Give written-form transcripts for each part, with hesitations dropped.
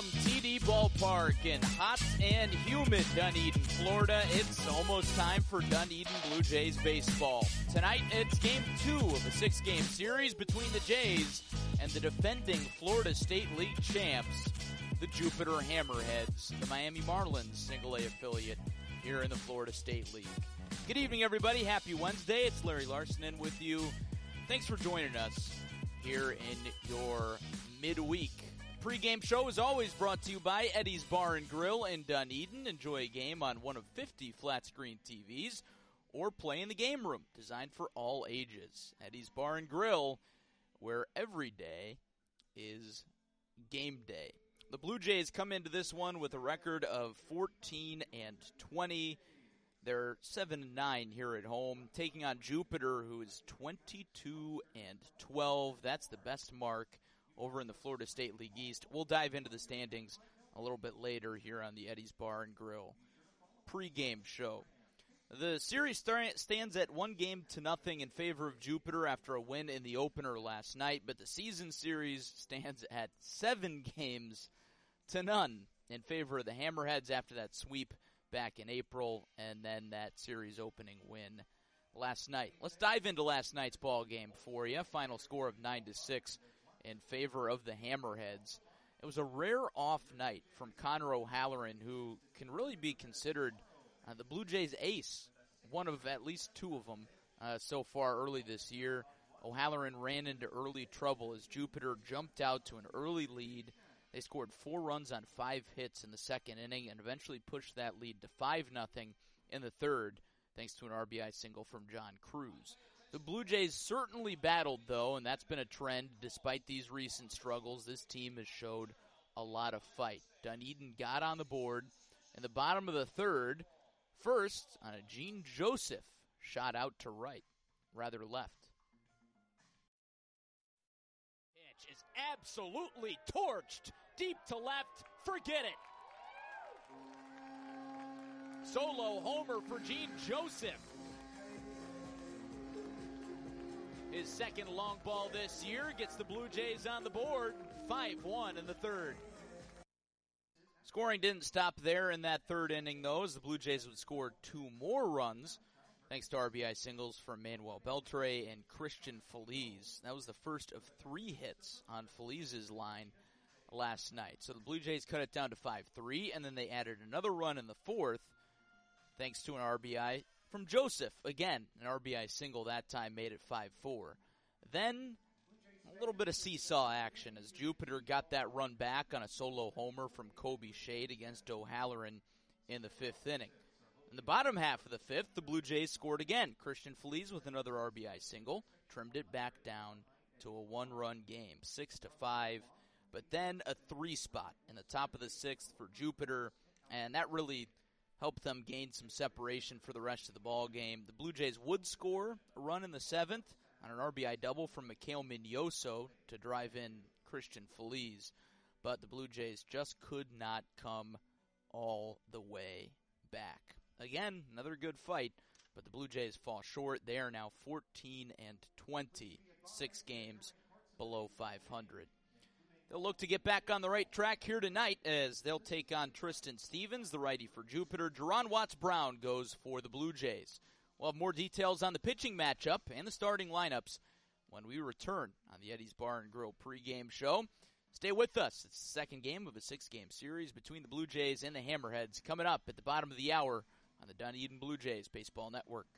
TD Ballpark in hot and humid Dunedin, Florida, it's almost time for Dunedin Blue Jays baseball. Tonight, it's Game 2 of a 6-game series between the Jays and the defending Florida State League champs, the Jupiter Hammerheads, the Miami Marlins single-A affiliate here in the Florida State League. Good evening, everybody. Happy Wednesday. It's Larry Larson in with you. Thanks for joining us here in your midweek. Pre-game show is always brought to you by Eddie's Bar and Grill in Dunedin. Enjoy a game on one of 50 flat-screen TVs or play in the game room, designed for all ages. Eddie's Bar and Grill, where every day is game day. The Blue Jays come into this one with a record of 14-20. They're 7-9 here at home, taking on Jupiter, who is 22-12. That's the best mark over in the Florida State League East. We'll dive into the standings a little bit later here on the Eddie's Bar and Grill pregame show. The series stands at 1-0 in favor of Jupiter after a win in the opener last night, but the season series stands at 7-0 in favor of the Hammerheads after that sweep back in April and then that series opening win last night. Let's dive into last night's ball game for you. Final score of 9-6 in favor of the Hammerheads. It was a rare off night from Connor O'Halloran, who can really be considered the Blue Jays' ace, one of at least two of them so far early this year. O'Halloran ran into early trouble as Jupiter jumped out to an early lead. They scored 4 runs on 5 hits in the second inning and eventually pushed that lead to 5-0 in the third, thanks to an RBI single from John Cruz. The Blue Jays certainly battled, though, and that's been a trend. Despite these recent struggles, this team has showed a lot of fight. Dunedin got on the board in the bottom of the third, first on a Gene Joseph shot out to right, rather left. Pitch is absolutely torched. Deep to left, forget it. Solo homer for Gene Joseph. His second long ball this year gets the Blue Jays on the board, 5-1 in the third. Scoring didn't stop there in that third inning, though, as the Blue Jays would score 2 more runs, thanks to RBI singles from Manuel Beltre and Christian Feliz. That was the first of 3 hits on Feliz's line last night. So the Blue Jays cut it down to 5-3, and then they added another run in the fourth, thanks to an RBI from Joseph. Again, an RBI single that time made it 5-4. Then a little bit of seesaw action as Jupiter got that run back on a solo homer from Kobe Shade against O'Halloran in the 5th inning. In the bottom half of the 5th, the Blue Jays scored again. Christian Feliz with another RBI single, trimmed it back down to a 1-run game, 6-5. But then a 3-spot in the top of the 6th for Jupiter, and that really helped them gain some separation for the rest of the ball game. The Blue Jays would score a run in the 7th on an RBI double from Mikhail Minoso to drive in Christian Feliz, but the Blue Jays just could not come all the way back. Again, another good fight, but the Blue Jays fall short. They are now 14-20, 6 games below 500. They'll look to get back on the right track here tonight as they'll take on Tristan Stevens, the righty for Jupiter. Jerron Watts-Brown goes for the Blue Jays. We'll have more details on the pitching matchup and the starting lineups when we return on the Eddie's Bar and Grill pregame show. Stay with us. It's the second game of a 6-game series between the Blue Jays and the Hammerheads coming up at the bottom of the hour on the Dunedin Blue Jays Baseball Network.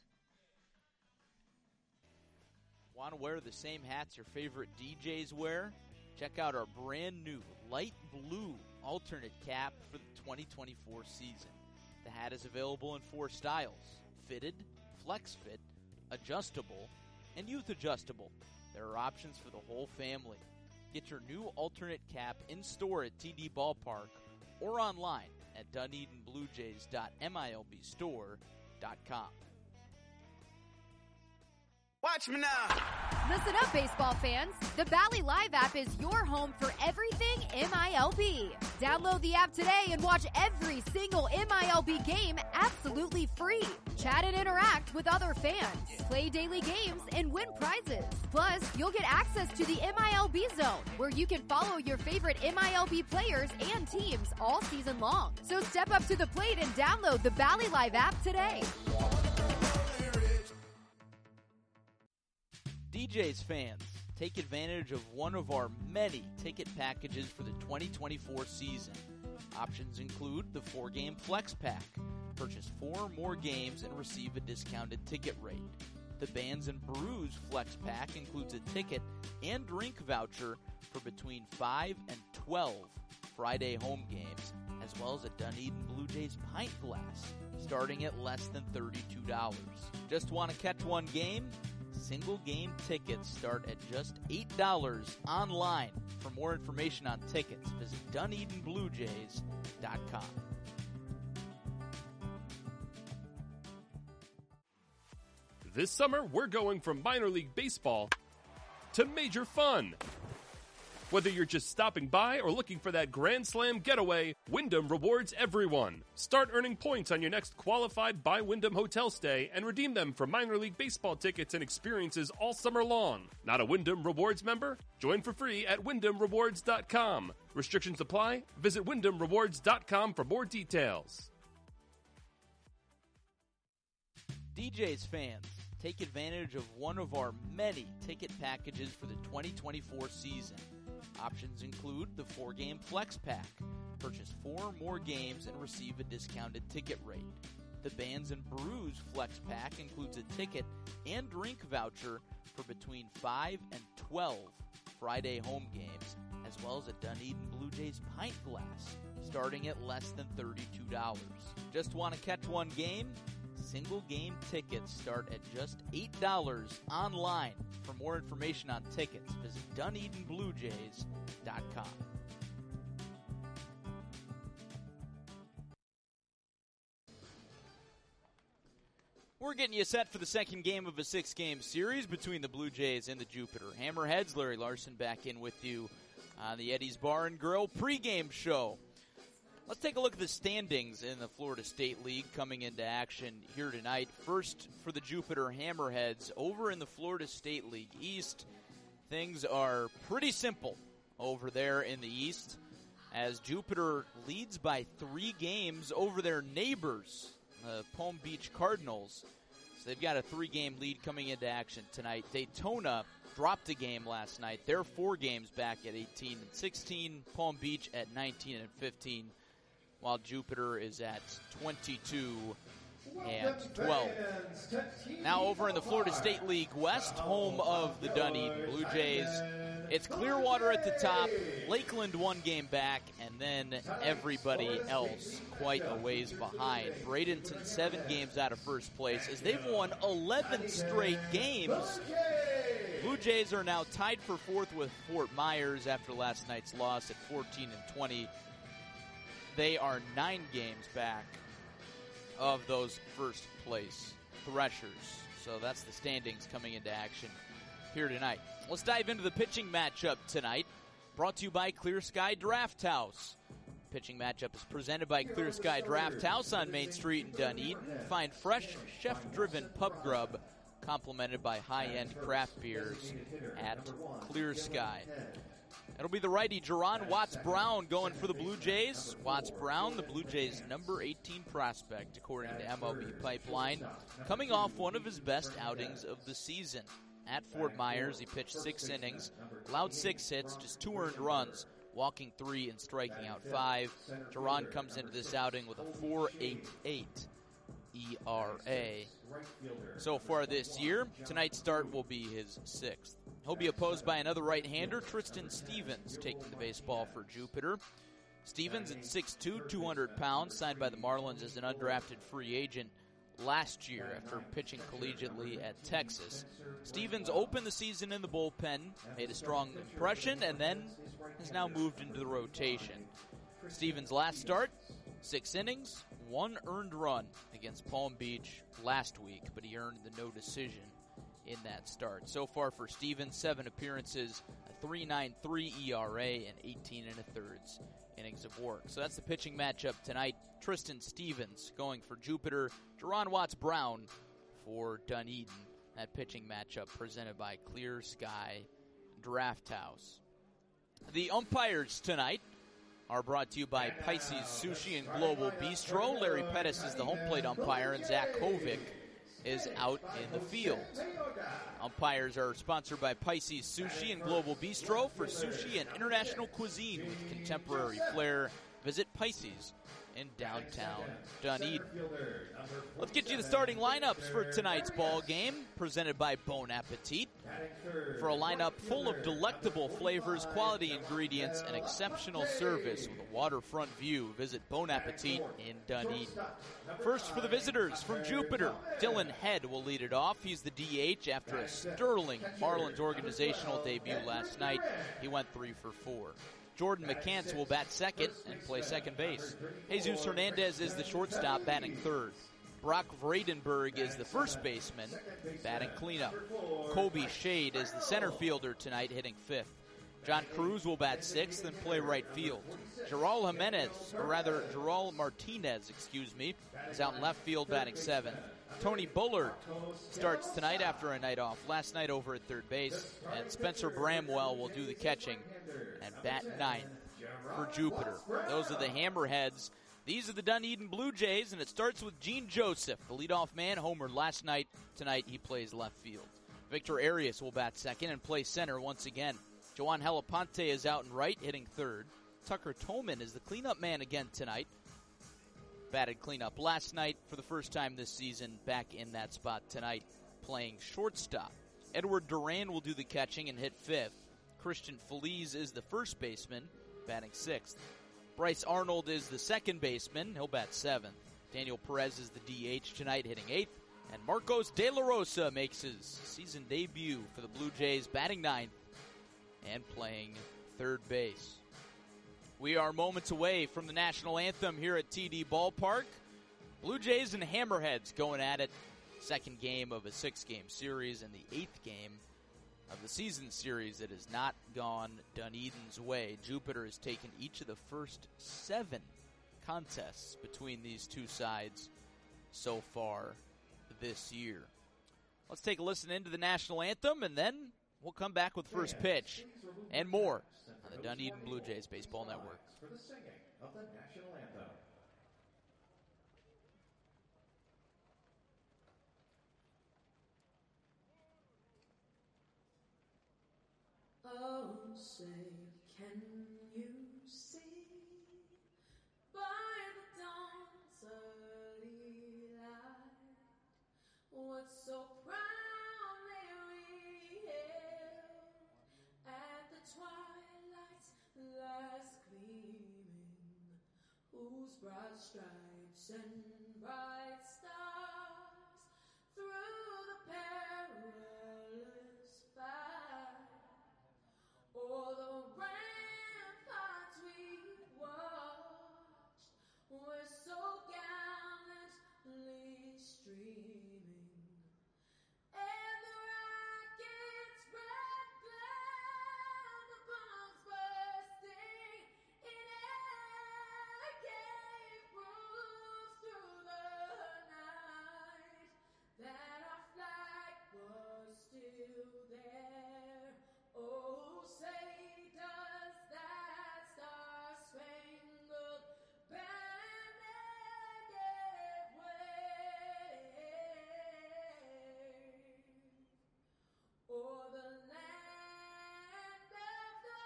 Want to wear the same hats your favorite DJs wear? Check out our brand new light blue alternate cap for the 2024 season. The hat is available in 4 styles: fitted, flex fit, adjustable, and youth adjustable. There are options for the whole family. Get your new alternate cap in store at TD Ballpark or online at DunedinBlueJays.milbstore.com. Why Watch me now. Listen up, baseball fans. The Bally Live app is your home for everything MILB. Download the app today and watch every single MILB game absolutely free. Chat and interact with other fans. Play daily games and win prizes. Plus, you'll get access to the MILB Zone, where you can follow your favorite MILB players and teams all season long. So step up to the plate and download the Bally Live app today. DJ's fans, take advantage of one of our many ticket packages for the 2024 season. Options include the 4-game Flex Pack. Purchase 4 or more games and receive a discounted ticket rate. The Bands and Brews Flex Pack includes a ticket and drink voucher for between 5 and 12 Friday home games, as well as a Dunedin Blue Jays pint glass, starting at less than $32. Just want to catch one game? Single game tickets start at just $8 online. For more information on tickets, visit DunedinBlueJays.com. This summer, we're going from minor league baseball to major fun. Whether you're just stopping by or looking for that Grand Slam getaway, Wyndham rewards everyone. Start earning points on your next qualified by Wyndham hotel stay and redeem them for minor league baseball tickets and experiences all summer long. Not a Wyndham Rewards member? Join for free at WyndhamRewards.com. Restrictions apply. Visit WyndhamRewards.com for more details. DJ's fans, take advantage of one of our many ticket packages for the 2024 season. Options include the 4-game Flex Pack. Purchase 4 or more games and receive a discounted ticket rate. The Bands and Brews Flex Pack includes a ticket and drink voucher for between 5 and 12 Friday home games, as well as a Dunedin Blue Jays pint glass, starting at less than $32. Just want to catch one game? Single game tickets start at just $8 online. For more information on tickets, visit DunedinBlueJays.com. We're getting you set for the second game of a 6-game series between the Blue Jays and the Jupiter Hammerheads. Larry Larson back in with you on the Eddie's Bar and Grill pregame show. Let's take a look at the standings in the Florida State League coming into action here tonight. First for the Jupiter Hammerheads over in the Florida State League East. Things are pretty simple over there in the East as Jupiter leads by 3 games over their neighbors, the Palm Beach Cardinals. So they've got a 3-game lead coming into action tonight. Daytona dropped a game last night. They're 4 games back at 18 and 16. Palm Beach at 19 and 15. While Jupiter is at 22 and 12. Now over in the Florida State League West, home of the Dunedin Blue Jays, it's Clearwater at the top, Lakeland 1 game back, and then everybody else quite a ways behind. Bradenton 7 games out of first place as they've won 11 straight games. Blue Jays are now tied for 4th with Fort Myers after last night's loss at 14 and 20. They are 9 games back of those first place Threshers. So that's the standings coming into action here tonight. Let's dive into the pitching matchup tonight. Brought to you by Clear Sky Draft House. Pitching matchup is presented by Clear Sky Draft House on Main Street in Dunedin. Find fresh, chef-driven pub grub complemented by high-end craft beers at Clear Sky. It'll be the righty Jerron Watts-Brown going for the Blue Jays. Watts-Brown, the Blue Jays' number 18 prospect, according to MLB Pipeline, coming off one of his best outings of the season. At Fort Myers, he pitched 6 innings, allowed 6 hits, just 2 earned runs, walking 3 and striking out 5. Jerron comes into this outing with a 4.88 ERA so far this year. Tonight's start will be his 6th. He'll be opposed by another right-hander, Tristan Stevens, taking the baseball for Jupiter. Stevens at 6'2", 200 pounds, signed by the Marlins as an undrafted free agent last year after pitching collegiately at Texas. Stevens opened the season in the bullpen, made a strong impression, and then has now moved into the rotation. Stevens' last start, 6 innings, 1 earned run against Palm Beach last week, but he earned the no decision in that start. So far for Stevens, 7 appearances, a 3.93 ERA, and 18 1/3 innings of work. So that's the pitching matchup tonight. Tristan Stevens going for Jupiter, Jerron Watts-Brown for Dunedin. That pitching matchup presented by Clear Sky Draft House. The umpires tonight are brought to you by Pisces Sushi and Global Bistro. Larry Pettis is the home plate umpire, and Zach Kovic is out in the field. Umpires are sponsored by Pisces Sushi and Global Bistro for sushi and international cuisine with contemporary flair. Visit Pisces in downtown Dunedin. Let's get you the starting lineups for tonight's ball game, presented by Bon Appetit. For a lineup full of delectable flavors, quality ingredients, and exceptional service with a waterfront view, visit Bon Appetit in Dunedin. First for the visitors from Jupiter, Dylan Head will lead it off. He's the DH after a sterling Marlins organizational debut last night. He went 3 for 4. Jordan McCants will bat second and play second base. Jesus Hernandez is the shortstop, batting third. Brock Vredenberg is the first baseman, batting cleanup. Kobe Shade is the center fielder tonight, hitting fifth. John Cruz will bat sixth and play right field. Gerald Martinez, is out in left field, batting seventh. Tony Bullard starts tonight after a night off last night over at third base, and Spencer Bramwell will do the catching and bat ninth for Jupiter. Those are the Hammerheads. These are the Dunedin Blue Jays, and it starts with Gene Joseph, the leadoff man, homered last night. Tonight he plays left field. Victor Arias will bat second and play center once again. Joan Helaponte is out in right, hitting third. Tucker Tolman is the cleanup man again tonight. Batted cleanup last night for the first time this season, back in that spot tonight, playing shortstop. Edward Duran will do the catching and hit fifth. Christian Feliz is the first baseman, batting sixth. Bryce Arnold is the second baseman. He'll bat seventh. Daniel Perez is the DH tonight, hitting eighth. And Marcos De La Rosa makes his season debut for the Blue Jays, batting ninth and playing third base. We are moments away from the national anthem here at TD Ballpark. Blue Jays and Hammerheads going at it. Second game of a 6-game series and the 8th game of the season series that has not gone Dunedin's way. Jupiter has taken each of the first 7 contests between these two sides so far this year. Let's take a listen into the national anthem, and then we'll come back with first pitch and more on the Dunedin Blue Jays Baseball Network. For the singing of the national anthem. Oh, say, can you see by the dawn's early light what so proudly we hailed at the twilight's last gleaming, whose broad stripes and bright stars through the perilous fight o'er the ramparts we watched were so gallantly streaming, and the rocket's red glare, the bombs bursting in air, gave proof through the night that our flag was still there. Oh, say does that star-spangled banner give way o'er the land of the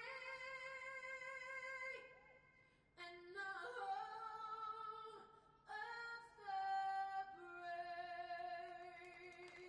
free and the home of the brave?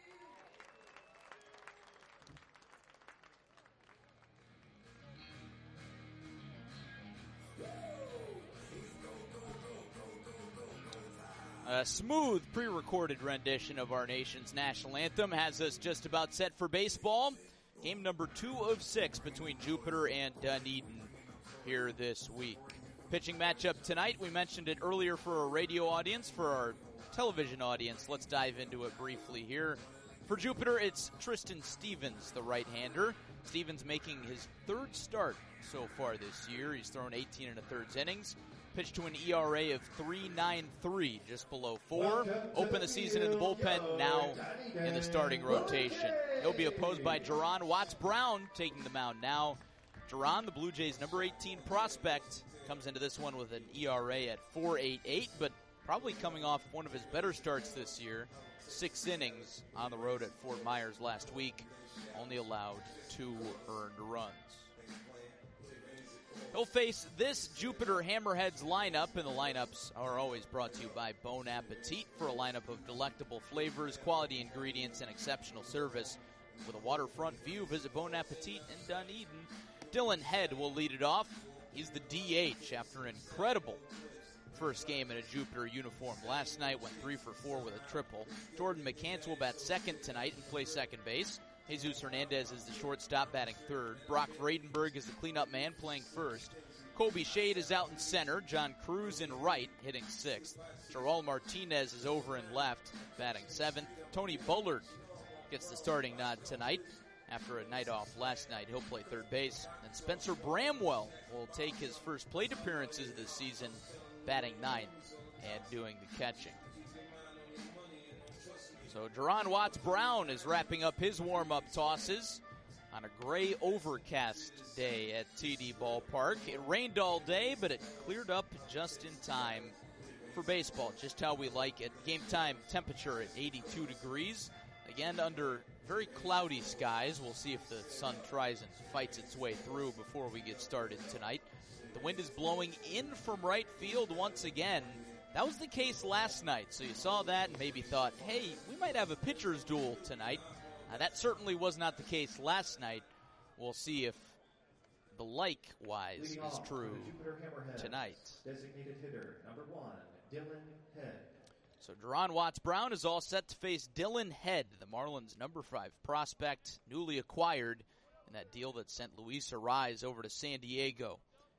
A smooth pre-recorded rendition of our nation's national anthem has us just about set for baseball. Game number 2 of 6 between Jupiter and Dunedin here this week. Pitching matchup tonight, we mentioned it earlier for our radio audience. For our television audience, let's dive into it briefly here. For Jupiter, it's Tristan Stevens, the right-hander. Stevens making his third start so far this year. He's thrown 18 1/3 innings. Pitched to an ERA of 3.93, just below 4. Opened the season in the bullpen, now in the starting rotation. He'll be opposed by Jerron Watts-Brown taking the mound now. Jerron, the Blue Jays' number 18 prospect, comes into this one with an ERA at 4.88, but probably coming off one of his better starts this year. 6 innings on the road at Fort Myers last week, only allowed 2 earned runs. He'll face this Jupiter Hammerheads lineup, and the lineups are always brought to you by Bon Appetit for a lineup of delectable flavors, quality ingredients, and exceptional service. With a waterfront view, visit Bon Appetit in Dunedin. Dylan Head will lead it off. He's the DH after an incredible first game in a Jupiter uniform. Last night went 3 for 4 with a triple. Jordan McCants will bat second tonight and play second base. Jesus Hernandez is the shortstop, batting third. Brock Vredenberg is the cleanup man, playing first. Colby Shade is out in center. John Cruz in right, hitting sixth. Joel Martinez is over in left, batting seventh. Tony Bullard gets the starting nod tonight. After a night off last night, he'll play third base. And Spencer Bramwell will take his first plate appearances this season, batting ninth and doing the catching. So Jerron Watts-Brown is wrapping up his warm-up tosses on a gray overcast day at TD Ballpark. It rained all day, but it cleared up just in time for baseball, just how we like it. Game time temperature at 82 degrees. Again, under very cloudy skies. We'll see if the sun tries and fights its way through before we get started tonight. The wind is blowing in from right field once again. That was the case last night, so you saw that and maybe thought, hey, we might have a pitcher's duel tonight. That certainly was not the case last night. We'll see if the likewise is true tonight. Designated hitter, number 1, Dylan Head. So Jerron Watts-Brown is all set to face Dylan Head, the Marlins' number 5 prospect, newly acquired in that deal that sent Luis Arraez over to San Diego.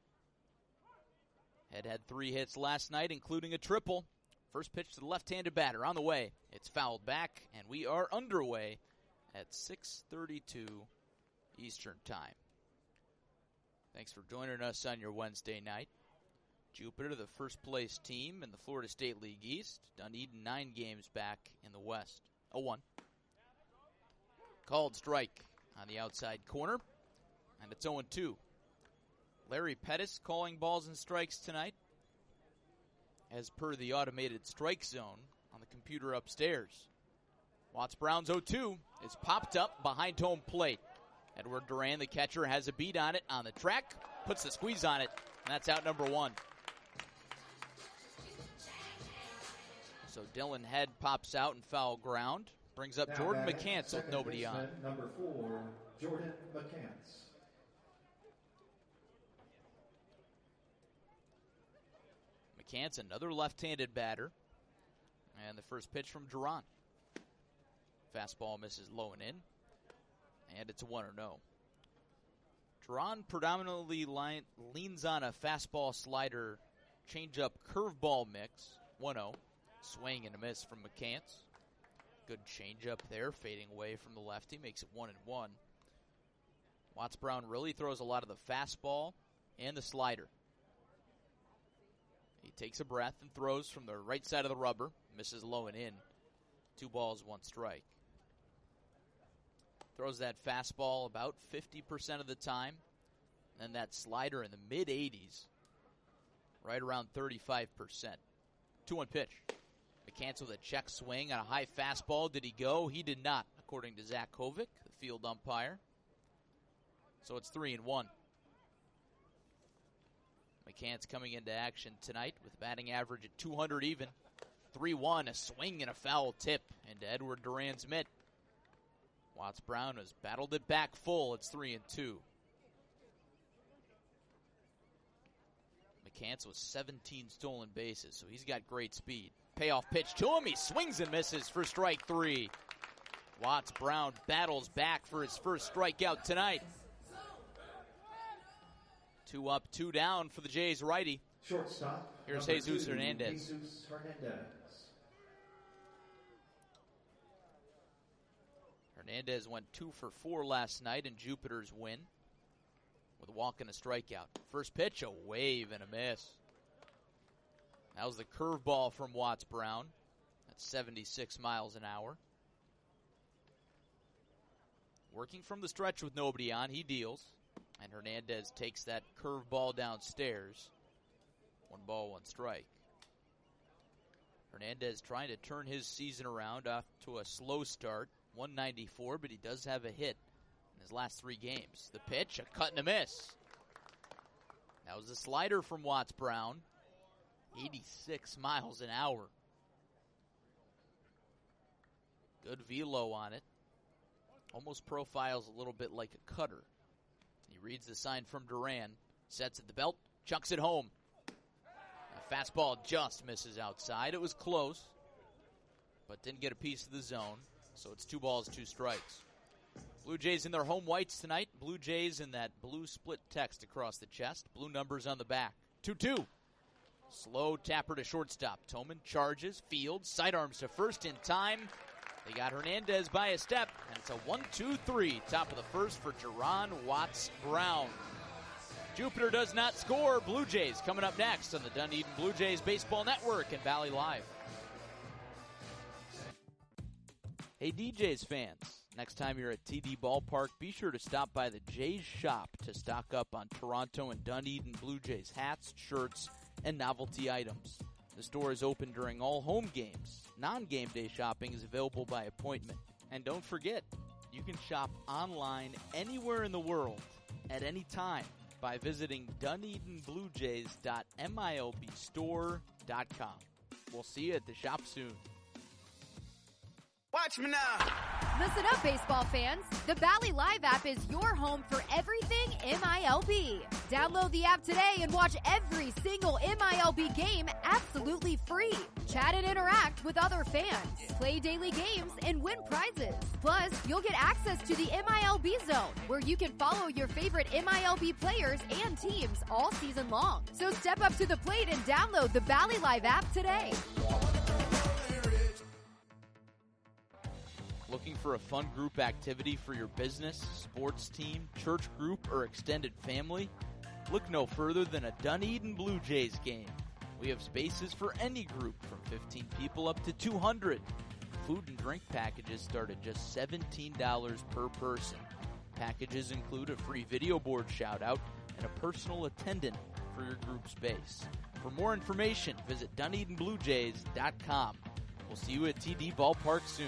Head had 3 hits last night, including a triple. First pitch to the left-handed batter on the way. It's fouled back, and we are underway at 6:32 Eastern Time. Thanks for joining us on your Wednesday night. Jupiter, the first-place team in the Florida State League East. Dunedin 9 games back in the West. 0-1. Called strike on the outside corner, and it's 0-2. Larry Pettis calling balls and strikes tonight, as per the automated strike zone on the computer upstairs. Watts-Brown's 0-2 is popped up behind home plate. Edward Duran, the catcher, has a beat on it on the track, puts the squeeze on it, and that's out number 1. So Dylan Head pops out in foul ground, brings up Now Jordan batting, McCants with second nobody on. baseman, number 4, Jordan McCants. McCants, another left-handed batter. And the first pitch from Jerron. Fastball misses low and in. And it's a 1-0. Jerron predominantly leans on a fastball, slider, changeup, curveball mix. 1-0. Swing and a miss from McCants. Good changeup there, fading away from the lefty. Makes it 1-1. Watts-Brown really throws a lot of the fastball and the slider. He takes a breath and throws from the right side of the rubber. Misses low and in. 2 balls, 1 strike. Throws that fastball about 50% of the time. And that slider in the mid-80s. Right around 35%. 2-1 pitch. McCants with a check swing on a high fastball. Did he go? He did not, according to Zach Kovic, the field umpire. So it's 3-1. McCants coming into action tonight with batting average at 200 even. 3-1, a swing and a foul tip into Edward Duran's mitt. Watts-Brown has battled it back full. It's 3-2. McCants with 17 stolen bases, so he's got great speed. Payoff pitch to him. He swings and misses for strike 3. Watts-Brown battles back for his first strikeout tonight. 2 up, 2 down for the Jays righty. Shortstop. Here's number Jesus 2, Hernandez. Jesus Hernandez. Hernandez went 2 for 4 last night in Jupiter's win with a walk and a strikeout. First pitch, a wave and a miss. That was the curveball from Watts Brown. That's 76 miles an hour. Working from the stretch with nobody on, he deals. And Hernandez takes that curveball downstairs. 1 ball, 1 strike. Hernandez trying to turn his season around off to a slow start. 194, but he does have a hit in his last 3 games. The pitch, a cut and a miss. That was a slider from Watts Brown. 86 miles an hour. Good velo on it. Almost profiles a little bit like a cutter. He reads the sign from Duran. Sets at the belt. Chucks it home. A fastball just misses outside. It was close, but didn't get a piece of the zone. So it's 2 balls, 2 strikes. Blue Jays in their home whites tonight. Blue Jays in that blue split text across the chest. Blue numbers on the back. 2-2. Slow tapper to shortstop. Toman charges, fields, sidearms to first in time. They got Hernandez by a step, and it's a 1-2-3. Top of the first for Jerron Watts Brown. Jupiter does not score. Blue Jays coming up next on the Dunedin Blue Jays Baseball Network and Valley Live. Hey DJs fans, next time you're at TD Ballpark, be sure to stop by the Jays shop to stock up on Toronto and Dunedin Blue Jays hats, shirts, and novelty items. The store is open during all home games. Non-game day shopping is available by appointment. And don't forget, you can shop online anywhere in the world at any time by visiting DunedinBlueJays.milbstore.com. We'll see you at the shop soon. Watch me now. Listen up, baseball fans. The Valley Live app is your home for everything MILB. Download the app today and watch every single MILB game absolutely free. Chat and interact with other fans. Play daily games and win prizes. Plus, you'll get access to the MILB Zone, where you can follow your favorite MILB players and teams all season long. So step up to the plate and download the Valley Live app today. Looking for a fun group activity for your business, sports team, church group, or extended family? Look no further than a Dunedin Blue Jays game. We have spaces for any group from 15 people up to 200. Food and drink packages start at just $17 per person. Packages include a free video board shout-out and a personal attendant for your group space. For more information, visit DunedinBlueJays.com. We'll see you at TD Ballpark soon.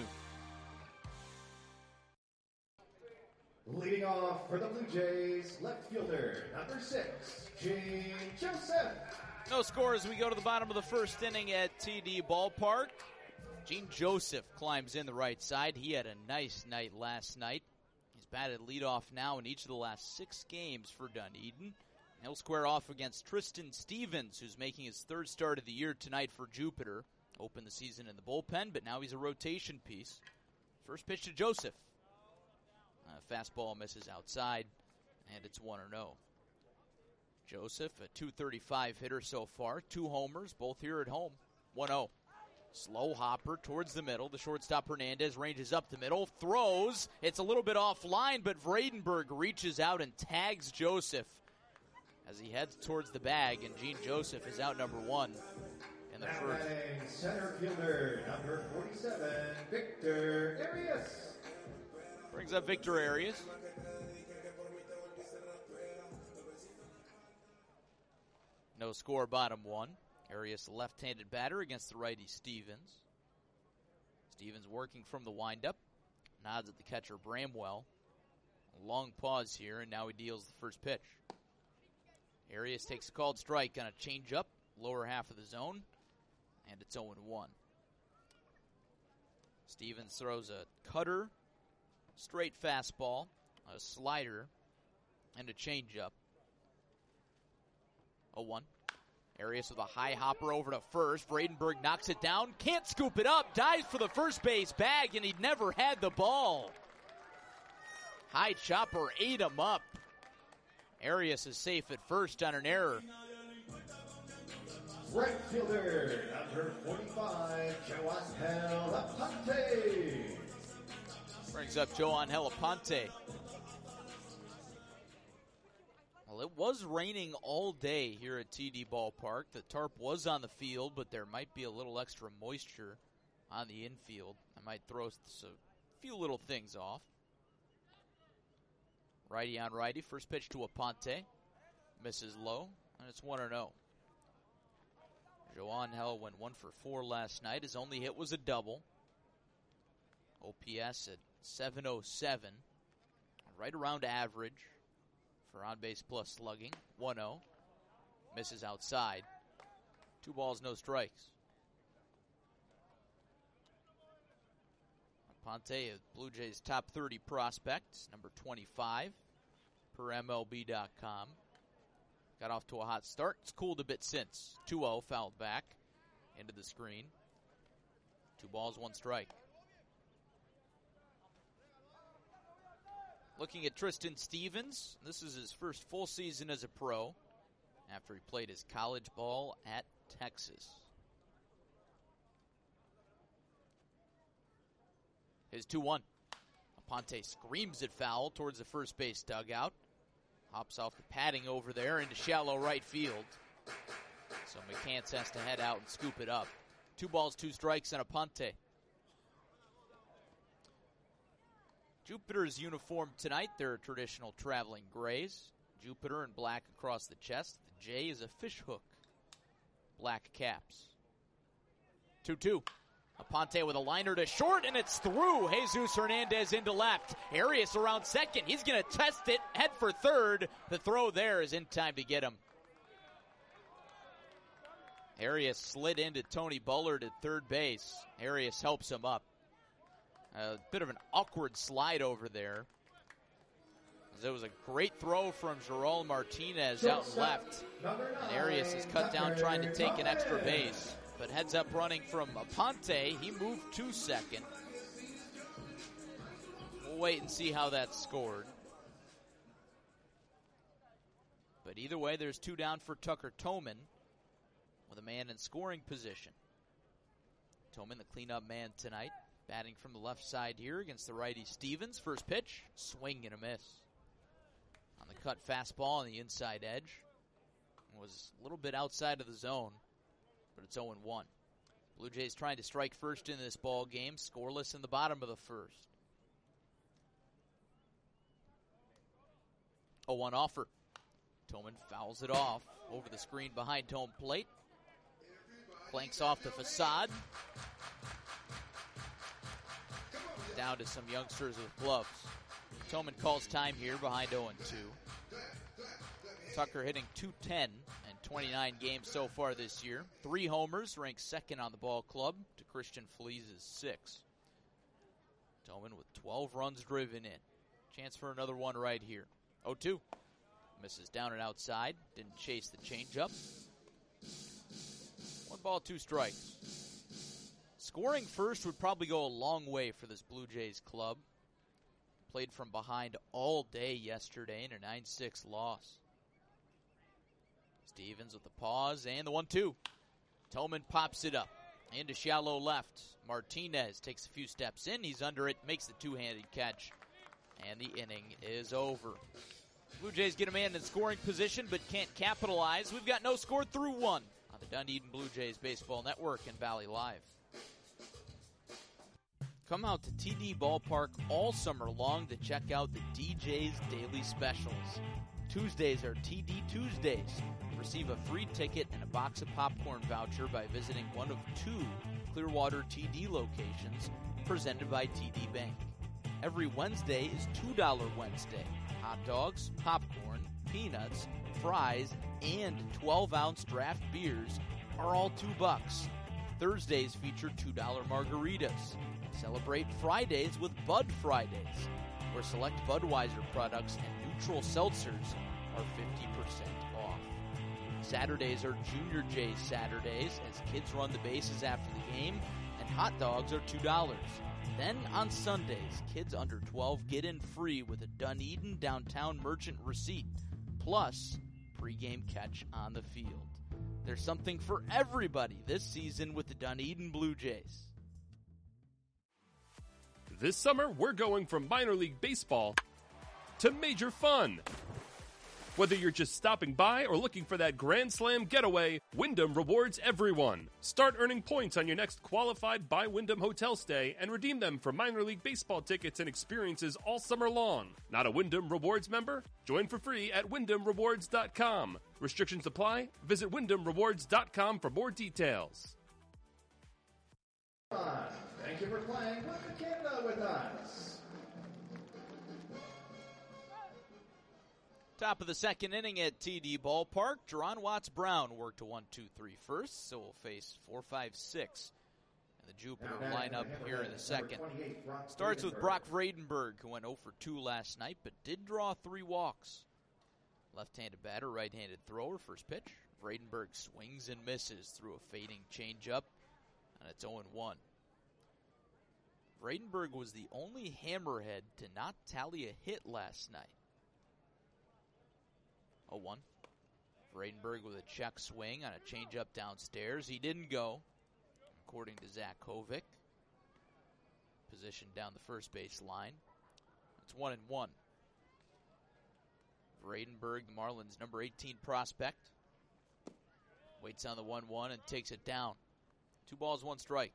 Leading off for the Blue Jays, left fielder, number 6, Gene Joseph. No score as we go to the bottom of the first inning at TD Ballpark. Gene Joseph climbs in the right side. He had a nice night last night. He's batted leadoff now in each of the last 6 games for Dunedin. He'll square off against Tristan Stevens, who's making his 3rd start of the year tonight for Jupiter. Opened the season in the bullpen, but now he's a rotation piece. First pitch to Joseph. Fastball misses outside, and it's 1-0. Joseph, a .235 hitter so far. 2 homers, both here at home. 1-0. Slow hopper towards the middle. The shortstop Hernandez ranges up the middle, throws. It's a little bit offline, but Vredenberg reaches out and tags Joseph as he heads towards the bag, and Gene Joseph is out number 1 in the first. Batting center fielder, number 47, Victor Arias. Brings up Victor Arias. No score, bottom 1. Arias, left-handed batter against the righty Stevens. Stevens working from the windup. Nods at the catcher Bramwell. A long pause here, and now he deals the first pitch. Arias takes a called strike on a changeup, lower half of the zone, and it's 0-1. Stevens throws a cutter, straight fastball, a slider, and a changeup. 0-1. Arias with a high hopper over to first. Vredenberg knocks it down, can't scoop it up, dives for the first base bag, and he never had the ball. High chopper ate him up. Arias is safe at first on an error. Right fielder, number 45, Joaquel Aponte. Brings brings up Joangel Aponte. Well, it was raining all day here at TD Ballpark. The tarp was on the field, but there might be a little extra moisture on the infield. I might throw a few little things off. Righty on righty. First pitch to Aponte. Misses low, and it's 1-0. Joangel went 1 for 4 last night. His only hit was a double. OPS at 707. Right around average for on-base plus slugging. 1-0. Misses outside. 2 balls, no strikes. Aponte, Blue Jays' top 30 prospect, number 25 per MLB.com. Got off to a hot start. It's cooled a bit since. 2-0, fouled back into the screen. 2 balls, 1 strike. Looking at Tristan Stevens. This is his first full season as a pro after he played his college ball at Texas. His 2-1. Aponte screams it foul towards the first base dugout. Hops off the padding over there into shallow right field. So McCants has to head out and scoop it up. 2 balls, 2 strikes, and Aponte. Jupiter's uniform tonight, their traditional traveling grays. Jupiter in black across the chest. The J is a fishhook. Black caps. 2-2. Aponte with a liner to short, and it's through. Jesus Hernandez into left. Arias around second. He's going to test it. Head for third. The throw there is in time to get him. Arias slid into Tony Bullard at third base. Arias helps him up. A bit of an awkward slide over there. It was a great throw from Joel Martinez out and left. And Arias is cut down trying to take an extra base. But heads up running from Aponte. He moved to second. We'll wait and see how that's scored. But either way, there's 2 down for Tucker Toman with a man in scoring position. Toman, the cleanup man tonight, batting from the left side here against the righty Stevens. First pitch, swing and a miss. On the cut fastball on the inside edge. Was a little bit outside of the zone. But it's 0-1. Blue Jays trying to strike first in this ball game. Scoreless in the bottom of the first. 0-1 offer. Toman fouls it off over the screen behind home plate. Clanks off the facade. Down to some youngsters with gloves. Toman calls time here behind 0-2. Tucker hitting .210. 29 games so far this year. 3 homers, ranked second on the ball club to Christian Feliz' 6. Toman with 12 runs driven in. Chance for another one right here. 0-2. Misses down and outside. Didn't chase the changeup. 1 ball, 2 strikes. Scoring first would probably go a long way for this Blue Jays club. Played from behind all day yesterday in a 9-6 loss. Stevens with the pause and the 1-2. Toman pops it up into shallow left. Martinez takes a few steps in. He's under it, makes the 2-handed catch, and the inning is over. Blue Jays get a man in scoring position but can't capitalize. We've got no score through 1 on the Dunedin Blue Jays Baseball Network and Valley Live. Come out to TD Ballpark all summer long to check out the DJ's Daily Specials. Tuesdays are TD Tuesdays. Receive a free ticket and a box of popcorn voucher by visiting one of 2 Clearwater TD locations presented by TD Bank. Every Wednesday is $2 Wednesday. Hot dogs, popcorn, peanuts, fries, and 12-ounce draft beers are all $2. Thursdays feature $2 margaritas. Celebrate Fridays with Bud Fridays, where select Budweiser products and neutral seltzers are 50% off. Saturdays are Junior J's Saturdays as kids run the bases after the game, and hot dogs are $2. Then on Sundays, kids under 12 get in free with a Dunedin Downtown Merchant receipt, plus pregame catch on the field. There's something for everybody this season with the Dunedin Blue Jays. This summer, we're going from minor league baseball to major fun. Whether you're just stopping by or looking for that Grand Slam getaway, Wyndham rewards everyone. Start earning points on your next qualified by Wyndham hotel stay and redeem them for minor league baseball tickets and experiences all summer long. Not a Wyndham Rewards member? Join for free at WyndhamRewards.com. Restrictions apply. Visit WyndhamRewards.com for more details. Thank you for playing Welcome to Canada with us. Top of the second inning at TD Ballpark. Jerron Watts Brown worked a 1-2-3 first, so we'll face 4-5-6 in the Jupiter lineup here in the second. Starts with Brock Vredenberg, who went 0 for 2 last night, but did draw 3 walks. Left-handed batter, right-handed thrower. First pitch, Vredenberg swings and misses through a fading changeup, and it's 0-1. Vredenberg was the only hammerhead to not tally a hit last night. 0-1. Vredenberg with a check swing on a changeup downstairs. He didn't go, according to Zach Kovic. Positioned down the first base line. It's 1-1. Vredenberg, the Marlins' number 18 prospect. Waits on the 1-1 and takes it down. 2 balls, 1 strike.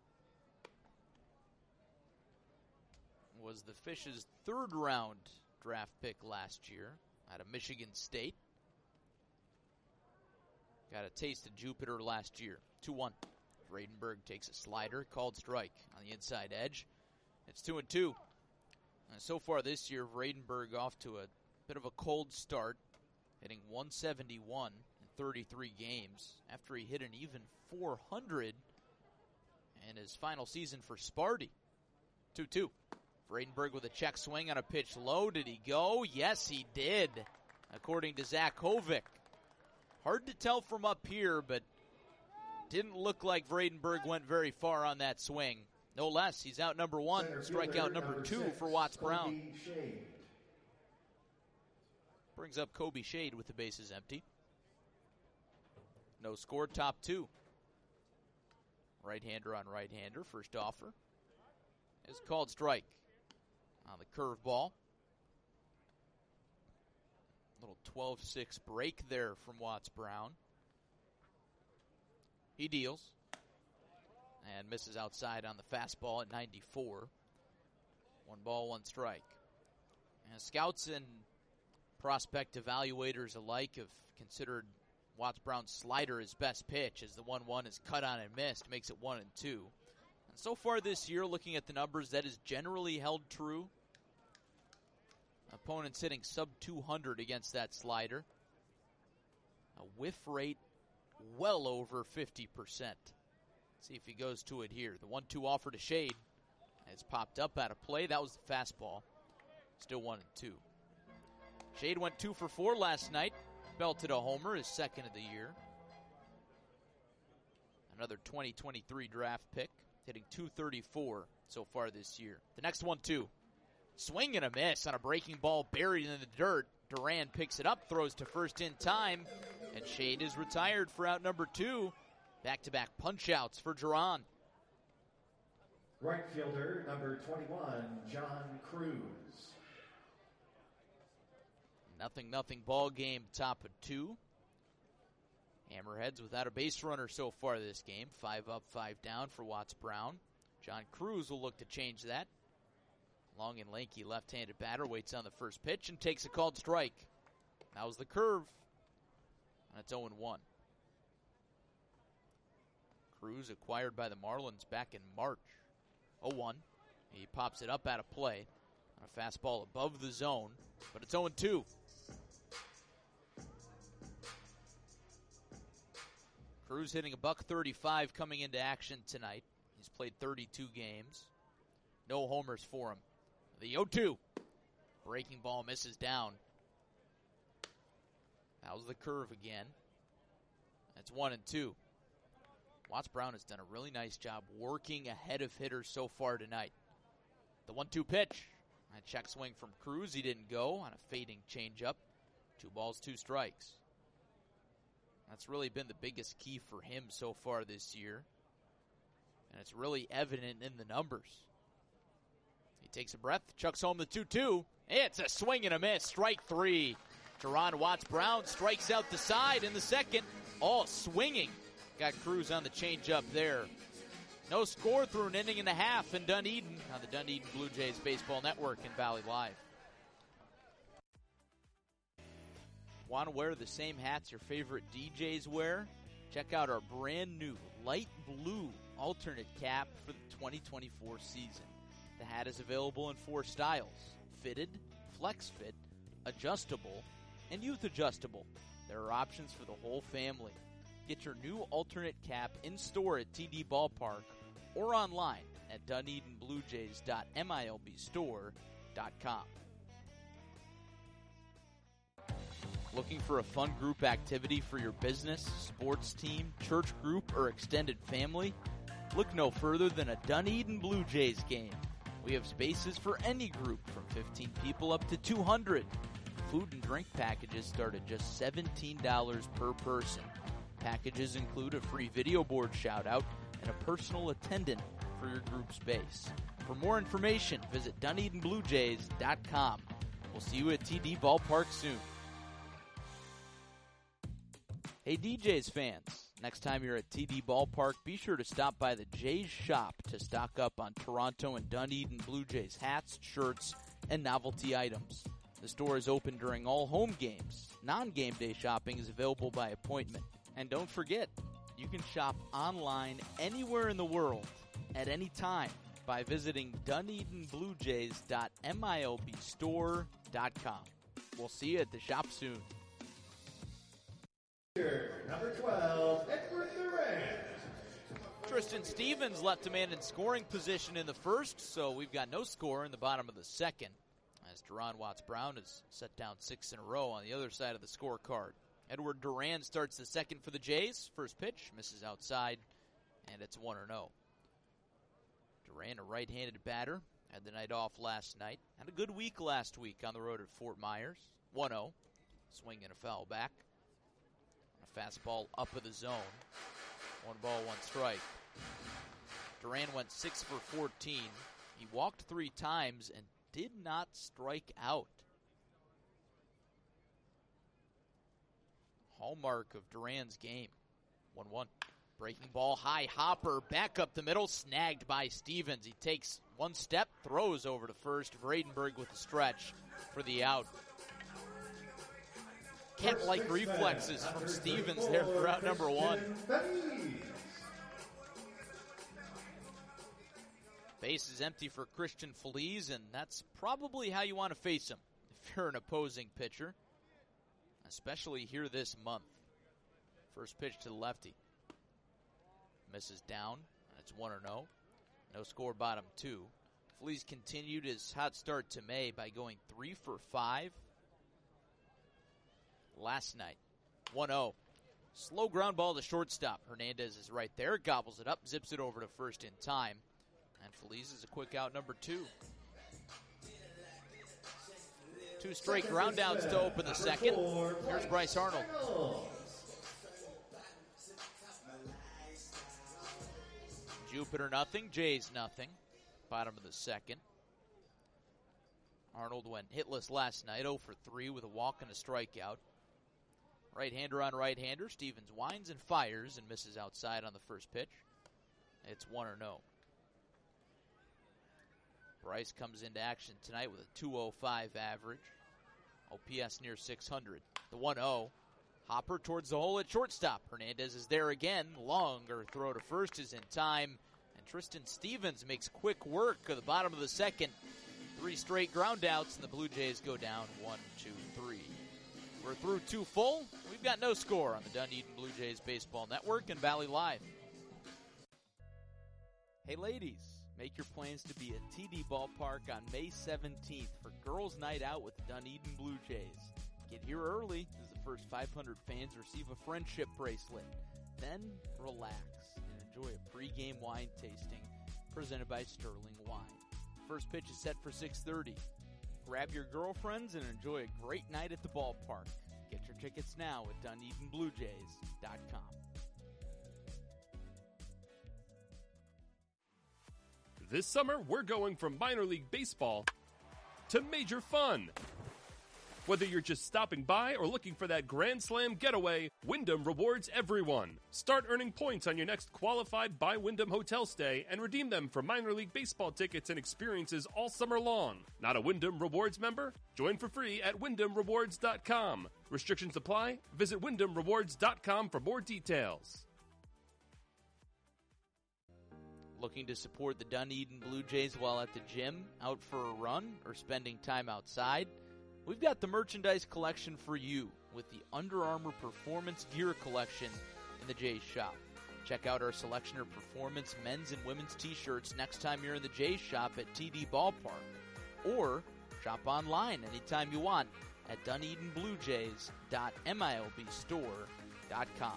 Was the Fish's 3rd round draft pick last year out of Michigan State. Got a taste of Jupiter last year. 2-1. Vredenberg takes a slider, called strike on the inside edge. It's 2-2. And so far this year, Vredenberg off to a bit of a cold start, hitting 171 in 33 games after he hit an even 400 in his final season for Sparty. 2-2. Vredenberg with a check swing on a pitch low. Did he go? Yes, he did, according to Zach Kovic. Hard to tell from up here, but didn't look like Vredenberg went very far on that swing. No less, he's out number 1, strikeout number 2 for Watts Brown. Brings up Kobe Shade with the bases empty. No score, top 2. Right-hander on right-hander, first offer. Is called strike on the curveball. Little 12-6 break there from Watts Brown. He deals and misses outside on the fastball at 94. 1 ball, 1 strike. And scouts and prospect evaluators alike have considered Watts Brown's slider his best pitch, as the 1-1 is cut on and missed, makes it 1-2. And so far this year, looking at the numbers, that is generally held true. Opponents hitting sub 200 against that slider. A whiff rate well over 50%. See if he goes to it here. The 1-2 offer to Shade has popped up out of play. That was the fastball. Still 1-2. Shade went 2 for 4 last night. Belted a homer, his second of the year. Another 2023 draft pick, hitting .234 so far this year. The next 1-2. Swing and a miss on a breaking ball buried in the dirt. Duran picks it up, throws to first in time, and Shade is retired for out number 2. Back-to-back punch-outs for Jerron. Right fielder, number 21, John Cruz. 0-0 ball game, top of 2. Hammerheads without a base runner so far this game. 5 up, 5 down for Watts Brown. John Cruz will look to change that. Long and lanky left-handed batter waits on the first pitch and takes a called strike. That was the curve. And it's 0-1. Cruz acquired by the Marlins back in March. 0-1. He pops it up out of play. On a fastball above the zone, but it's 0-2. Cruz hitting a .135 coming into action tonight. He's played 32 games. No homers for him. The 0-2. Breaking ball misses down. That was the curve again. That's 1-2. Watts Brown has done a really nice job working ahead of hitters so far tonight. The 1-2 pitch. A check swing from Cruz. He didn't go on a fading changeup. 2 balls, 2 strikes. That's really been the biggest key for him so far this year. And it's really evident in the numbers. takes a breath, chucks home the 2-2. It's a swing and a miss, strike three. Teron Watts-Brown strikes out the side in the second, all swinging. Got Cruz on the changeup there. No score through an inning and a half in Dunedin on the Dunedin Blue Jays Baseball Network and Valley Live. Want to wear the same hats your favorite DJs wear? Check out our brand new light blue alternate cap for the 2024 season. The hat is available in 4 styles: fitted, flex fit, adjustable, and youth adjustable. There are options for the whole family. Get your new alternate cap in store at TD Ballpark or online at DunedinBlueJays.milbstore.com. Looking for a fun group activity for your business, sports team, church group, or extended family? Look no further than a Dunedin Blue Jays game. We have spaces for any group from 15 people up to 200. Food and drink packages start at just $17 per person. Packages include a free video board shout-out and a personal attendant for your group space. For more information, visit DunedinBlueJays.com. We'll see you at TD Ballpark soon. Hey DJs fans, next time you're at TD Ballpark, be sure to stop by the Jays shop to stock up on Toronto and Dunedin Blue Jays hats, shirts, and novelty items. The store is open during all home games. Non-game day shopping is available by appointment. And don't forget, you can shop online anywhere in the world at any time by visiting DunedinBlueJays.milbstore.com. We'll see you at the shop soon. Number 12, Edward Durant. Tristan Stevens left a man in scoring position in the first, so we've got no score in the bottom of the second, as Teron Watts-Brown has set down 6 in a row on the other side of the scorecard. Edward Durant starts the second for the Jays. First pitch, misses outside, and it's 1-0. Durant, a right-handed batter, had the night off last night. Had a good week last week on the road at Fort Myers. 1-0, swing and a foul back. A fastball up of the zone. 1 ball, 1 strike. Durant went 6 for 14. He walked 3 times and did not strike out. Hallmark of Durant's game. 1-1. Breaking ball, high hopper, back up the middle, snagged by Stevens. He takes 1 step, throws over to first. Vredenberg with a stretch for the out. Cat-like reflexes from Stevens there for out number 1. Base is empty for Christian Feliz, and that's probably how you want to face him if you're an opposing pitcher, especially here this month. First pitch to the lefty. Misses down, and it's 1-0. No score, bottom 2. Feliz continued his hot start to May by going 3 for 5 last night. 1-0. Slow ground ball to shortstop. Hernandez is right there, gobbles it up, zips it over to first in time. And Feliz is a quick out number 2. 2 straight ground outs to open the second. Here's Bryce Arnold. Jupiter nothing, Jays nothing. Bottom of the second. Arnold went hitless last night, 0 for 3 with a walk and a strikeout. Right-hander on right-hander. Stevens winds and fires and misses outside on the first pitch. It's 1-0. Bryce comes into action tonight with a 205 average. OPS near 600. The 1-0. Hopper towards the hole at shortstop. Hernandez is there again. Longer throw to first is in time. And Tristan Stevens makes quick work of the bottom of the second. 3 straight ground outs, and the Blue Jays go down 1, 2, 3. We're through 2 full. We've got no score on the Dunedin Blue Jays Baseball Network and Valley Live. Hey ladies, make your plans to be at TD Ballpark on May 17th for Girls Night Out with the Dunedin Blue Jays. Get here early as the first 500 fans receive a friendship bracelet. Then relax and enjoy a pregame wine tasting presented by Sterling Wine. First pitch is set for 6:30. Grab your girlfriends and enjoy a great night at the ballpark. Get your tickets now at DunedinBlueJays.com. This summer, we're going from minor league baseball to major fun. Whether you're just stopping by or looking for that Grand Slam getaway, Wyndham rewards everyone. Start earning points on your next qualified by Wyndham hotel stay and redeem them for minor league baseball tickets and experiences all summer long. Not a Wyndham Rewards member? Join for free at WyndhamRewards.com. Restrictions apply. Visit WyndhamRewards.com for more details. Looking to support the Dunedin Blue Jays while at the gym, out for a run, or spending time outside? We've got the merchandise collection for you with the Under Armour Performance Gear Collection in the Jays shop. Check out our selection of performance men's and women's t-shirts next time you're in the Jays shop at TD Ballpark. Or shop online anytime you want at DunedinBlueJays.milbstore.com.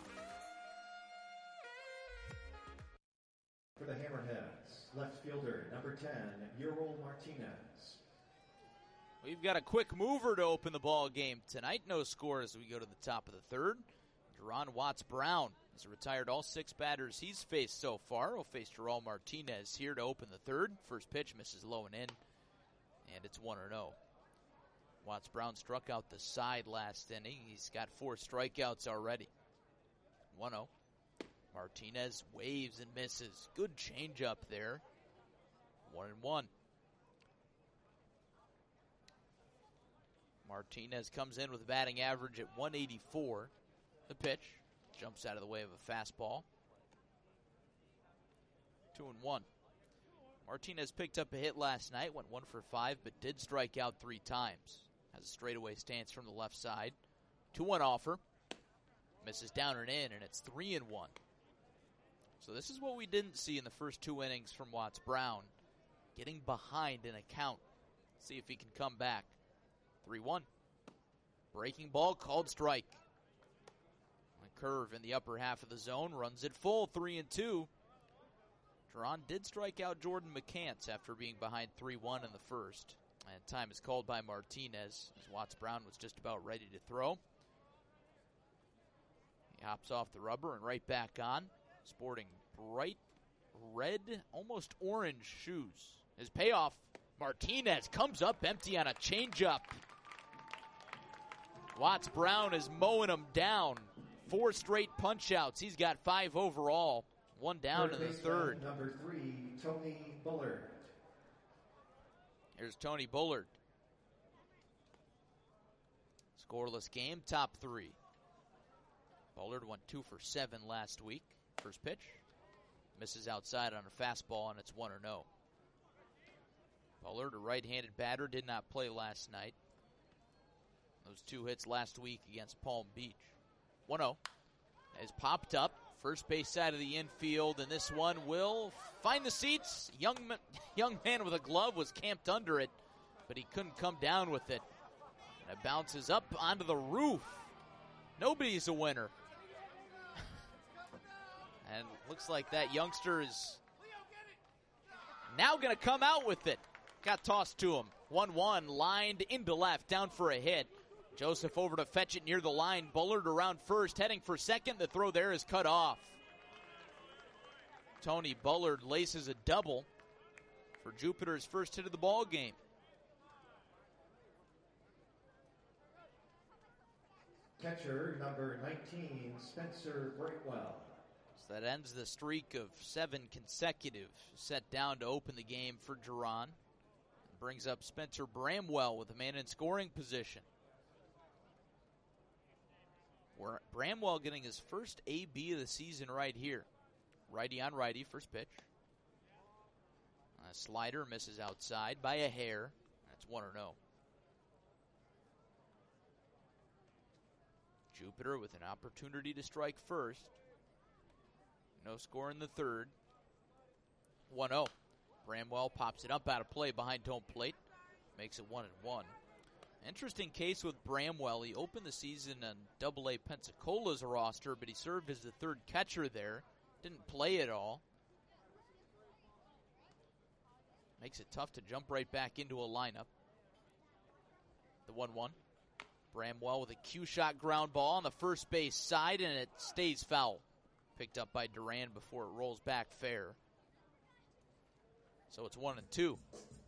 For the Hammerheads, left fielder, number 10, Ural Martinez. We've got a quick mover to open the ball game tonight. No score as we go to the top of the third. Jerron Watts-Brown has retired all 6 batters he's faced so far. He'll face Ural Martinez here to open the third. First pitch misses low and in, and it's 1-0. Watts-Brown struck out the side last inning. He's got 4 strikeouts already. 1-0. Martinez waves and misses. Good changeup there. 1-1. Martinez comes in with a batting average at 184. The pitch jumps out of the way of a fastball. 2-1. Martinez picked up a hit last night, went 1 for 5, but did strike out 3 times. Has a straightaway stance from the left side. 2-1 offer. Misses down and in, and it's 3-1. So this is what we didn't see in the first 2 innings from Watts-Brown. Getting behind in a count. See if he can come back. 3-1. Breaking ball, called strike. A curve in the upper half of the zone, runs it full, 3-2. Jerron did strike out Jordan McCants after being behind 3-1 in the first. And time is called by Martinez as Watts-Brown was just about ready to throw. He hops off the rubber and right back on, sporting bright red, almost orange shoes. His payoff, Martinez comes up empty on a changeup. Watts-Brown is mowing him down. 4 straight punch-outs. He's got 5 overall. 1 down in the third. Number 3, Tony Bullard. Here's Tony Bullard. Scoreless game, top 3. Bullard went 2 for 7 last week. First pitch. Misses outside on a fastball, and it's 1-0. Bullard, a right-handed batter, did not play last night. Those 2 hits last week against Palm Beach. 1-0 has popped up. First base side of the infield, and this one will find the seats. Young man with a glove was camped under it, but he couldn't come down with it. And it bounces up onto the roof. Nobody's a winner. And looks like that youngster is now going to come out with it. Got tossed to him. 1-1, lined into left, down for a hit. Joseph over to fetch it near the line. Bullard around first, heading for second. The throw there is cut off. Tony Bullard laces a double for Jupiter's first hit of the ball game. Catcher, number 19, Spencer Brightwell. So that ends the streak of 7 consecutive set down to open the game for Jerron. Brings up Spencer Bramwell with a man in scoring position. Bramwell getting his first AB of the season right here. Righty on righty, first pitch. A slider misses outside by a hair. That's 1-0. Jupiter with an opportunity to strike first. No score in the third. 1-0. Bramwell pops it up out of play behind home plate. Makes it 1-1. Interesting case with Bramwell. He opened the season on AA Pensacola's roster, but he served as the third catcher there. Didn't play at all. Makes it tough to jump right back into a lineup. The 1-1. Bramwell with a cue shot ground ball on the first base side, and it stays foul. Picked up by Duran before it rolls back fair. So it's 1-2.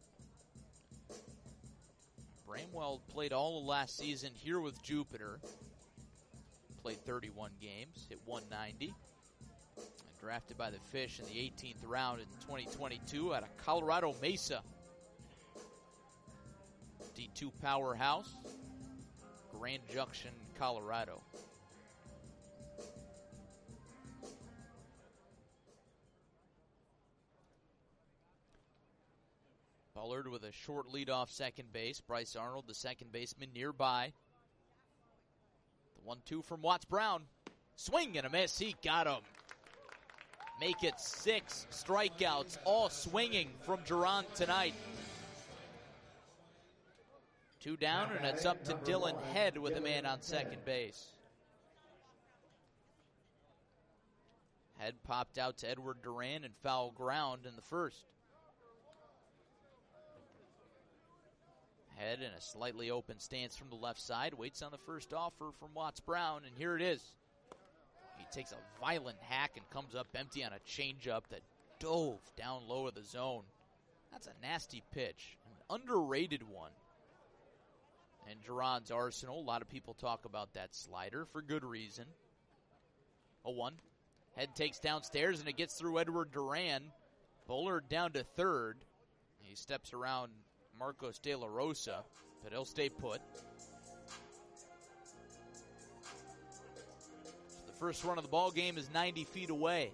Bramwell played all of last season here with Jupiter. Played 31 games, hit 190. And drafted by the Fish in the 18th round in 2022 out of Colorado Mesa. D2 powerhouse, Grand Junction, Colorado. Bullard with a short lead off second base. Bryce Arnold, the second baseman, nearby. The 1-2 from Watts Brown. Swing and a miss. He got him. Make it 6 strikeouts, all swinging from Duran tonight. 2 down, and it's up to Dylan Head with a man on second base. Head popped out to Edward Duran and foul ground in the first. Head in a slightly open stance from the left side, waits on the first offer from Watts Brown, and here it is. He takes a violent hack and comes up empty on a changeup that dove down low of the zone. That's a nasty pitch, an underrated one. And Duran's arsenal, a lot of people talk about that slider for good reason. 0-1. Head takes downstairs, and it gets through Edward Duran. Bullard down to third. He steps around Marcos De La Rosa, but he'll stay put. So the first run of the ball game is 90 feet away.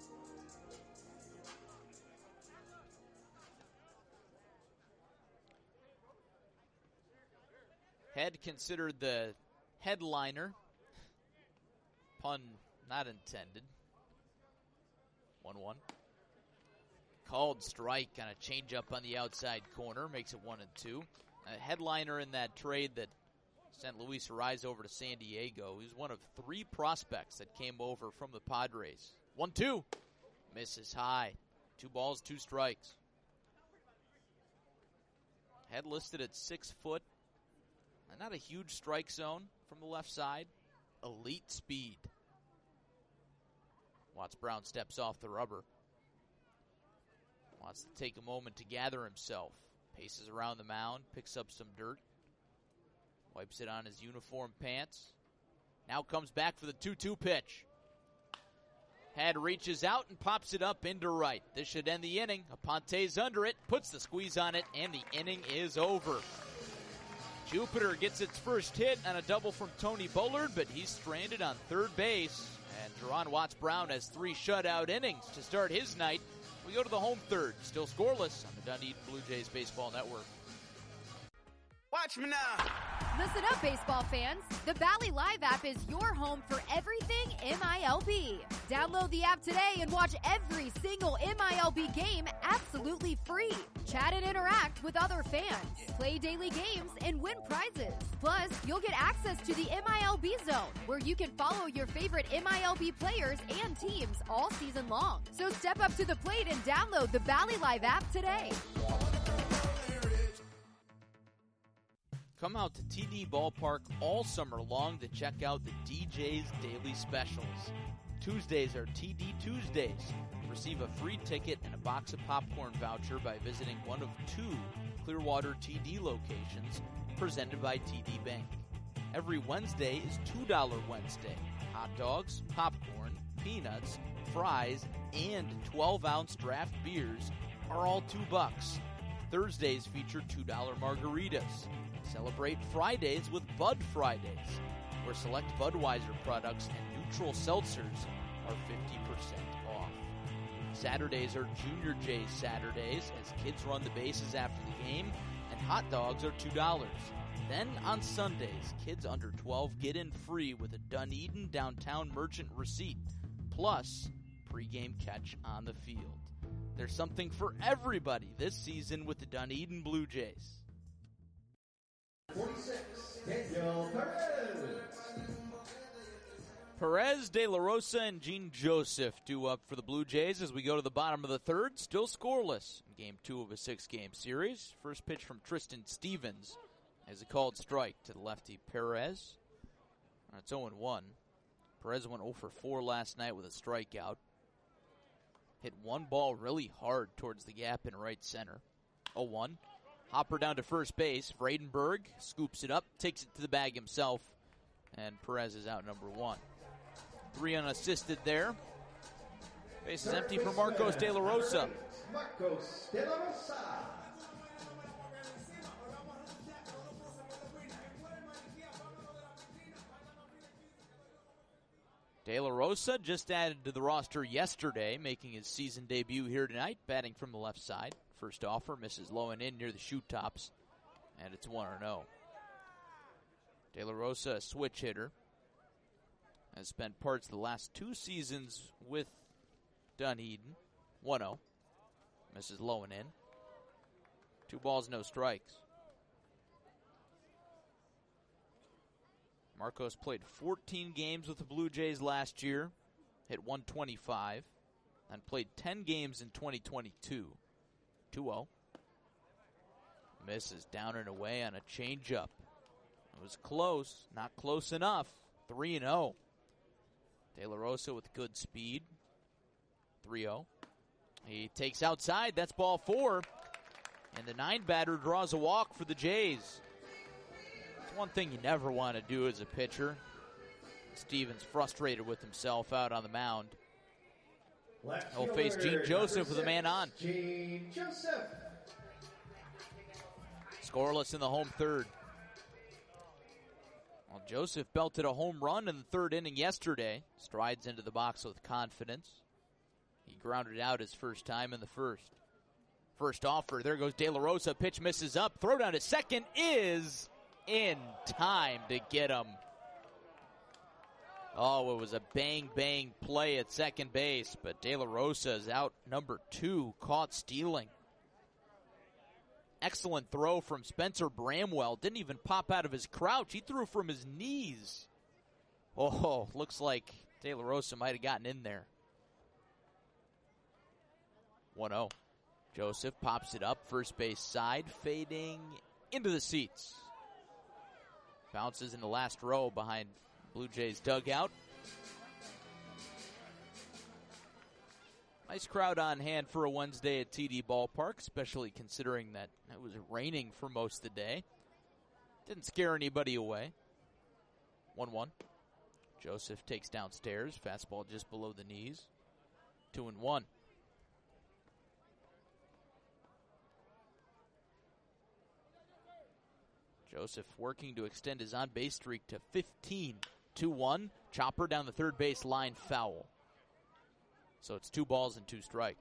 Head considered the headliner. Pun not intended. 1-1. Called strike on a changeup on the outside corner. Makes it 1-2. A headliner in that trade that sent Luis Ariz over to San Diego. He's one of 3 prospects that came over from the Padres. 1-2. Misses high. 2 balls, 2 strikes. Head listed at 6 foot. And not a huge strike zone from the left side. Elite speed. Watts Brown steps off the rubber. Wants to take a moment to gather himself. Paces around the mound, picks up some dirt. Wipes it on his uniform pants. Now comes back for the 2-2 pitch. Head reaches out and pops it up into right. This should end the inning. Aponte's under it, puts the squeeze on it, and the inning is over. Jupiter gets its first hit on a double from Tony Bullard, but he's stranded on third base. And Duran Watts Brown has 3 shutout innings to start his night. We go to the home third, still scoreless on the Dunedin Blue Jays Baseball Network. Watch me now. Listen up, baseball fans. The Bally Live app is your home for everything MILB. Download the app today and watch every single MILB game absolutely free. Chat and interact with other fans. Play daily games and win prizes. Plus, you'll get access to the MILB Zone, where you can follow your favorite MILB players and teams all season long. So step up to the plate and download the Bally Live app today. Come out to TD Ballpark all summer long to check out the DJ's Daily Specials. Tuesdays are TD Tuesdays. Receive a free ticket and a box of popcorn voucher by visiting one of 2 Clearwater TD locations presented by TD Bank. Every Wednesday is $2 Wednesday. Hot dogs, popcorn, peanuts, fries, and 12-ounce draft beers are all $2. Thursdays feature $2 margaritas. Celebrate Fridays with Bud Fridays, where select Budweiser products and neutral seltzers are 50% off. Saturdays are Junior J's Saturdays, as kids run the bases after the game, and hot dogs are $2. Then on Sundays, kids under 12 get in free with a Dunedin Downtown Merchant receipt, plus pregame catch on the field. There's something for everybody this season with the Dunedin Blue Jays. 46, Daniel Perez. Perez, De La Rosa, and Gene Joseph due up for the Blue Jays as we go to the bottom of the third. Still scoreless in Game 2 of a 6-game series. First pitch from Tristan Stevens as a called strike to the lefty Perez. It's 0-1. Perez went 0 for 4 last night with a strikeout. hit one ball really hard towards the gap in right center. 0-1. Hopper down to first base. Vredenberg scoops it up, takes it to the bag himself, and Perez is out number 1. 3 unassisted there. Base is empty for Marcos De La Rosa. Marcos De La Rosa. De La Rosa just added to the roster yesterday, making his season debut here tonight, batting from the left side. First offer misses low and in near the shoe tops, and it's 1-0. De La Rosa, a switch hitter, has spent parts of the last 2 seasons with Dunedin. 1-0. Misses low and in. 2 balls, no strikes. Marcos played 14 games with the Blue Jays last year, hit 125, and played 10 games in 2022. 2-0. Misses down and away on a changeup. It was close, not close enough. 3-0. De La Rosa with good speed. 3-0. He takes outside. That's ball 4. And the 9-batter draws a walk for the Jays. It's one thing you never want to do as a pitcher. Stevens frustrated with himself out on the mound. He'll face Gene Joseph with a man on. Gene Joseph. Scoreless in the home third. Well, Joseph belted a home run in the third inning yesterday. Strides into the box with confidence. He grounded out his first time in the first. First offer. There goes De La Rosa. Pitch misses up. Throw down to second is in time to get him. Oh, it was a bang-bang play at second base, but De La Rosa is out number 2, caught stealing. Excellent throw from Spencer Bramwell. Didn't even pop out of his crouch. He threw from his knees. Oh, looks like De La Rosa might have gotten in there. 1-0. Joseph pops it up, first base side, fading into the seats. Bounces in the last row behind Blue Jays dugout. Nice crowd on hand for a Wednesday at TD Ballpark, especially considering that it was raining for most of the day. Didn't scare anybody away. 1-1. Joseph takes downstairs. Fastball just below the knees. 2-1. Joseph working to extend his on-base streak to 15. 2-1. Chopper down the third base line, foul. So it's 2 balls and 2 strikes.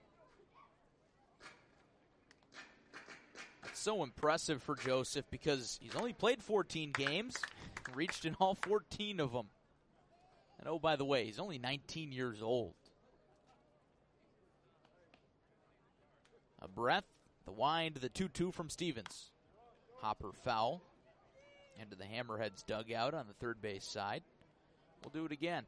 That's so impressive for Joseph because he's only played 14 games, reached in all 14 of them. And oh, by the way, he's only 19 years old. A breath, the wind, the 2-2 from Stevens. Hopper foul into the Hammerheads dugout on the third base side. We'll do it again.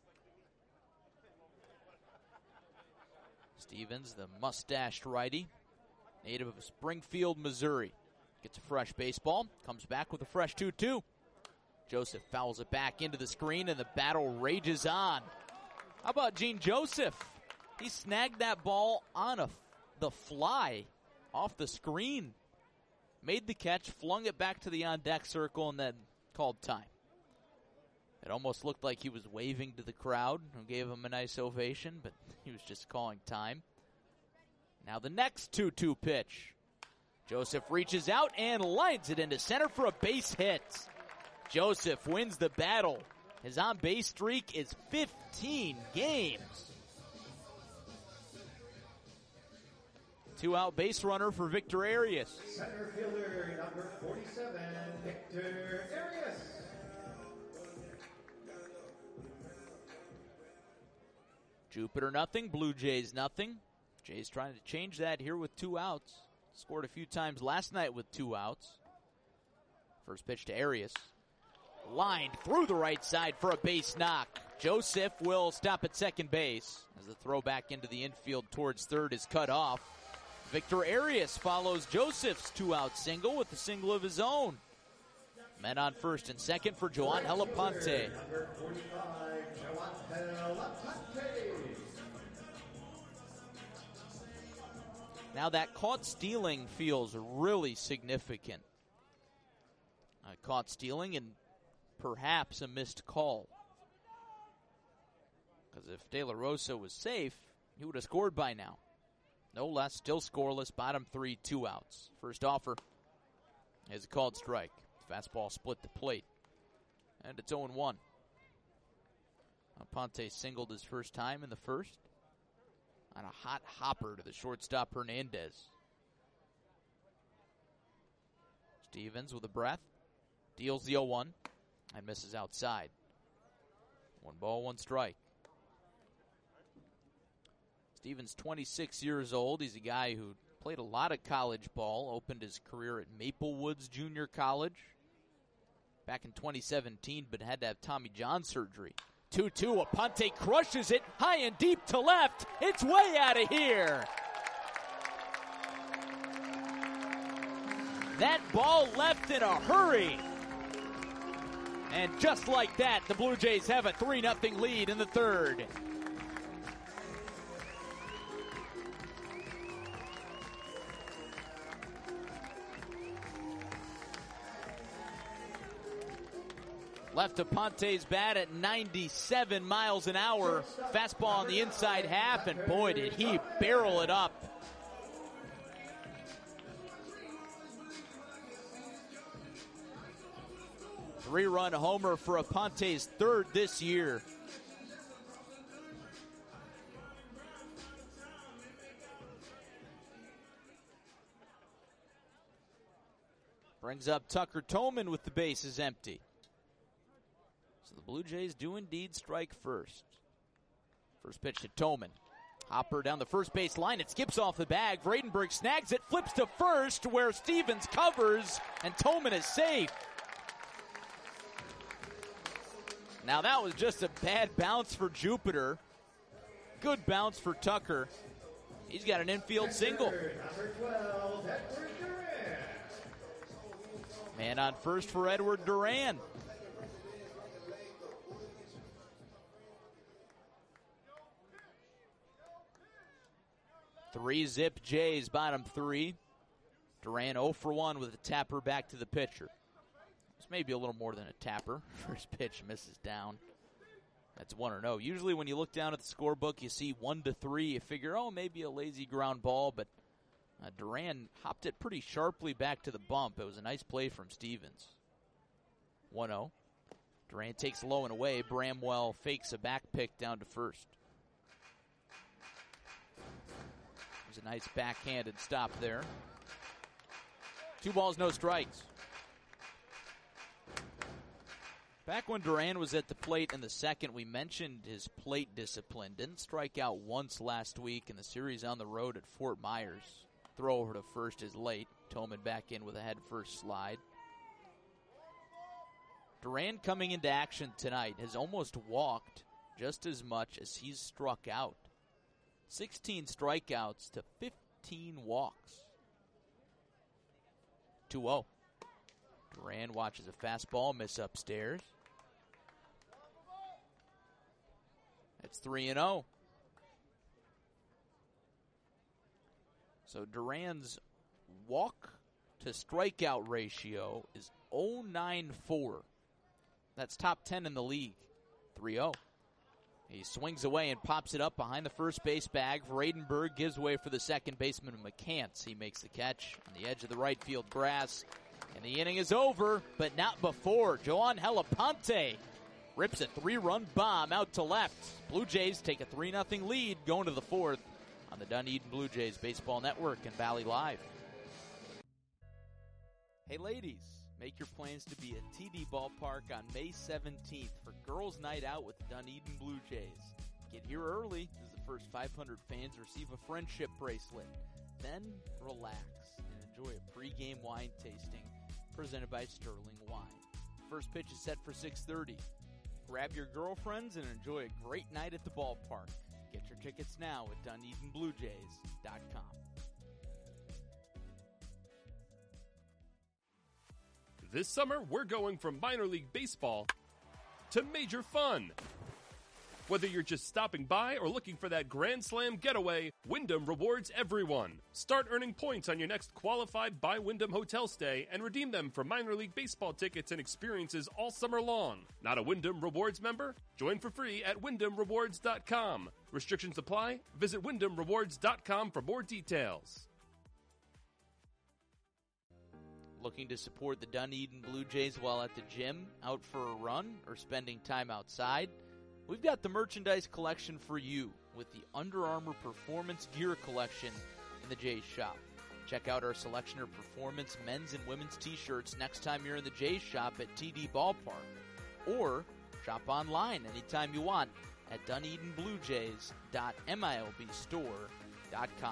Stevens, the mustached righty, native of Springfield, Missouri, gets a fresh baseball, comes back with a fresh 2-2. Joseph fouls it back into the screen, and the battle rages on. How about Gene Joseph? He snagged that ball on the fly off the screen. Made the catch, flung it back to the on-deck circle, and then called time. It almost looked like he was waving to the crowd, who gave him a nice ovation, but he was just calling time. Now the next 2-2 pitch. Joseph reaches out and lines it into center for a base hit. Joseph wins the battle. His on-base streak is 15 games. 2-out base runner for Victor Arias. Center fielder number 47, Victor Arias. Jupiter nothing, Blue Jays nothing. Jays trying to change that here with 2 outs. Scored a few times last night with 2 outs. First pitch to Arias. Lined through the right side for a base knock. Joseph will stop at second base as the throw back into the infield towards third is cut off. Victor Arias follows Joseph's 2-out single with a single of his own. Men on first and second for Joan Helaponte. Number 45, Joan Helaponte. Now that caught stealing feels really significant. Caught stealing and perhaps a missed call. Because if De La Rosa was safe, he would have scored by now. No less, still scoreless, bottom 3, 2 outs. First offer is a called strike. Fastball split the plate. And it's 0-1. Aponte singled his first time in the first on a hot hopper to the shortstop Hernandez. Stevens with a breath. Deals the 0-1 and misses outside. 1 ball, 1 strike. Stevens, 26 years old. He's a guy who played a lot of college ball, opened his career at Maple Woods Junior College back in 2017, but had to have Tommy John surgery. 2-2, Aponte crushes it high and deep to left. It's way out of here. That ball left in a hurry. And just like that, the Blue Jays have a 3-0 lead in the third. Left Aponte's bat at 97 miles an hour. Fastball on the inside half, and boy, did he barrel it up. Three-run homer for Aponte's third this year. Brings up Tucker Toman with the bases empty. So the Blue Jays do indeed strike first. First pitch to Toman. Hopper down the first base line. It skips off the bag. Vredenberg snags it, flips to first where Stevens covers, and Toman is safe. Now that was just a bad bounce for Jupiter. Good bounce for Tucker. He's got an infield single. Number 12, Edward Duran. Man on first for Edward Duran. Three-zip Jays, bottom 3. Duran 0 for 1 with a tapper back to the pitcher. This may be a little more than a tapper. First pitch misses down. That's 1-0. Usually when you look down at the scorebook, you see 1-3. You figure, oh, maybe a lazy ground ball, but Duran hopped it pretty sharply back to the bump. It was a nice play from Stevens. 1-0. Duran takes low and away. Bramwell fakes a back pick down to first. There's a nice backhanded stop there. 2 balls, no strikes. Back when Duran was at the plate in the second, we mentioned his plate discipline. Didn't strike out once last week in the series on the road at Fort Myers. Throw over to first is late. Toman back in with a head first slide. Duran coming into action tonight has almost walked just as much as he's struck out. 16 strikeouts to 15 walks. 2-0. Duran watches a fastball miss upstairs. It's 3-0. So Duran's walk to strikeout ratio is 0.94. That's top 10 in the league. 3-0. He swings away and pops it up behind the first base bag. Vredenberg gives way for the second baseman, McCants. He makes the catch on the edge of the right field grass. And the inning is over, but not before. Joangel Aponte rips a 3-run bomb out to left. Blue Jays take a 3-0 lead going to the fourth on the Dunedin Blue Jays Baseball Network and Valley Live. Hey ladies, make your plans to be at TD Ballpark on May 17th for Girls Night Out with the Dunedin Blue Jays. Get here early as the first 500 fans receive a friendship bracelet. Then relax and enjoy a pregame wine tasting presented by Sterling Wine. First pitch is set for 6:30. Grab your girlfriends and enjoy a great night at the ballpark. Get your tickets now at DunedinBlueJays.com. This summer, we're going from minor league baseball to major fun. Whether you're just stopping by or looking for that Grand Slam getaway, Wyndham rewards everyone. Start earning points on your next qualified by Wyndham hotel stay and redeem them for minor league baseball tickets and experiences all summer long. Not a Wyndham Rewards member? Join for free at WyndhamRewards.com. Restrictions apply. Visit WyndhamRewards.com for more details. Looking to support the Dunedin Blue Jays while at the gym, out for a run, or spending time outside? We've got the merchandise collection for you with the Under Armour Performance Gear Collection in the Jays shop. Check out our selection of performance men's and women's t-shirts next time you're in the Jays shop at TD Ballpark. Or shop online anytime you want at DunedinBlueJays.milbstore.com.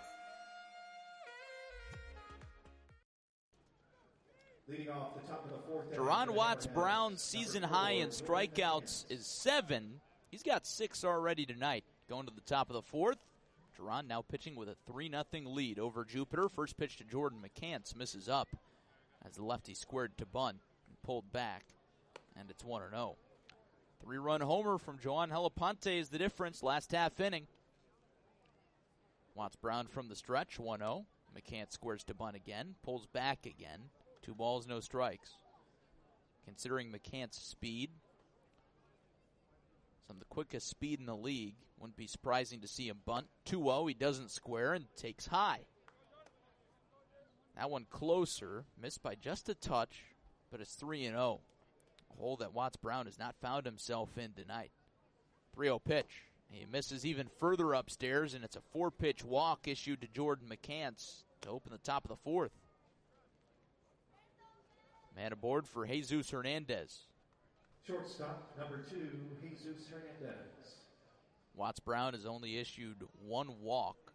Leading off the top of the fourth. Teron Watts-Brown's season high in strikeouts is 7. He's got 6 already tonight. Going to the top of the fourth. Teron now pitching with a 3-0 lead over Jupiter. First pitch to Jordan McCants misses up as the lefty squared to bunt and pulled back. And it's 1-0. 3-run homer from Joan Helaponte is the difference last half inning. Watts-Brown from the stretch, 1-0. McCants squares to bunt again, pulls back again. 2 balls, no strikes. Considering McCants' speed, some of the quickest speed in the league, wouldn't be surprising to see him bunt. 2-0, he doesn't square and takes high. That one closer, missed by just a touch, but it's 3-0. A hole that Watts-Brown has not found himself in tonight. 3-0 pitch. He misses even further upstairs, and it's a 4-pitch walk issued to Jordan McCants to open the top of the fourth. Man aboard for Jesus Hernandez. Shortstop, number 2, Jesus Hernandez. Watts-Brown has only issued 1 walk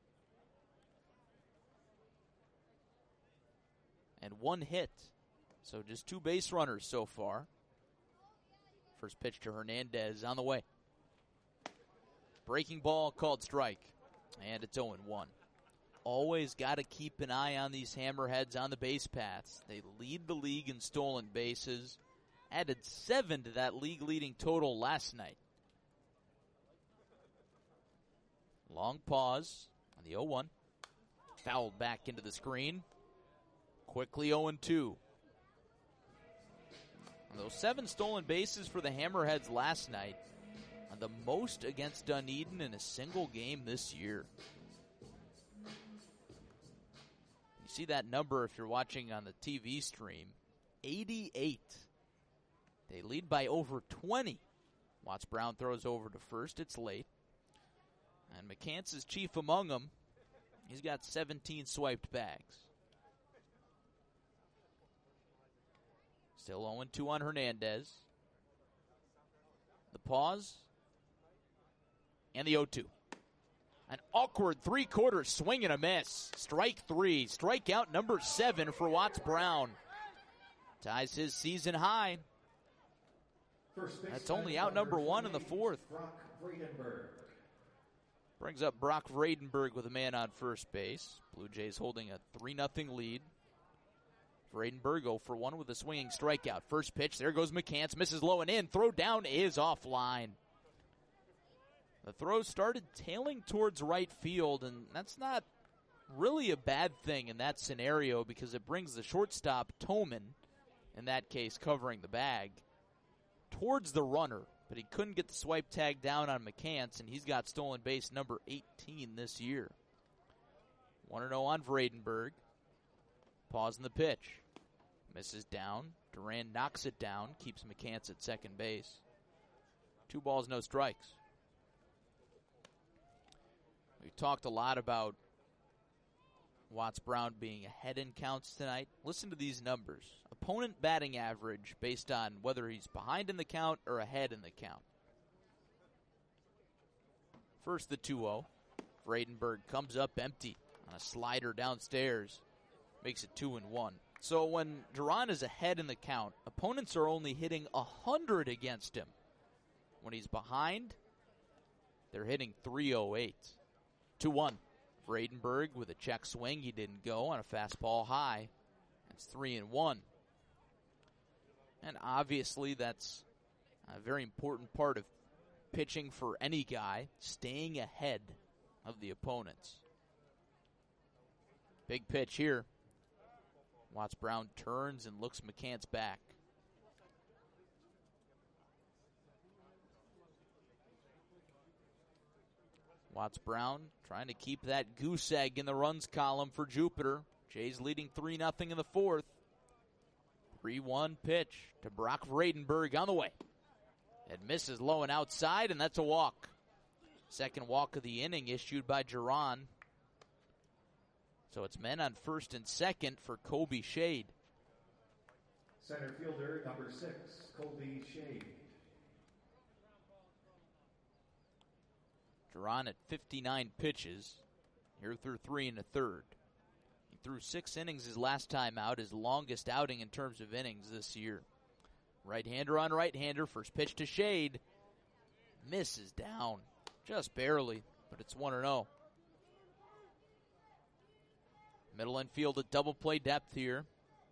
and 1 hit. So just 2 base runners so far. First pitch to Hernandez on the way. Breaking ball called strike. And it's 0-1. Always got to keep an eye on these hammerheads on the base paths. They lead the league in stolen bases. Added 7 to that league-leading total last night. Long pause on the 0-1. Fouled back into the screen. Quickly 0-2. And those 7 stolen bases for the hammerheads last night are the most against Dunedin in a single game this year. You see that number if you're watching on the TV stream, 88. They lead by over 20. Watts-Brown throws over to first. It's late. And McCants is chief among them. He's got 17 swiped bags. Still 0-2 on Hernandez. The pause. And the 0-2. An awkward 3/4 swing and a miss. Strike 3. Strikeout number 7 for Watts-Brown. Ties his season high. That's only out number 1 in the fourth. Brock Vredenberg. Brings up Brock Vredenberg with a man on first base. Blue Jays holding a 3-0 lead. Vredenberg 0-for-1 with a swinging strikeout. First pitch, there goes McCants. Misses low and in. Throw down is offline. The throw started tailing towards right field, and that's not really a bad thing in that scenario because it brings the shortstop, Toman, in that case covering the bag, towards the runner. But he couldn't get the swipe tag down on McCants, and he's got stolen base number 18 this year. 1-0 on Vredenberg. Pause in the pitch. Misses down. Duran knocks it down, keeps McCants at second base. 2 balls, no strikes. We've talked a lot about Watts-Brown being ahead in counts tonight. Listen to these numbers. Opponent batting average based on whether he's behind in the count or ahead in the count. First the 2-0. Vredenberg comes up empty on a slider downstairs. Makes it 2-1. So when Duran is ahead in the count, opponents are only hitting 100 against him. When he's behind, they're hitting 308. 2-1. Vredenberg with a check swing. He didn't go on a fastball high. It's 3-1. And obviously that's a very important part of pitching for any guy, staying ahead of the opponents. Big pitch here. Watts Brown turns and looks McCants back. Watts Brown trying to keep that goose egg in the runs column for Jupiter. Jays leading 3-0 in the fourth. 3-1 pitch to Brock Vredenberg on the way. It misses low and outside, and that's a walk. Second walk of the inning issued by Duran. So it's men on first and second for Colby Shade. Center fielder, number 6, Colby Shade. Duran at 59 pitches. Here through 3 1/3. He threw 6 innings his last time out, his longest outing in terms of innings this year. Right-hander on right-hander. First pitch to Shade. Misses down. Just barely, but it's 1-0. Middle infield at double play depth here.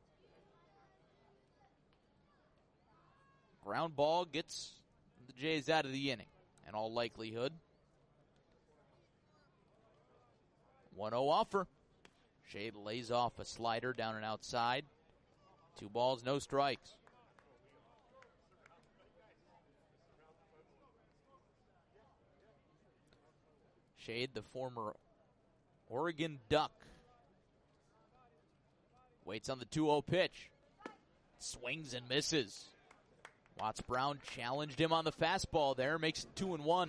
Ground ball gets the Jays out of the inning, in all likelihood. 1-0 offer. Shade lays off a slider down and outside. 2 balls, no strikes. Shade, the former Oregon Duck, waits on the 2-0 pitch. Swings and misses. Watts Brown challenged him on the fastball there, makes it 2-1.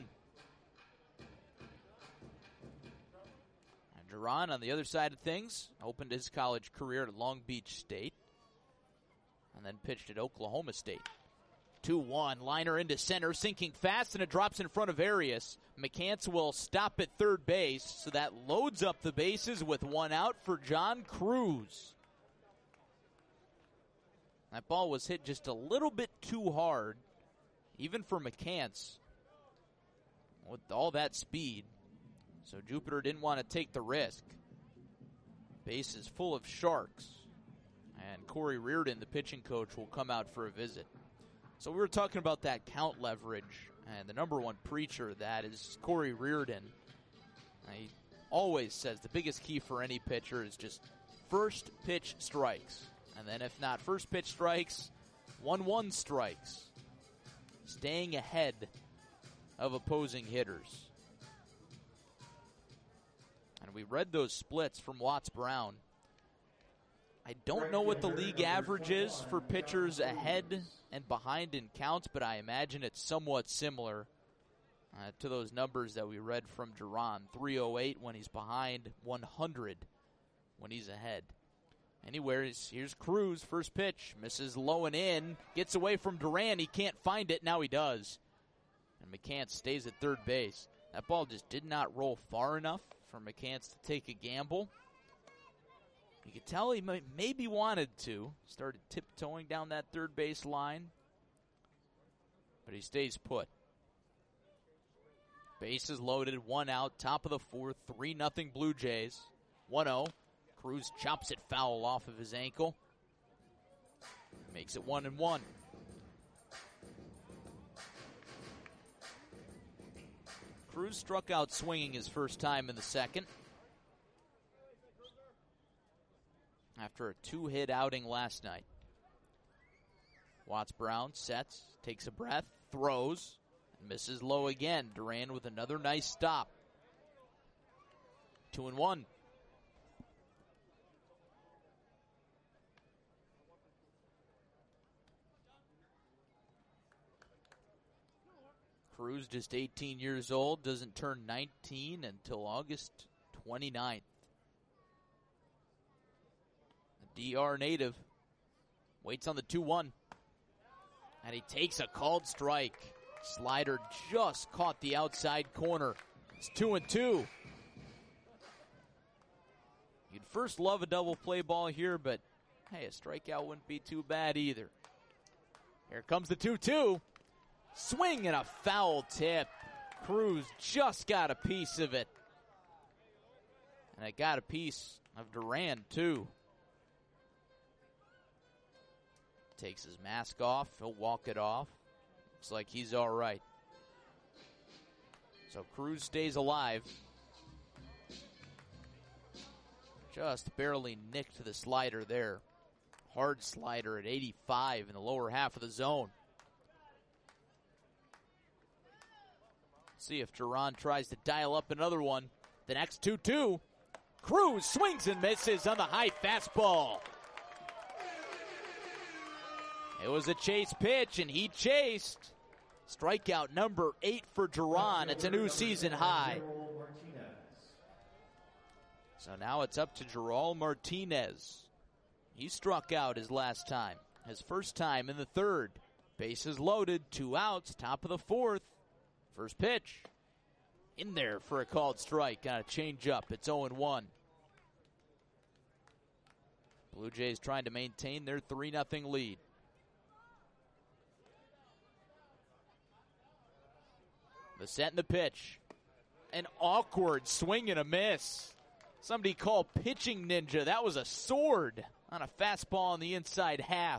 And Duran on the other side of things opened his college career at Long Beach State and then pitched at Oklahoma State. 2-1, liner into center, sinking fast, and it drops in front of Arias. McCants will stop at third base, so that loads up the bases with 1 out for John Cruz. That ball was hit just a little bit too hard, even for McCants, with all that speed. So Jupiter didn't want to take the risk. Base is full of sharks, and Corey Reardon, the pitching coach, will come out for a visit. So we were talking about that count leverage, and the number one preacher of that is Corey Reardon. He always says the biggest key for any pitcher is just first pitch strikes. And then if not first pitch strikes, 1-1 strikes. Staying ahead of opposing hitters. And we read those splits from Watts Brown. I don't know what the league average is for pitchers ahead and behind in counts, but I imagine it's somewhat similar to those numbers that we read from Duran. 308 when he's behind, 100 when he's ahead. Anyways, here's Cruz, first pitch, misses low and in, gets away from Duran, he can't find it, now he does. And McCants stays at third base. That ball just did not roll far enough for McCants to take a gamble. You could tell he maybe wanted to. Started tiptoeing down that third base line. But he stays put. Bases loaded, 1 out, top of the fourth, 3-0 Blue Jays. 1-0. Cruz chops it foul off of his ankle. Makes it 1-1. Cruz struck out swinging his first time in the second. After a 2-hit outing last night. Watts Brown sets, takes a breath, throws, and misses low again. Duran with another nice stop. 2-1. Cruz, just 18 years old, doesn't turn 19 until August 29th. A DR native waits on the 2-1. And he takes a called strike. Slider just caught the outside corner. It's 2-2. You'd first love a double play ball here, but hey, a strikeout wouldn't be too bad either. Here comes the 2-2. Swing and a foul tip. Cruz just got a piece of it. And it got a piece of Duran, too. Takes his mask off. He'll walk it off. Looks like he's all right. So Cruz stays alive. Just barely nicked the slider there. Hard slider at 85 in the lower half of the zone. See if Duran tries to dial up another one. The next 2-2. Cruz swings and misses on the high fastball. It was a chase pitch, and he chased. Strikeout number 8 for Duran. It's a new season high. So now it's up to Jeral Martinez. He struck out his last time. His first time in the third. Bases loaded, 2 outs, top of the fourth. First pitch. In there for a called strike. Got a change up. It's 0-1. Blue Jays trying to maintain their 3-0 lead. The set and the pitch. An awkward swing and a miss. Somebody called pitching ninja. That was a sword on a fastball on the inside half.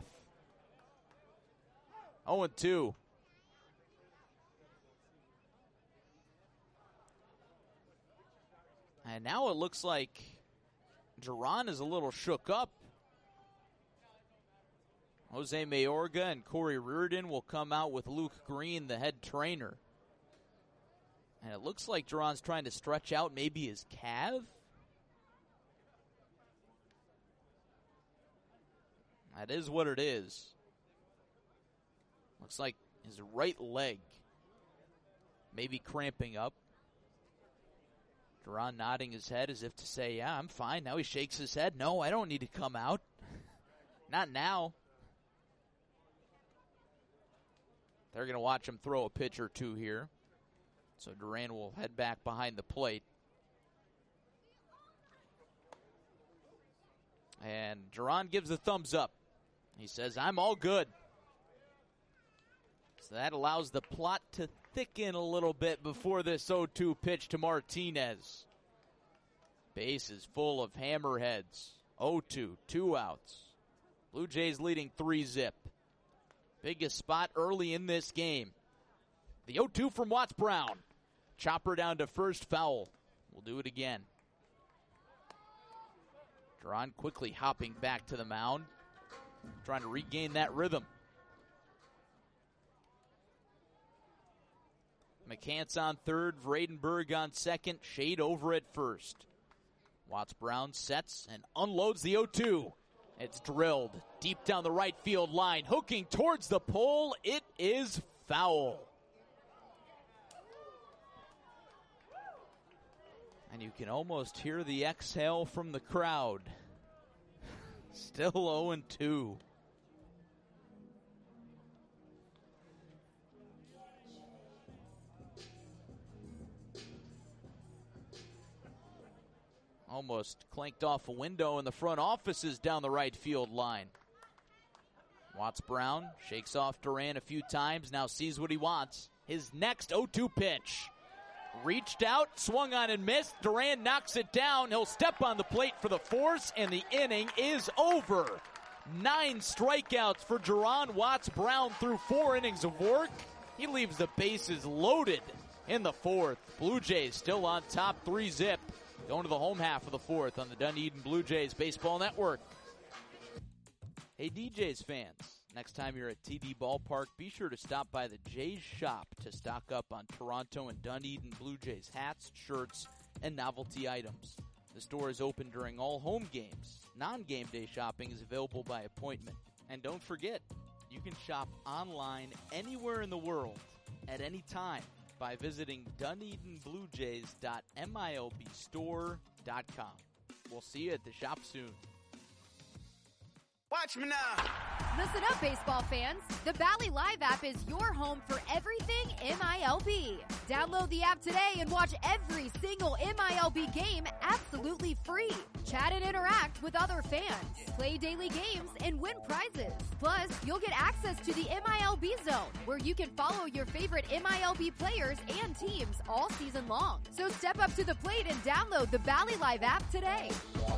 0-2. And now it looks like Duran is a little shook up. Jose Mayorga and Corey Reardon will come out with Luke Green, the head trainer. And it looks like Duran's trying to stretch out maybe his calf. That is what it is. Looks like his right leg maybe cramping up. Duran nodding his head as if to say, yeah, I'm fine. Now he shakes his head. No, I don't need to come out. Not now. They're going to watch him throw a pitch or two here. So Duran will head back behind the plate. And Duran gives the thumbs up. He says, I'm all good. So that allows the plot to thicken a little bit before this 0-2 pitch to Martinez. Base is full of hammerheads. 0-2, 2 outs. Blue Jays leading 3-0. Biggest spot early in this game. The 0-2 from Watts Brown. Chopper down to first, foul. We'll do it again. Duran quickly hopping back to the mound. Trying to regain that rhythm. McCants on third, Vradenberg on second, Shade over at first. Watts Brown sets and unloads the 0-2. It's drilled deep down the right field line, hooking towards the pole. It is foul. And you can almost hear the exhale from the crowd. Still 0-2. Almost clanked off a window in the front offices down the right field line. Watts Brown shakes off Duran a few times, now sees what he wants. His next 0-2 pitch. Reached out, swung on and missed. Duran knocks it down. He'll step on the plate for the force, and the inning is over. 9 strikeouts for Duran Watts Brown through 4 innings of work. He leaves the bases loaded in the fourth. Blue Jays still on top 3-0. Going to the home half of the fourth on the Dunedin Blue Jays Baseball Network. Hey, DJs fans, next time you're at TD Ballpark, be sure to stop by the Jays shop to stock up on Toronto and Dunedin Blue Jays hats, shirts, and novelty items. The store is open during all home games. Non-game day shopping is available by appointment. And don't forget, you can shop online anywhere in the world at any time by visiting DunedinBlueJays.MILBstore.com. We'll see you at the shop soon. Watch me now. Listen up, baseball fans. The Bally Live app is your home for everything MILB. Download the app today and watch every single MILB game absolutely free. Chat and interact with other fans. Play daily games and win prizes. Plus, you'll get access to the MILB Zone, where you can follow your favorite MILB players and teams all season long. So step up to the plate and download the Bally Live app today.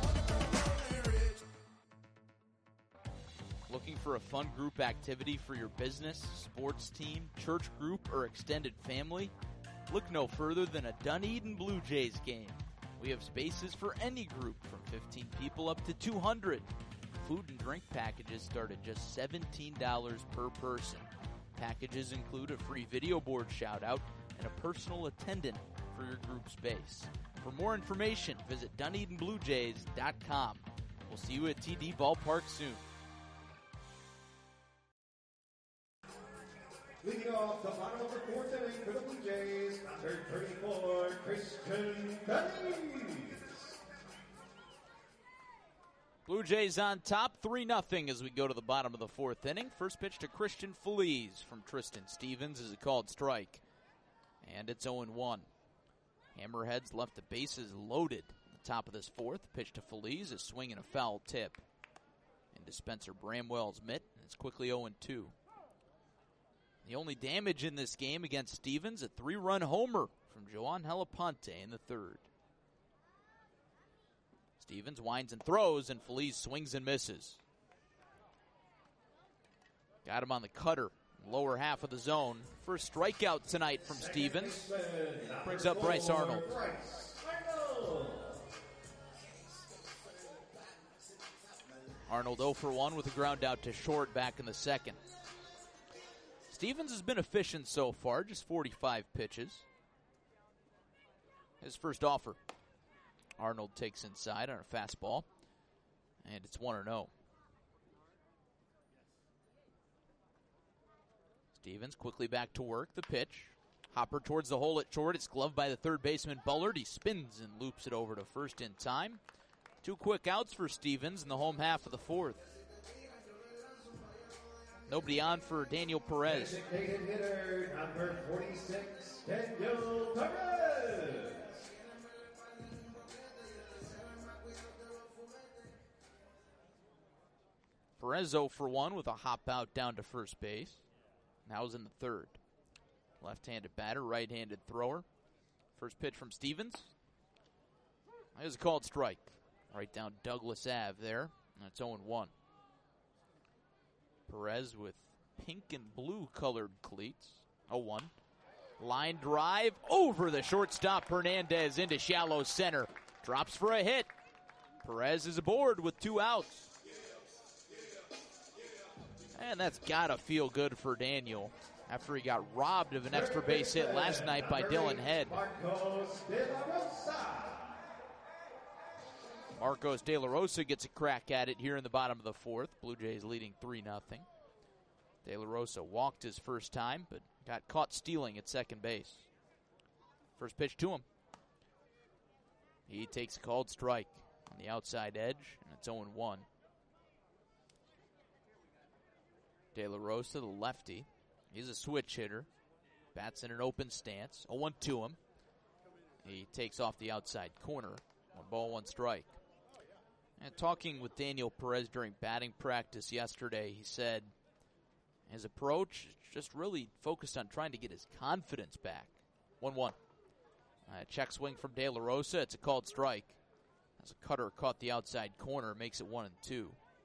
Looking for a fun group activity for your business, sports team, church group, or extended family? Look no further than a Dunedin Blue Jays game. We have spaces for any group from 15 people up to 200. Food and drink packages start at just $17 per person. Packages include a free video board shout-out and a personal attendant for your group space. For more information, visit DunedinBlueJays.com. We'll see you at TD Ballpark soon. Leading off the bottom of the fourth inning for the Blue Jays, number 34, Christian Feliz. Blue Jays on top, 3-0 as we go to the bottom of the fourth inning. First pitch to Christian Feliz from Tristan Stevens is a called strike. And it's 0-1. Hammerheads left the bases loaded at the top of this fourth. Pitch to Feliz, a swing and a foul tip into Spencer Bramwell's mitt, and it's quickly 0-2. The only damage in this game against Stevens, a 3-run homer from Joan Helaponte in the third. Stevens winds and throws, and Feliz swings and misses. Got him on the cutter, lower half of the zone. First strikeout tonight from Stevens. Brings up Bryce Arnold. Arnold 0 for 1 with a ground out to short back in the second. Stevens has been efficient so far, just 45 pitches. His first offer. Arnold takes inside on a fastball, and it's 1-0. Stevens quickly back to work. The pitch. Hopper towards the hole at short. It's gloved by the third baseman Bullard. He spins and loops it over to first in time. 2 quick outs for Stevens in the home half of the fourth. Nobody on for Daniel Perez. Designated hitter, number 46, Daniel Perez. Perez 0 for 1 with a hop out down to first base. Now is in the third. Left-handed batter, right-handed thrower. First pitch from Stevens. There's a called strike. Right down Douglas Ave there. That's 0-1. Perez with pink and blue colored cleats. 0-1. Line drive over the shortstop Hernandez into shallow center. Drops for a hit. Perez is aboard with 2 outs. And that's got to feel good for Daniel after he got robbed of an extra base hit last night by Dylan Head. Marcos De La Rosa gets a crack at it here in the bottom of the fourth. Blue Jays leading 3-0. De La Rosa walked his first time, but got caught stealing at second base. First pitch to him. He takes a called strike on the outside edge, and it's 0-1. De La Rosa, the lefty. He's a switch hitter. Bats in an open stance. 0-1 to him. He takes off the outside corner. 1 ball, 1 strike. And talking with Daniel Perez during batting practice yesterday, he said his approach is just really focused on trying to get his confidence back. 1-1. Check swing from De La Rosa. It's a called strike. As a cutter caught the outside corner, makes it 1-2.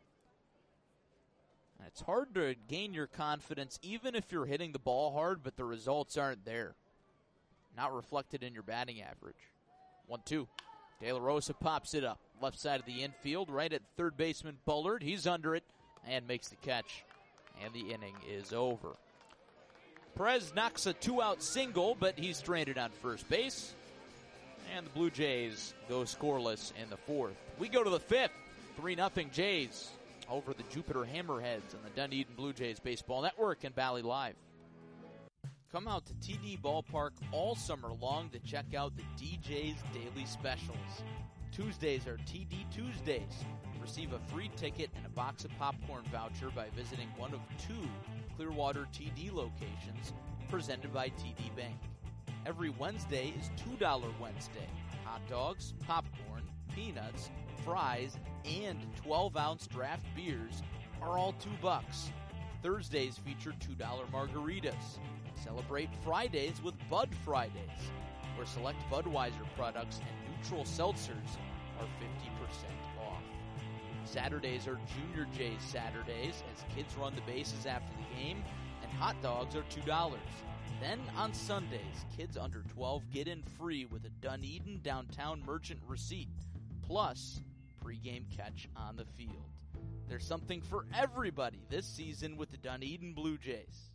It's hard to gain your confidence even if you're hitting the ball hard, but the results aren't there. Not reflected in your batting average. 1-2. De La Rosa pops it up. Left side of the infield, right at third baseman Bullard. He's under it and makes the catch. And the inning is over. Perez knocks a 2-out single, but he's stranded on first base. And the Blue Jays go scoreless in the fourth. We go to the fifth. 3-0 Jays over the Jupiter Hammerheads on the Dunedin Blue Jays Baseball Network and Valley Live. Come out to TD Ballpark all summer long to check out the DJ's Daily Specials. Tuesdays are TD Tuesdays. Receive a free ticket and a box of popcorn voucher by visiting one of 2 Clearwater TD locations presented by TD Bank. Every Wednesday is $2 Wednesday. Hot dogs, popcorn, peanuts, fries, and 12-ounce draft beers are all $2. Thursdays feature $2 margaritas. Celebrate Fridays with Bud Fridays, where select Budweiser products and neutral seltzers are 50% off. Saturdays are Junior Jays Saturdays as kids run the bases after the game and hot dogs are $2. Then on Sundays, kids under 12 get in free with a Dunedin Downtown Merchant receipt, plus pregame catch on the field. There's something for everybody this season with the Dunedin Blue Jays.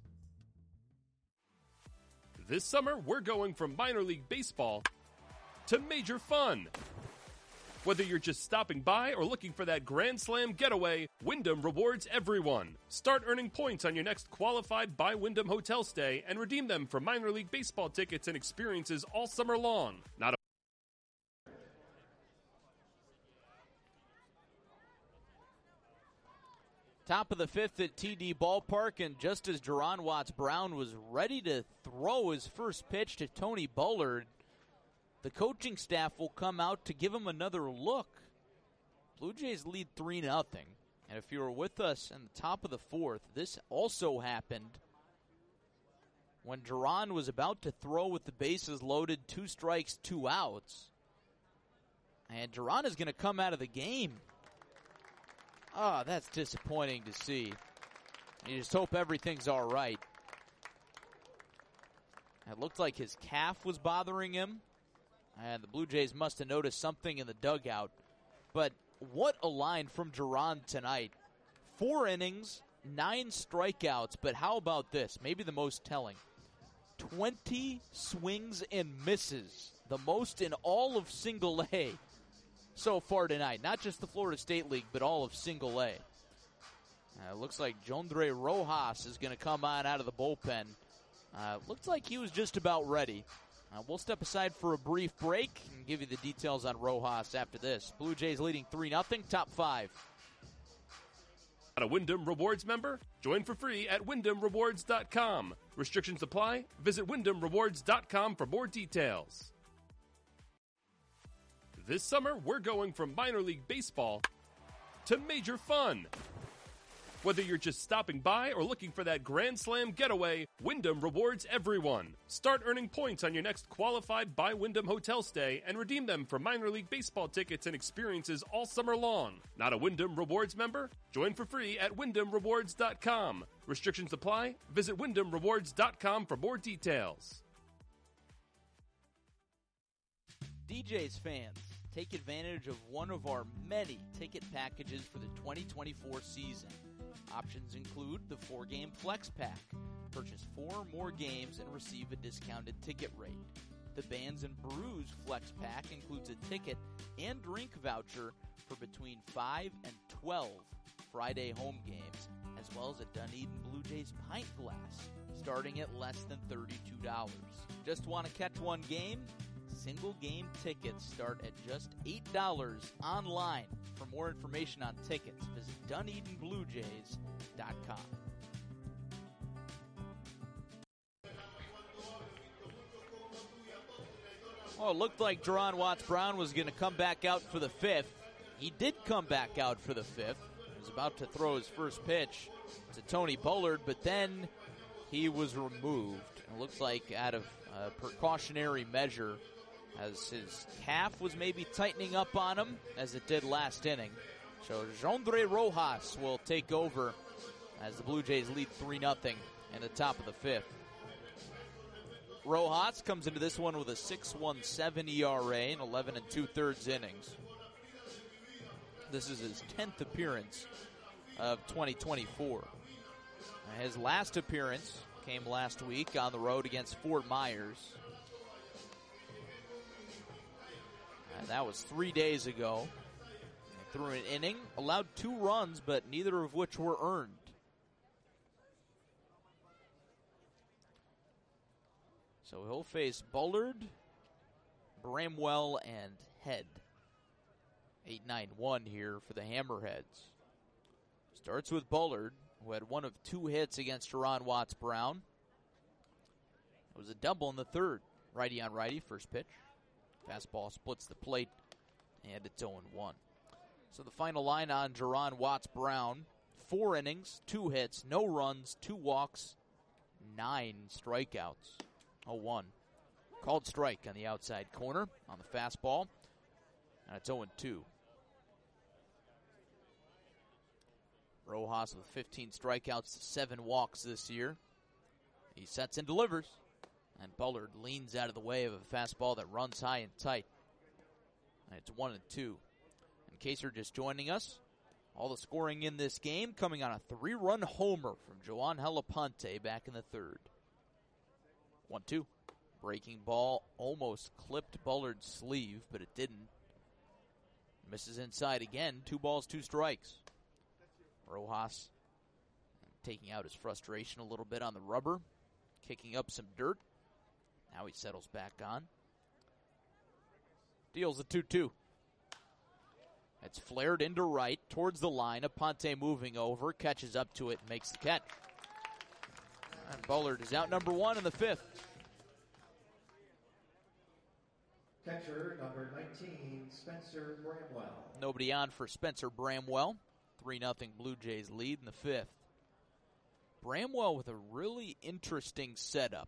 This summer, we're going from minor league baseball to major fun. Whether you're just stopping by or looking for that Grand Slam getaway, Wyndham rewards everyone. Start earning points on your next qualified by Wyndham hotel stay and redeem them for minor league baseball tickets and experiences all summer long. Not a Top of the fifth at TD Ballpark, and just as Jerron Watts-Brown was ready to throw his first pitch to Tony Bullard, the coaching staff will come out to give him another look. Blue Jays lead 3-0. And if you were with us in the top of the fourth, this also happened when Jerron was about to throw with the bases loaded, 2 strikes, 2 outs. And Jerron is going to come out of the game. Oh, that's disappointing to see. You just hope everything's all right. It looked like his calf was bothering him, and the Blue Jays must have noticed something in the dugout. But what a line from Jerron tonight. 4 innings, 9 strikeouts, but how about this? Maybe the most telling. 20 swings and misses, the most in all of Single A so far tonight. Not just the Florida State League, but all of Single A. It looks like Jondre Rojas is going to come on out of the bullpen. Looks like he was just about ready. We'll step aside for a brief break and give you the details on Rojas after this. Blue Jays leading 3-0, top 5. Not a Wyndham Rewards member? Join for free at WyndhamRewards.com. Restrictions apply. Visit WyndhamRewards.com for more details. This summer, we're going from minor league baseball to major fun. Whether you're just stopping by or looking for that Grand Slam getaway, Wyndham rewards everyone. Start earning points on your next qualified by Wyndham hotel stay and redeem them for minor league baseball tickets and experiences all summer long. Not a Wyndham Rewards member? Join for free at WyndhamRewards.com. Restrictions apply. Visit WyndhamRewards.com for more details. DJ's fans, take advantage of one of our many ticket packages for the 2024 season. Options include the 4-game Flex Pack. Purchase 4 more games and receive a discounted ticket rate. The Bands and Brews Flex Pack includes a ticket and drink voucher for between 5 and 12 Friday home games, as well as a Dunedin Blue Jays pint glass, starting at less than $32. Just want to catch one game? Single game tickets start at just $8 online. For more information on tickets, visit DunedinBlueJays.com. Well, it looked like Jerron Watts-Brown was going to come back out for the 5th. He did come back out for the 5th. He was about to throw his first pitch to Tony Bullard, but then he was removed. It looks like out of a precautionary measure, as his calf was maybe tightening up on him, as it did last inning. So Jondre Rojas will take over as the Blue Jays lead 3-0 in the top of the 5th. Rojas comes into this one with a 6.17 ERA in 11 2/3 innings. This is his 10th appearance of 2024. His last appearance came last week on the road against Fort Myers. That was 3 days ago. He threw an inning, allowed 2 runs, but neither of which were earned. So he'll face Bullard, Bramwell, and Head. 8-9-1 here for the Hammerheads. Starts with Bullard, who had 1 of 2 hits against Jerron Watts-Brown. It was a double in the 3rd. Righty on righty, first pitch. Fastball splits the plate, and it's 0-1. So the final line on Jerron Watts-Brown: 4 innings, 2 hits, no runs, 2 walks, 9 strikeouts. 0-1. Called strike on the outside corner on the fastball, and it's 0-2. Rojas with 15 strikeouts, 7 walks this year. He sets and delivers. And Bullard leans out of the way of a fastball that runs high and tight. And it's 1-2. In case you're just joining us, all the scoring in this game coming on a 3-run homer from Joan Helaponte back in the third. 1-2. Breaking ball almost clipped Bullard's sleeve, but it didn't. Misses inside again. 2 balls, 2 strikes. Rojas taking out his frustration a little bit on the rubber, kicking up some dirt. Now he settles back on. Deals a 2-2. It's flared into right towards the line. Aponte moving over, catches up to it, and makes the catch. And Bullard is out number 1 in the 5th. Catcher number 19, Spencer Bramwell. Nobody on for Spencer Bramwell. 3-0 Blue Jays lead in the 5th. Bramwell with a really interesting setup.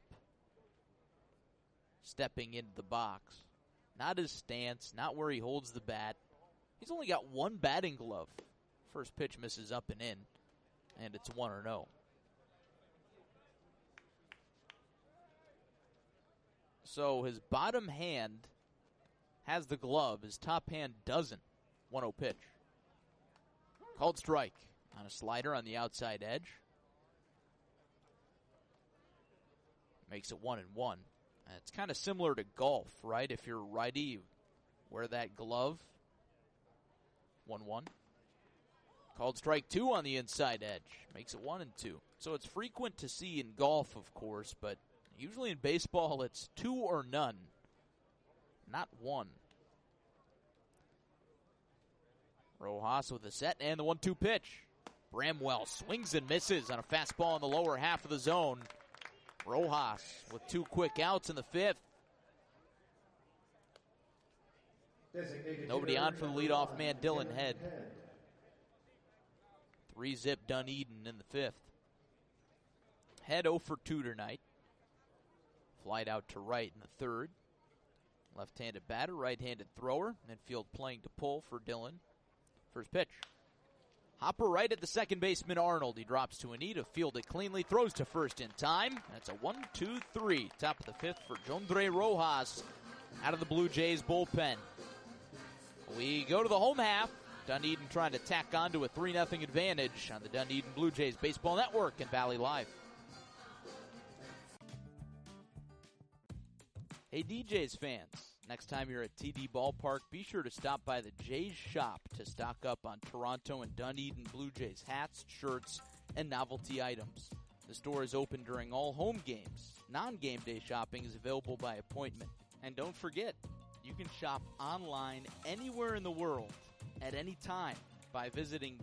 Stepping into the box. Not his stance, not where he holds the bat. He's only got 1 batting glove. First pitch misses up and in, and it's 1-0. So his bottom hand has the glove. His top hand doesn't. 1-0 pitch. Called strike on a slider on the outside edge. Makes it 1-1. It's kind of similar to golf, right? If you're righty, you wear that glove. 1-1. Called strike 2 on the inside edge. Makes it 1-2. So it's frequent to see in golf, of course, but usually in baseball it's 2 or none. Not 1. Rojas with a set and the 1-2 pitch. Bramwell swings and misses on a fastball in the lower half of the zone. Rojas with 2 quick outs in the 5th. Nobody on for the leadoff man, Dylan Head. 3-zip Dunedin in the 5th. Head 0 for 2 tonight. Flied out to right in the 3rd. Left-handed batter, right-handed thrower. Infield playing to pull for Dylan. First pitch. Hopper right at the second baseman Arnold. He drops to a knee to field it cleanly. Throws to first in time. That's a 1-2-3. Top of the 5th for Jondre Rojas out of the Blue Jays bullpen. We go to the home half. Dunedin trying to tack on to a 3-0 advantage on the Dunedin Blue Jays Baseball Network and Valley Live. Hey DJs fans, next time you're at TD Ballpark, be sure to stop by the Jays shop to stock up on Toronto and Dunedin Blue Jays hats, shirts, and novelty items. The store is open during all home games. Non-game day shopping is available by appointment. And don't forget, you can shop online anywhere in the world at any time by visiting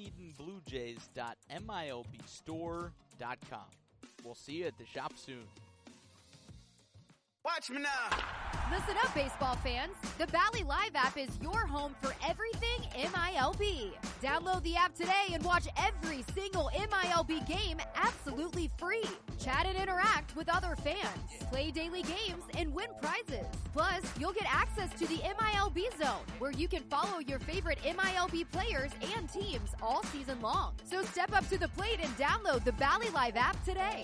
DunedinBlueJays.milbstore.com. We'll see you at the shop soon. Watch me now. Listen up, baseball fans. The Valley Live app is your home for everything MILB. Download the app today and watch every single MILB game absolutely free. Chat and interact with other fans. Play daily games and win prizes. Plus, you'll get access to the MILB Zone, where you can follow your favorite MILB players and teams all season long. So step up to the plate and download the Valley Live app today.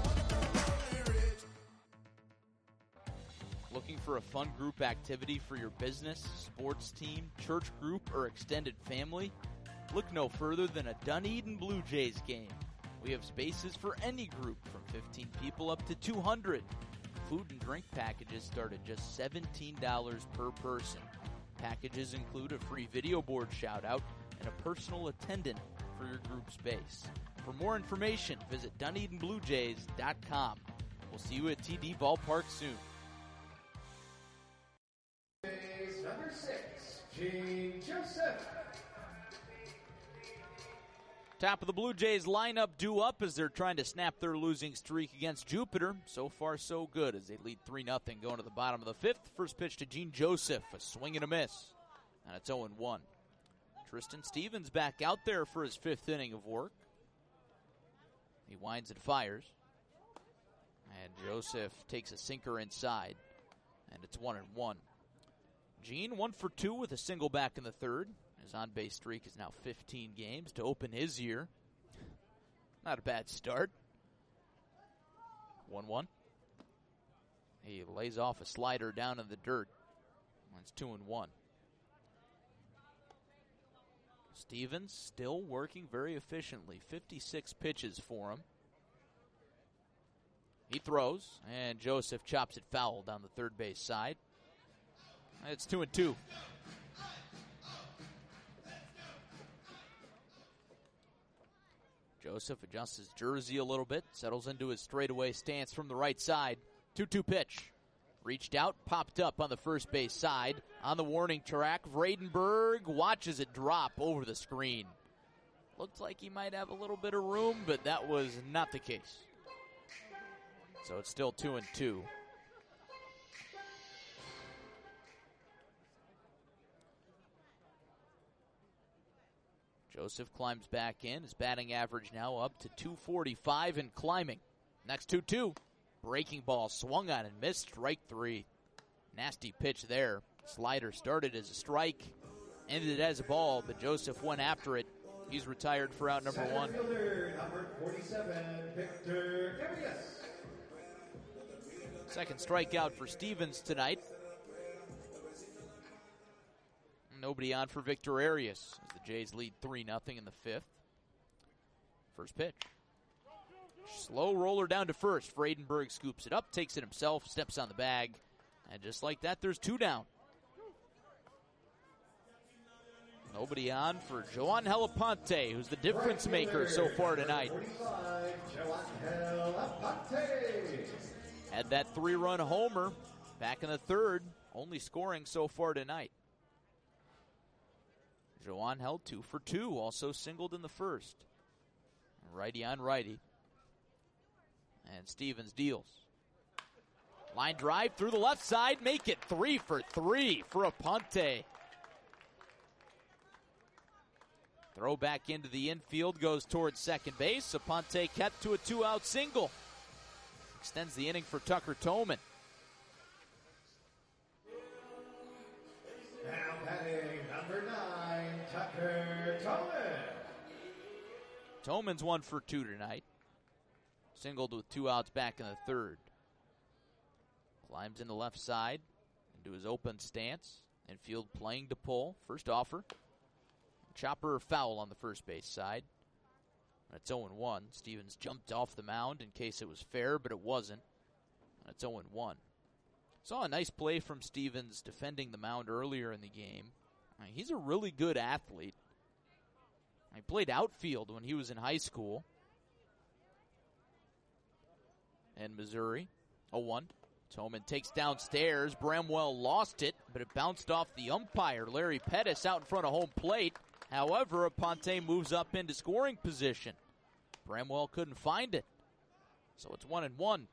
Looking for a fun group activity for your business, sports team, church group, or extended family? Look no further than a Dunedin Blue Jays game. We have spaces for any group from 15 people up to 200. Food and drink packages start at just $17 per person. Packages include a free video board shout-out and a personal attendant for your group space. For more information, visit DunedinBlueJays.com. We'll see you at TD Ballpark soon. Number 6, Gene Joseph. Top of the Blue Jays lineup due up as they're trying to snap their losing streak against Jupiter. So far, so good as they lead 3-0 going to the bottom of the 5th. First pitch to Gene Joseph, a swing and a miss, and it's 0-1. Tristan Stevens back out there for his 5th inning of work. He winds and fires, and Joseph takes a sinker inside, and it's 1-1. Gene 1 for 2 with a single back in the 3rd. His on-base streak is now 15 games to open his year. Not a bad start. 1-1. He lays off a slider down in the dirt. That's 2-1. Stevens still working very efficiently. 56 pitches for him. He throws, and Joseph chops it foul down the third base side. It's 2-2. Joseph adjusts his jersey a little bit, settles into his straightaway stance from the right side. 2-2 pitch. Reached out, popped up on the first base side. On the warning track, Vredenberg watches it drop over the screen. Looked like he might have a little bit of room, but that was not the case. So it's still 2-2. Joseph climbs back in. His batting average now up to 245 and climbing. Next 2-2. Breaking ball swung on and missed. Strike 3. Nasty pitch there. Slider started as a strike, ended as a ball, but Joseph went after it. He's retired for out number 1. Fielder, number 47, Victor Arias. Second strikeout for Stevens tonight. Nobody on for Victor Arias as the Jays lead 3-0 in the 5th. First pitch. Slow roller down to first. Vredenberg scoops it up, takes it himself, steps on the bag, and just like that, there's 2 down. Nobody on for Joan Helaponte, who's the difference maker so far tonight. 45, Joan Helaponte. Had that 3-run homer back in the 3rd, only scoring so far tonight. Joan held 2 for 2, also singled in the 1st. Righty on righty. And Stevens deals. Line drive through the left side, make it 3 for 3 for Aponte. Throw back into the infield, goes towards second base. Aponte kept to a 2-out single. Extends the inning for Tucker Toman. Now batting number 9, Tucker Toman. Toman's 1 for 2 tonight. Singled with 2 outs back in the 3rd. Climbs in the left side into his open stance. Infield playing to pull. First offer. Chopper foul on the first base side. It's 0-1. Stevens jumped off the mound in case it was fair, but it wasn't. It's 0-1. Saw a nice play from Stevens defending the mound earlier in the game. He's a really good athlete. He played outfield when he was in high school. And Missouri, 0-1. Toman takes downstairs. Bramwell lost it, but it bounced off the umpire, Larry Pettis, out in front of home plate. However, Aponte moves up into scoring position. Bramwell couldn't find it. So it's 1-1.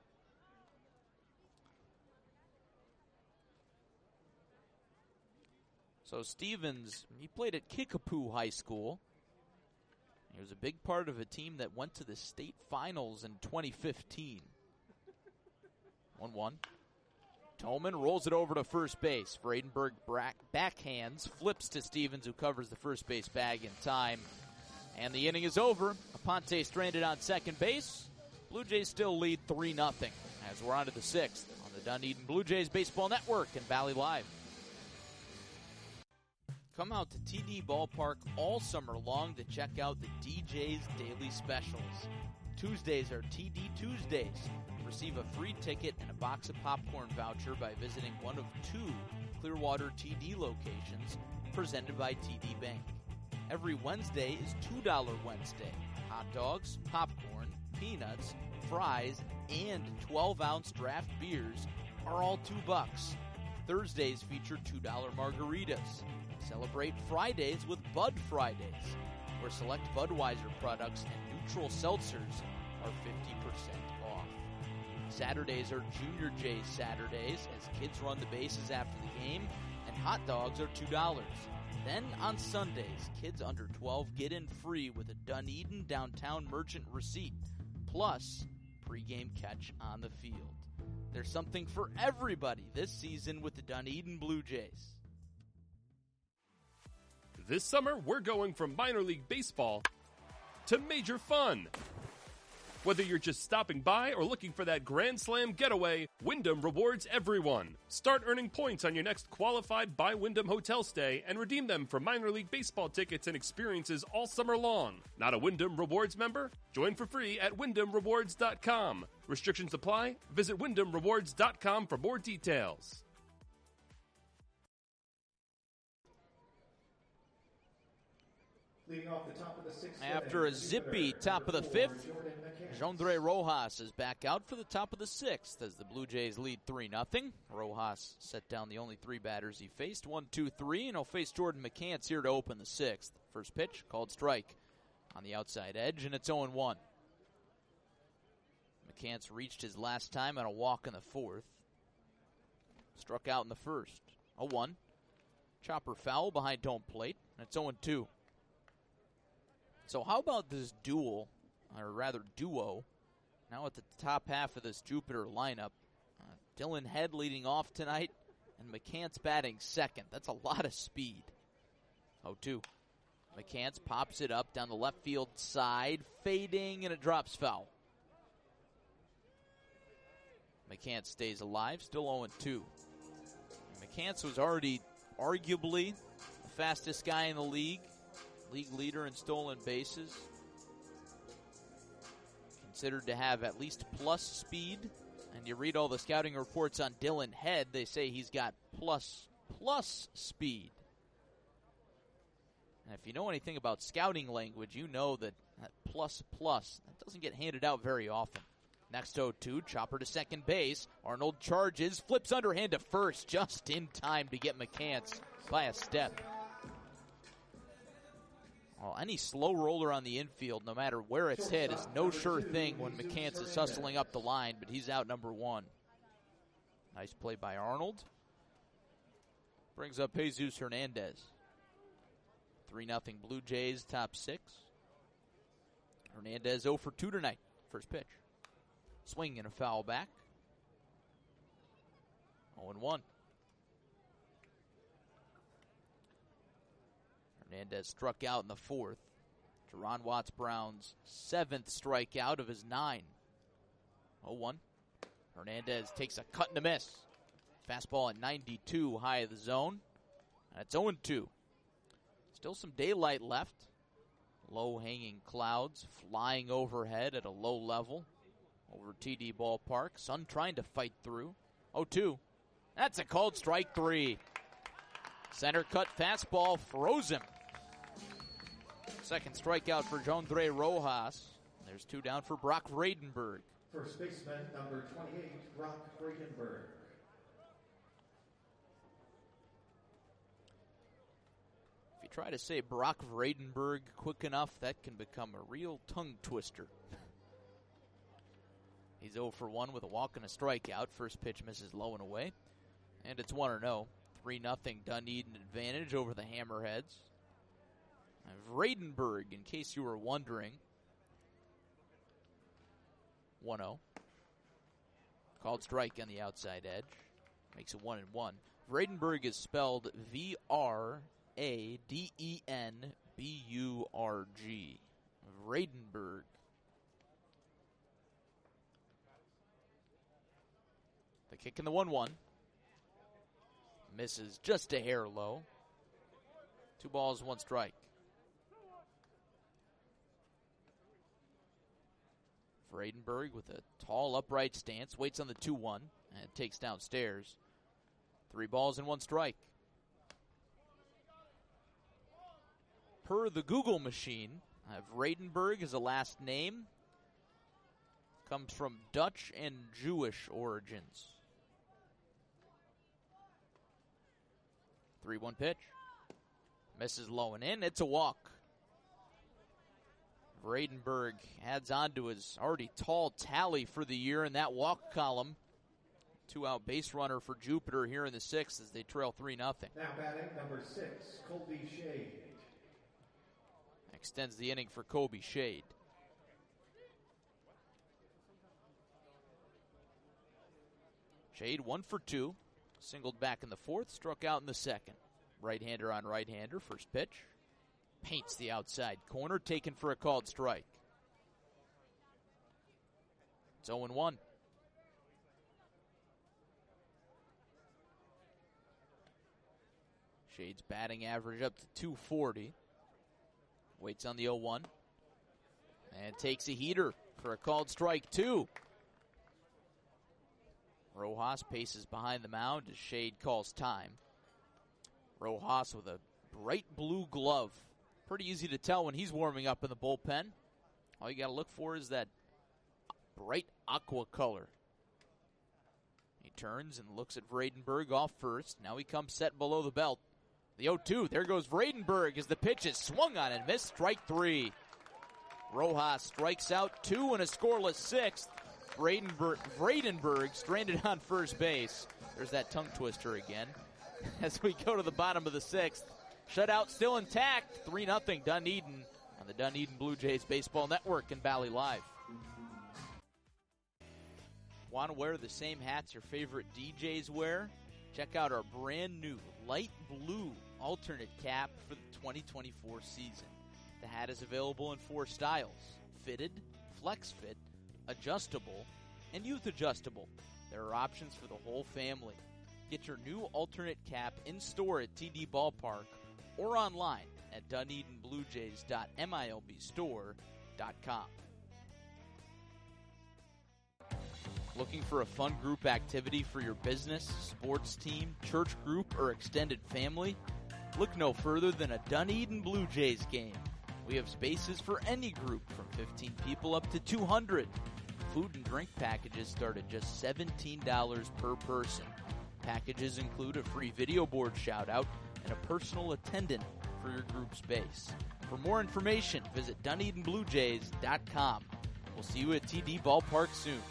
So Stevens, he played at Kickapoo High School. He was a big part of a team that went to the state finals in 2015. 1-1. Toman rolls it over to first base. Vredenberg backhands, flips to Stevens, who covers the first base bag in time. And the inning is over. Aponte stranded on second base. Blue Jays still lead 3-0 as we're on to the 6th on the Dunedin Blue Jays Baseball Network and Valley Live. Come out to TD Ballpark all summer long to check out the DJ's Daily Specials. Tuesdays are TD Tuesdays. Receive a free ticket and a box of popcorn voucher by visiting one of 2 Clearwater TD locations presented by TD Bank. Every Wednesday is $2 Wednesday. Hot dogs, popcorn, peanuts, fries, and 12-ounce draft beers are all $2. Thursdays feature $2 margaritas. Celebrate Fridays with Bud Fridays, where select Budweiser products and neutral seltzers are 50% off. Saturdays are Junior Jays Saturdays as kids run the bases after the game, and hot dogs are $2. Then on Sundays, kids under 12 get in free with a Dunedin Downtown Merchant receipt, plus pregame catch on the field. There's something for everybody this season with the Dunedin Blue Jays. This summer, we're going from minor league baseball to major fun. Whether you're just stopping by or looking for that Grand Slam getaway, Wyndham rewards everyone. Start earning points on your next qualified by Wyndham hotel stay and redeem them for minor league baseball tickets and experiences all summer long. Not a Wyndham Rewards member? Join for free at WyndhamRewards.com. Restrictions apply. Visit WyndhamRewards.com for more details. Leading off the top of the sixth After a inning, zippy Jupiter, top of the number fifth, 4, Jordan McCants. Jondre Rojas is back out for the top of the sixth as the Blue Jays lead 3-0. Rojas set down the only three batters he faced, 1, 2, 3, and he'll face Jordan McCants here to open the sixth. First pitch, called strike on the outside edge, and it's 0-1. McCants reached his last time on a walk in the fourth. Struck out in the first. 0-1. Chopper foul behind home plate, and it's 0-2. So how about this duo, now at the top half of this Jupiter lineup? Dylan Head leading off tonight, and McCants batting second. That's a lot of speed. 0-2. McCants pops it up down the left field side, fading, and it drops foul. McCants stays alive, still 0-2. McCants was already arguably the fastest guy in the league leader in stolen bases. Considered to have at least plus speed. And you read all the scouting reports on Dylan Head, they say he's got plus speed. And if you know anything about scouting language, you know that plus, that doesn't get handed out very often. Next 0-2, chopper to second base. Arnold charges, flips underhand to first, just in time to get McCants by a step. Well, any slow roller on the infield, no matter where it's hit, is no sure thing when McCants is hustling up the line, but he's out number one. Nice play by Arnold. Brings up Jesus Hernandez. 3-0 Blue Jays, top six. Hernandez 0 for 2 tonight. First pitch. Swing and a foul back. 0-1. Hernandez struck out in the fourth. Teron Watts Brown's 7th strikeout of his 9. 0-1. Hernandez takes a cut and a miss. Fastball at 92 high of the zone. And it's 0-2. Still some daylight left. Low-hanging clouds flying overhead at a low level over TD Ballpark. Sun trying to fight through. 0-2. That's a called strike 3. Center cut fastball froze him. Second strikeout for Jondre Rojas. There's 2 down for Brock Vredenberg. First baseman, number 28, Brock Vredenberg. If you try to say Brock Vredenberg quick enough, that can become a real tongue twister. He's 0 for 1 with a walk and a strikeout. First pitch misses low and away. And it's 1-0. 3-0 Dunedin advantage over the Hammerheads. Vredenberg, in case you were wondering. 1-0. Called strike on the outside edge. Makes it 1-1. Vredenberg is spelled Vredenburg. Vredenberg. The kick in the 1-1. Misses just a hair low. 2 balls, 1 strike. Vredenberg with a tall upright stance, waits on the 2-1 and takes downstairs. 3 balls and 1 strike. Per the Google machine, Vredenberg is a last name. Comes from Dutch and Jewish origins. 3-1 pitch. Misses low and in. It's a walk. Vredenberg adds on to his already tall tally for the year in that walk column. 2-out base runner for Jupiter here in the 6th as they trail 3-0. Now batting, number 6, Colby Shade. Extends the inning for Colby Shade. Shade 1 for 2. Singled back in the 4th, struck out in the 2nd. Right-hander on right-hander, first pitch. Paints the outside corner, taken for a called strike. It's 0-1. Shade's batting average up to 240. Waits on the 0-1. And takes a heater for a called strike 2. Rojas paces behind the mound as Shade calls time. Rojas with a bright blue glove. Pretty easy to tell when he's warming up in the bullpen. All you got to look for is that bright aqua color. He turns and looks at Vredenberg off first. Now he comes set below the belt. The 0-2, there goes Vredenberg as the pitch is swung on and missed. Strike 3. Rojas strikes out 2 in a scoreless 6th. Vredenberg stranded on first base. There's that tongue twister again. As we go to the bottom of the 6th. Shutout still intact. 3-0 Dunedin on the Dunedin Blue Jays Baseball Network and Valley Live. Want to wear the same hats your favorite DJs wear? Check out our brand new light blue alternate cap for the 2024 season. The hat is available in 4 styles: fitted, flex fit, adjustable, and youth adjustable. There are options for the whole family. Get your new alternate cap in store at TD Ballpark or online at DunedinBlueJays.milbstore.com. Looking for a fun group activity for your business, sports team, church group, or extended family? Look no further than a Dunedin Blue Jays game. We have spaces for any group from 15 people up to 200. Food and drink packages start at just $17 per person. Packages include a free video board shout-out and a personal attendant for your group space. For more information, visit DunedinBlueJays.com. We'll see you at TD Ballpark soon.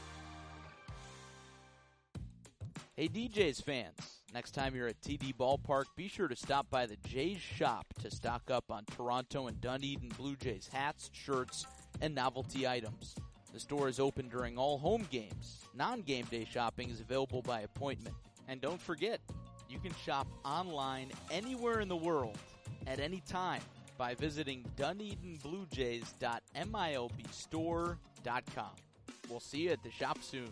Hey DJs fans, next time you're at TD Ballpark, be sure to stop by the Jays shop to stock up on Toronto and Dunedin Blue Jays hats, shirts, and novelty items. The store is open during all home games. Non-game day shopping is available by appointment. And don't forget, you can shop online anywhere in the world at any time by visiting DunedinBlueJays.milbstore.com. We'll see you at the shop soon.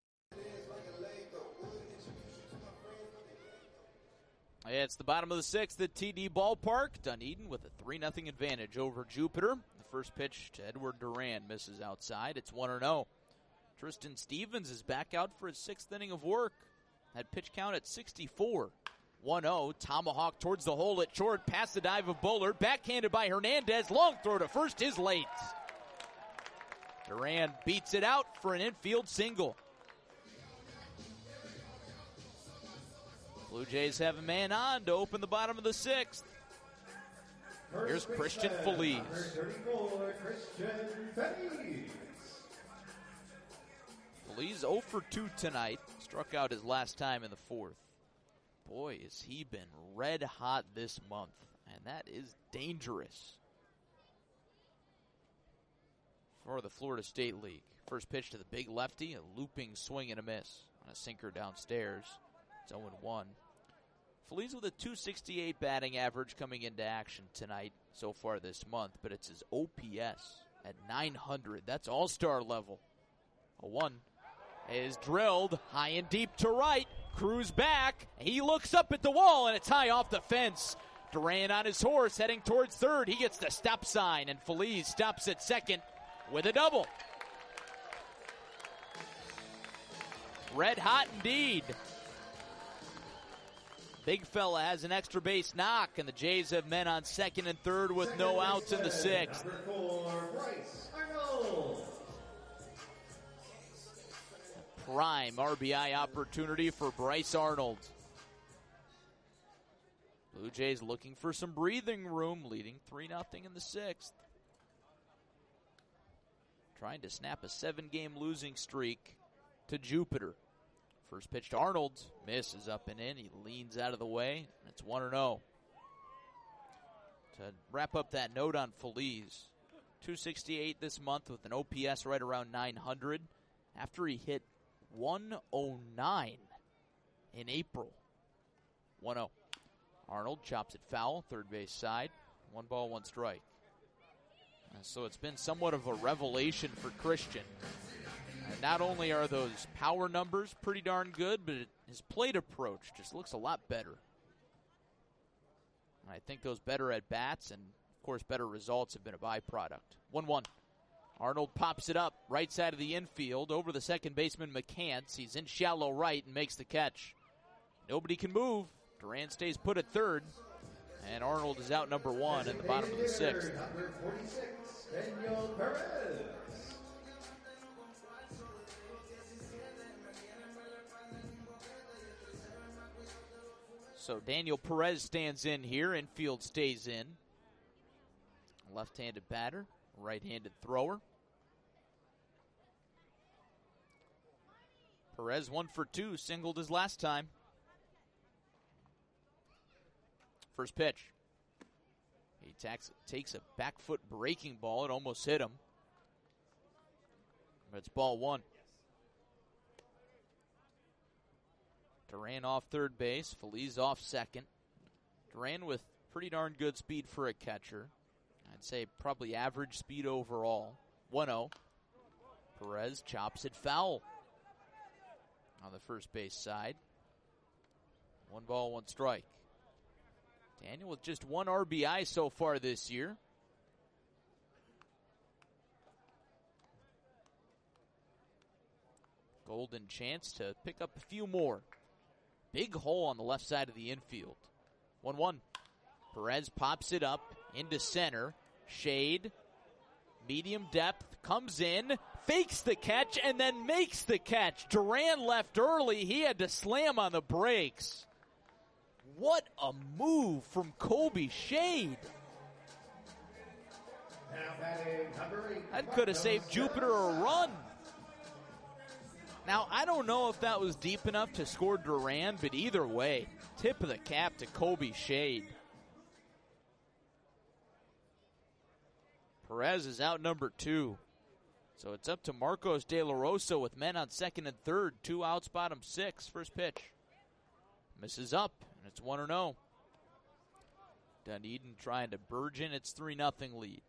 It's the bottom of the 6th at TD Ballpark. Dunedin with a 3-0 advantage over Jupiter. The first pitch to Edward Duran misses outside. It's 1-0. Tristan Stevens is back out for his 6th inning of work. That pitch count at 64. 1-0. Tomahawk towards the hole at short. Past the dive of Bullard. Backhanded by Hernandez. Long throw to first is late. Duran beats it out for an infield single. Blue Jays have a man on to open the bottom of the 6th. Here's Christian Feliz. Number 34, Christian Feliz. Feliz 0 for 2 tonight. Struck out his last time in the 4th. Boy, has he been red hot this month. And that is dangerous for the Florida State League. First pitch to the big lefty. A looping swing and a miss on a sinker downstairs. It's 0-1. Feliz with a .268 batting average coming into action tonight so far this month, but it's his OPS at 900. That's all-star level. A 1 is drilled high and deep to right. Cruz back. He looks up at the wall, and it's high off the fence. Duran on his horse heading towards third. He gets the stop sign, and Feliz stops at second with a double. Red hot indeed. Big fella has an extra base knock, and the Jays have men on second and third with no outs in the 6th. Number 4, Bryce Arnold. Prime RBI opportunity for Bryce Arnold. Blue Jays looking for some breathing room, leading 3-0 in the 6th. Trying to snap a 7-game losing streak to Jupiter. First pitch to Arnold, misses up and in. He leans out of the way. It's 1-0. To wrap up that note on Feliz, .268 this month with an OPS right around 900 after he hit 109 in April. 1-0. Arnold chops it foul, third base side. 1 ball, 1 strike. And so it's been somewhat of a revelation for Christian. Not only are those power numbers pretty darn good, but his plate approach just looks a lot better. I think those better at-bats and, of course, better results have been a byproduct. 1-1. Arnold pops it up, right side of the infield, over the second baseman McCants. He's in shallow right and makes the catch. Nobody can move. Duran stays put at third, and Arnold is out number 1 in the bottom of the 6th. Number 46, Daniel Perez. So Daniel Perez stands in here. Infield stays in. Left-handed batter, right-handed thrower. Perez 1 for 2, singled his last time. First pitch. He takes a back foot breaking ball. It almost hit him. But it's ball 1. Duran off third base. Feliz off second. Duran with pretty darn good speed for a catcher. I'd say probably average speed overall. 1-0. Perez chops it foul on the first base side. 1 ball, 1 strike. Daniel with just 1 RBI so far this year. Golden chance to pick up a few more. Big hole on the left side of the infield. 1-1. Perez pops it up into center. Shade. Medium depth. Comes in. Fakes the catch and then makes the catch. Duran left early. He had to slam on the brakes. What a move from Kobe Shade. Now batting number 8. That could have saved Jupiter a run. Now, I don't know if that was deep enough to score Duran, but either way, tip of the cap to Kobe Shade. Perez is out number 2. So it's up to Marcos De La Rosa with men on second and third. 2 outs, bottom 6. First pitch. Misses up, and it's 1-0. Dunedin trying to burgeon its 3-0 lead.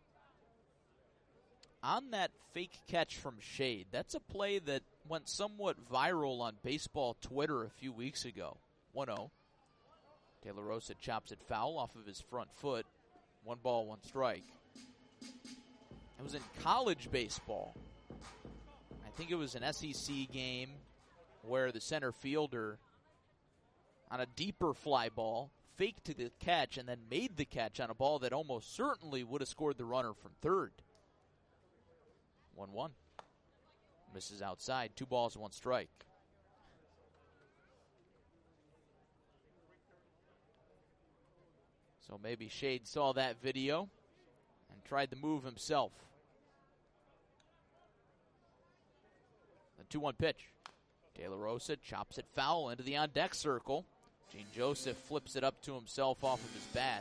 On that fake catch from Shade, that's a play that went somewhat viral on baseball Twitter a few weeks ago. 1-0. De La Rosa chops it foul off of his front foot. 1 ball, 1 strike. It was in college baseball. I think it was an SEC game where the center fielder, on a deeper fly ball, faked the catch and then made the catch on a ball that almost certainly would have scored the runner from third. 1-1. Misses outside. 2 balls, 1 strike. So maybe Shade saw that video and tried the move himself. The 2-1 pitch. De La Rosa chops it foul into the on-deck circle. Gene Joseph flips it up to himself off of his bat.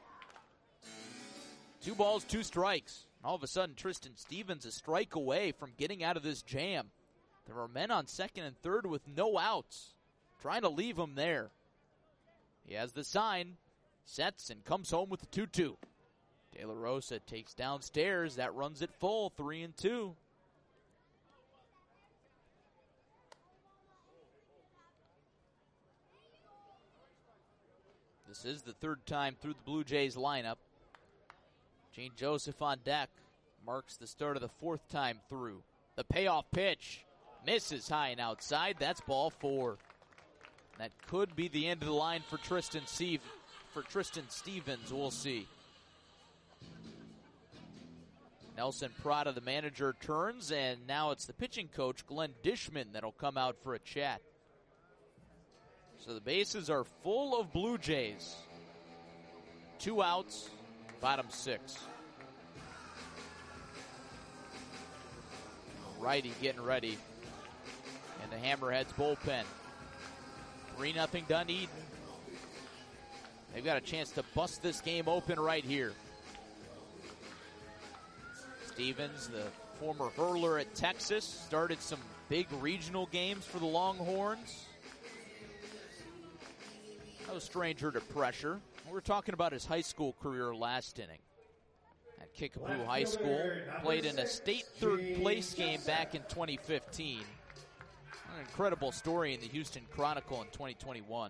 2 balls, 2 strikes. All of a sudden, Tristan Stevens a strike away from getting out of this jam. There are men on second and third with no outs, trying to leave him there. He has the sign, sets, and comes home with the 2-2. De La Rosa takes downstairs. That runs it full, 3-2. This is the 3rd time through the Blue Jays lineup. Gene Joseph on deck marks the start of the 4th time through. The payoff pitch misses high and outside. That's ball 4. That could be the end of the line for Tristan Stevens. We'll see. Nelson Prada, the manager, turns, and now it's the pitching coach, Glenn Dishman, that'll come out for a chat. So the bases are full of Blue Jays. 2 outs, bottom 6. Righty getting ready in the Hammerheads bullpen. 3-0 Dunedin. They've got a chance to bust this game open right here. Stevens, the former hurler at Texas, started some big regional games for the Longhorns. No stranger to pressure. We're talking about his high school career last inning. at Kickapoo High School. Played in a state third-place game back in 2015. An incredible story in the Houston Chronicle in 2021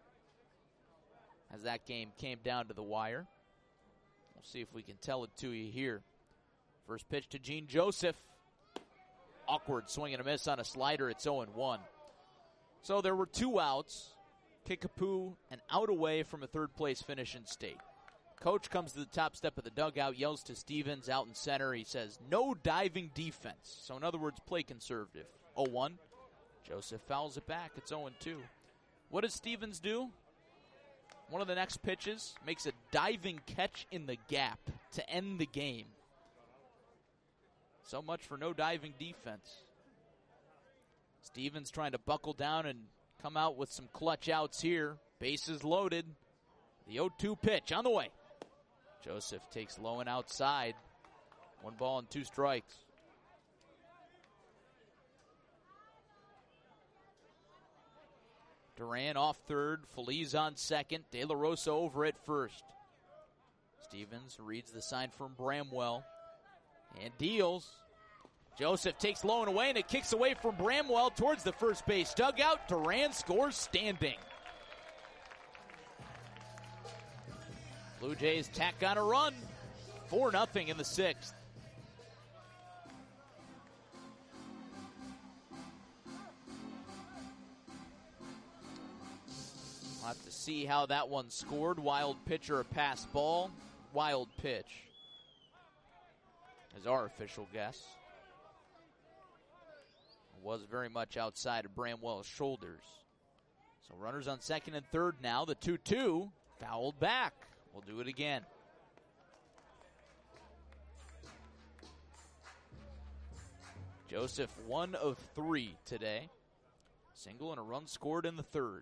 as that game came down to the wire. We'll see if we can tell it to you here. First pitch to Gene Joseph. Awkward swing and a miss on a slider. It's 0-1. So there were 2 outs. Kickapoo an out away from a third-place finish in state. Coach comes to the top step of the dugout, yells to Stevens out in center. He says, no diving defense. So in other words, play conservative. 0-1. Joseph fouls it back. It's 0-2. What does Stevens do? One of the next pitches makes a diving catch in the gap to end the game. So much for no diving defense. Stevens trying to buckle down and come out with some clutch outs here. Bases loaded. The 0-2 pitch on the way. Joseph takes low and outside. 1 ball and 2 strikes. Duran off third. Feliz on second. De La Rosa over at first. Stevens reads the sign from Bramwell and deals. Joseph takes low and away, and it kicks away from Bramwell towards the first base dugout. Duran scores standing. Blue Jays tack on a run. 4-0 in the 6th. We'll have to see how that one scored. Wild pitch or a pass ball. Wild pitch is our official guess. It was very much outside of Bramwell's shoulders. So runners on second and third now. The 2-2 fouled back. We'll do it again. Joseph 1 of 3 today. Single and a run scored in the third.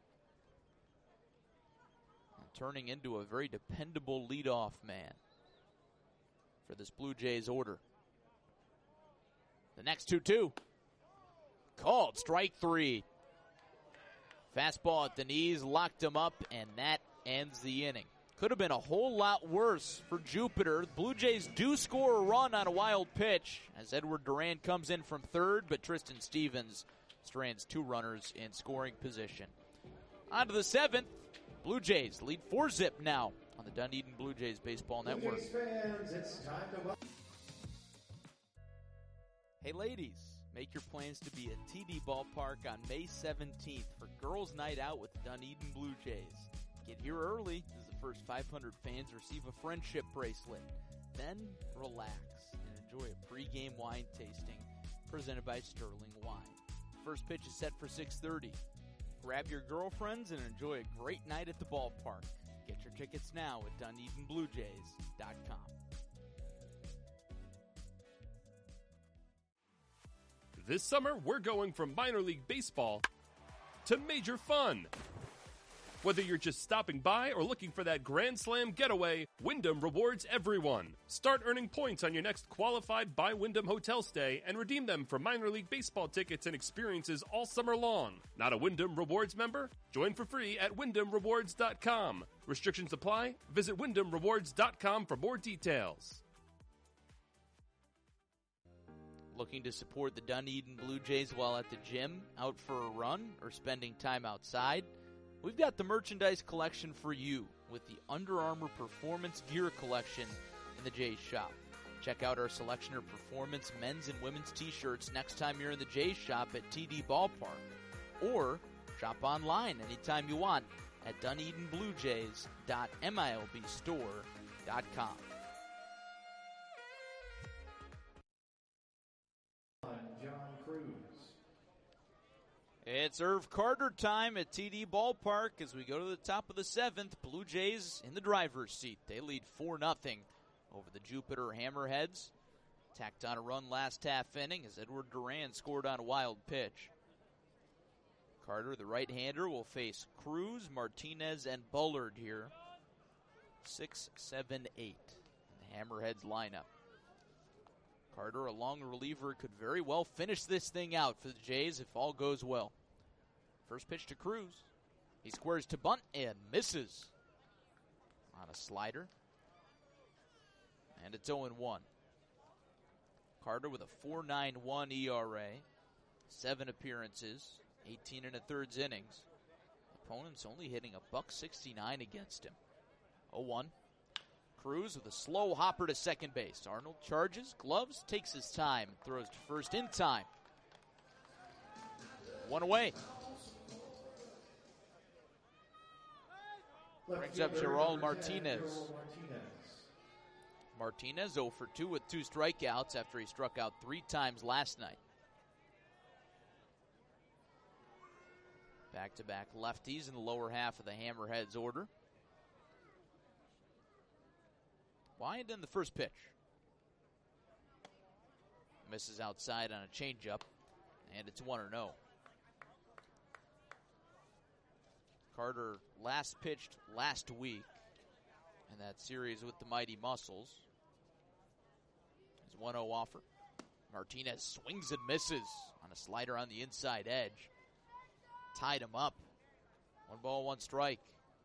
And turning into a very dependable leadoff man for this Blue Jays order. The next 2-2. Called strike 3. Fastball at the knees, locked him up, and that ends the inning. Could have been a whole lot worse for Jupiter. The Blue Jays do score a run on a wild pitch as Edward Duran comes in from third, but Tristan Stevens strands 2 runners in scoring position. On to the 7th. Blue Jays lead 4-0 now on the Dunedin Blue Jays Baseball Network. Blue Jays fans, it's time to... Hey ladies, make your plans to be at TD Ballpark on May 17th for Girls Night Out with the Dunedin Blue Jays. Get here early as the first 500 fans receive a friendship bracelet. Then relax and enjoy a pre-game wine tasting presented by Sterling Wine. First pitch is set for 6:30. Grab your girlfriends and enjoy a great night at the ballpark. Get your tickets now at DunedinBlueJays.com. This summer, we're going from minor league baseball to major fun. Whether you're just stopping by or looking for that Grand Slam getaway, Wyndham rewards everyone. Start earning points on your next qualified by Wyndham hotel stay and redeem them for minor league baseball tickets and experiences all summer long. Not a Wyndham Rewards member? Join for free at WyndhamRewards.com. Restrictions apply. Visit WyndhamRewards.com for more details. Looking to support the Dunedin Blue Jays while at the gym, out for a run, or spending time outside? We've got the merchandise collection for you with the Under Armour Performance Gear Collection in the Jays shop. Check out our selection of performance men's and women's t-shirts next time you're in the Jays shop at TD Ballpark. Or shop online anytime you want at DunedinBlueJays.MILBstore.com. John Cruz. It's Irv Carter time at TD Ballpark as we go to the top of the 7th. Blue Jays in the driver's seat. They lead 4-0 over the Jupiter Hammerheads. Tacked on a run last half inning as Edward Duran scored on a wild pitch. Carter, the right-hander, will face Cruz, Martinez, and Bullard here. 6, 7, 8 in the Hammerheads lineup. Carter, a long reliever, could very well finish this thing out for the Jays if all goes well. First pitch to Cruz. He squares to bunt and misses on a slider. and it's 0-1. Carter with a 4.91 ERA, 7 appearances, 18 1/3 innings. Opponents only hitting a $1.69 against him. 0-1. Cruz with a slow hopper to second base. Arnold charges, gloves, takes his time, throws to first in time. 1 away. Brings up Gerald Martinez. Martinez 0 for 2 with 2 strikeouts after he struck out 3 times last night. Back-to-back lefties in the lower half of the Hammerheads order. Wind in the first pitch. Misses outside on a changeup, and it's 1-0. Carter last pitched last week in that series with the Mighty Muscles. His 1-0 offer. Martinez swings and misses on a slider on the inside edge. Tied him up. 1 ball, 1 strike.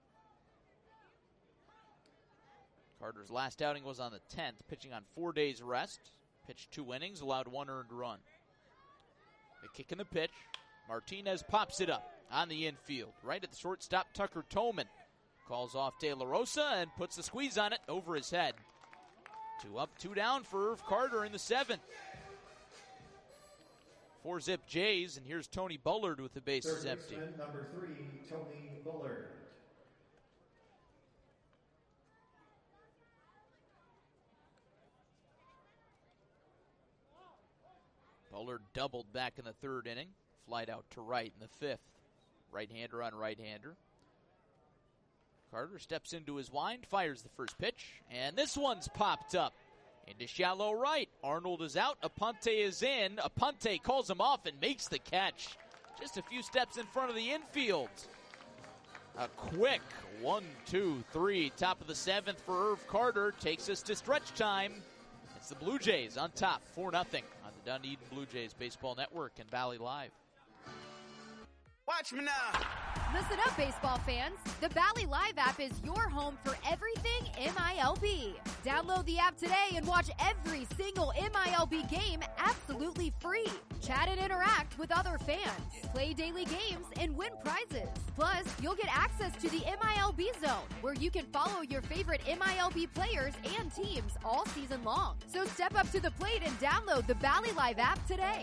Carter's last outing was on the 10th, pitching on 4 days rest. Pitched 2 innings, allowed 1 earned run. The kick and the pitch. Martinez pops it up on the infield. Right at the shortstop, Tucker Toman calls off De La Rosa and puts the squeeze on it over his head. 2 up, 2 down for Irv Carter in the 7th. 4-zip Jays, and here's Tony Bullard with the bases empty. Number 3, Tony Bullard. Bullard doubled back in the 3rd inning. Flied out to right in the 5th. Right-hander on right-hander. Carter steps into his wind, fires the first pitch, and this one's popped up into shallow right. Arnold is out, Aponte is in. Aponte calls him off and makes the catch. Just a few steps in front of the infield. A quick 1, 2, 3, top of the 7th for Irv Carter. Takes us to stretch time. It's the Blue Jays on top, 4-0 on the Dunedin Blue Jays Baseball Network and Valley Live. Watch me now. Listen up, baseball fans. The Valley Live app is your home for everything MILB. Download the app today and watch every single MILB game absolutely free. Chat and interact with other fans. Play daily games and win prizes. Plus, you'll get access to the MILB Zone, where you can follow your favorite MILB players and teams all season long. So step up to the plate and download the Valley Live app today.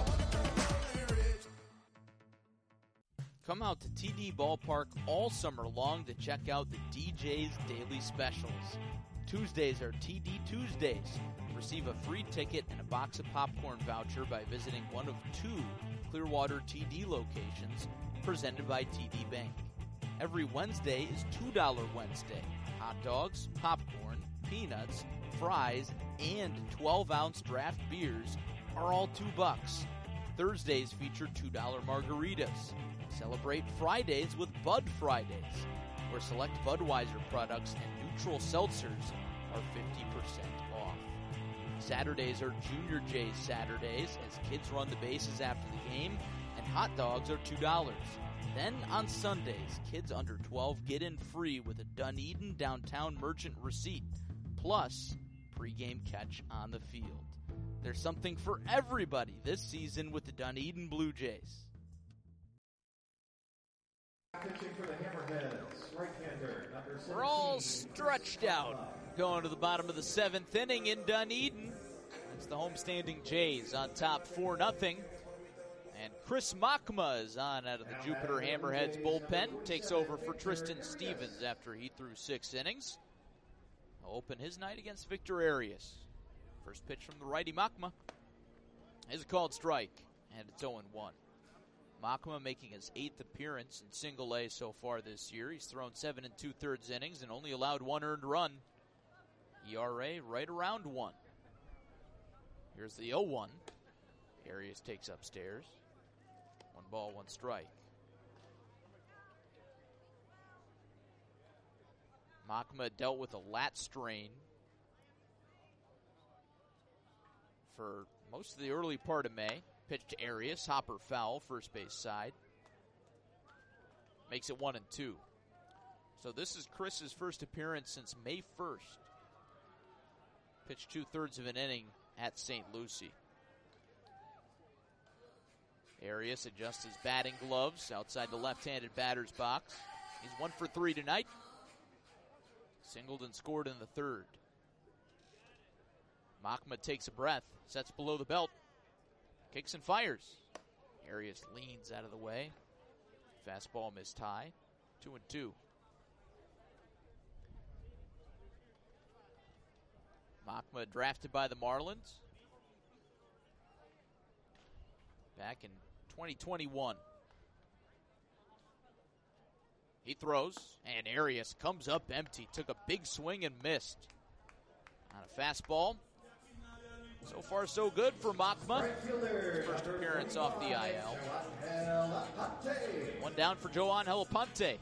Come out to TD Ballpark all summer long to check out the DJ's Daily Specials. Tuesdays are TD Tuesdays. Receive a free ticket and a box of popcorn voucher by visiting one of 2 Clearwater TD locations presented by TD Bank. Every Wednesday is $2 Wednesday. Hot dogs, popcorn, peanuts, fries, and 12-ounce draft beers are all $2. Thursdays feature $2 margaritas. Celebrate Fridays with Bud Fridays, where select Budweiser products and neutral seltzers are 50% off. Saturdays are Junior Jays Saturdays, as kids run the bases after the game, and hot dogs are $2. Then on Sundays, kids under 12 get in free with a Dunedin Downtown Merchant receipt, plus pregame catch on the field. There's something for everybody this season with the Dunedin Blue Jays. Pitching for the Hammerheads, right-hander, number 17. We're all stretched out going to the bottom of the 7th inning in Dunedin. It's the homestanding Jays on top 4-0. And Chris Machma is on out of the Jupiter Hammerheads bullpen. Takes over for Tristan Stevens after he threw 6 innings. He'll open his night against Victor Arias. First pitch from the righty Machma is a called strike, and it's 0-1. Machma making his 8th appearance in single A so far this year. He's thrown 7 2/3 innings and only allowed 1 earned run. ERA right around 1. Here's the 0-1. Arias takes upstairs. 1 ball, 1 strike. Machma dealt with a lat strain for most of the early part of May. Pitch to Arias, hopper foul, first base side. Makes it 1-2. So this is Chris's first appearance since May 1st. Pitched 2/3 of an inning at St. Lucie. Arias adjusts his batting gloves outside the left-handed batter's box. He's 1 for 3 tonight. Singled and scored in the third. Machma takes a breath, sets below the belt, kicks and fires. Arias leans out of the way. Fastball missed high. 2-2. Machma drafted by the Marlins back in 2021. He throws, and Arias comes up empty. Took a big swing and missed. On a fastball. So far, so good for Machma. First appearance off the IL. One down for Joan Helaponte.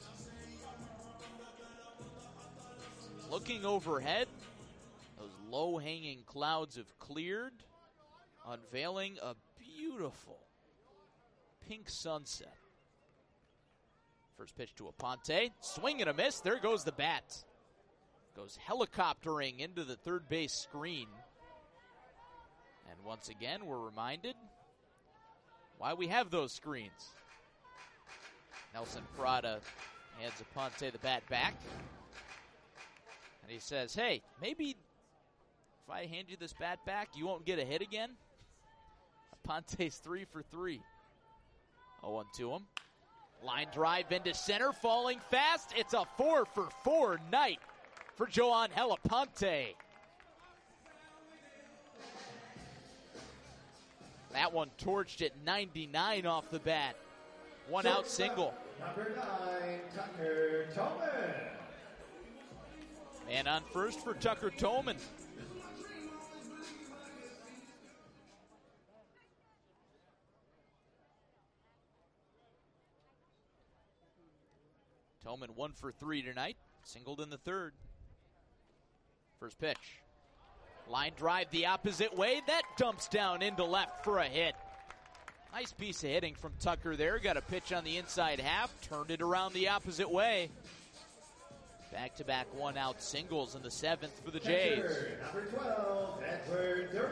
Looking overhead, those low-hanging clouds have cleared, unveiling a beautiful pink sunset. First pitch to Aponte. Swing and a miss. There goes the bat. Goes helicoptering into the third base screen. And once again, we're reminded why we have those screens. Nelson Prada hands Aponte the bat back. And he says, hey, maybe if I hand you this bat back, you won't get a hit again. Aponte's 3 for 3. 0-1 to him. Line drive into center, falling fast. It's a 4 for 4 night for Joan Helaponte. That one torched at 99 off the bat. One out single. Number 9, Tucker Tolman. Man on first for Tucker Tolman. Tolman 1 for 3 tonight. Singled in the third. First pitch. Line drive the opposite way. That dumps down into left for a hit. Nice piece of hitting from Tucker there. Got a pitch on the inside half. Turned it around the opposite way. Back-to-back one-out singles in the seventh for the Jays. Number 12, Edward Duran.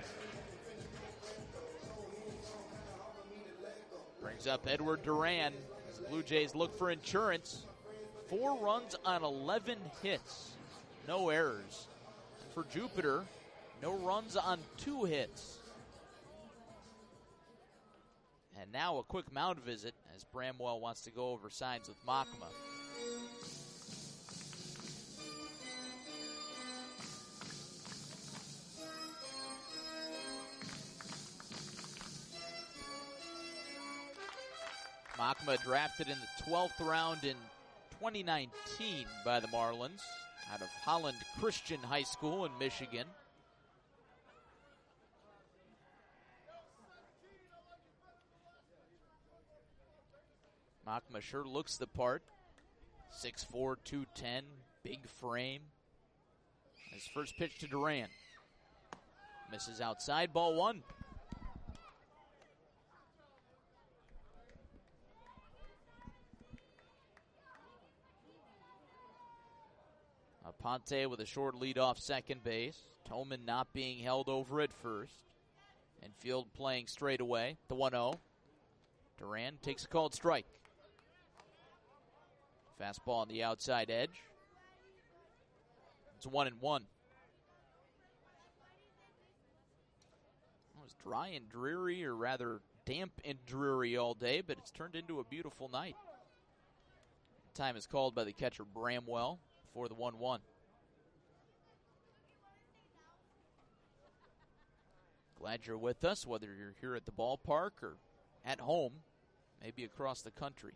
Brings up Edward Duran as the Blue Jays look for insurance. 4 runs on 11 hits. No errors. For Jupiter, no runs on 2 hits. And now a quick mound visit as Bramwell wants to go over signs with Machma. Machma drafted in the 12th round in 2019 by the Marlins out of Holland Christian High School in Michigan. Machma sure looks the part. 6'4", 210, big frame. His first pitch to Duran. Misses outside, ball 1. Aponte with a short lead off second base. Tolman not being held over at first. Infield playing straight away. The 1-0. Duran takes a called strike. Fastball on the outside edge. It's 1-1. It was dry and dreary, or rather damp and dreary all day, but it's turned into a beautiful night. Time is called by the catcher Bramwell for the 1-1. Glad you're with us, whether you're here at the ballpark or at home, maybe across the country.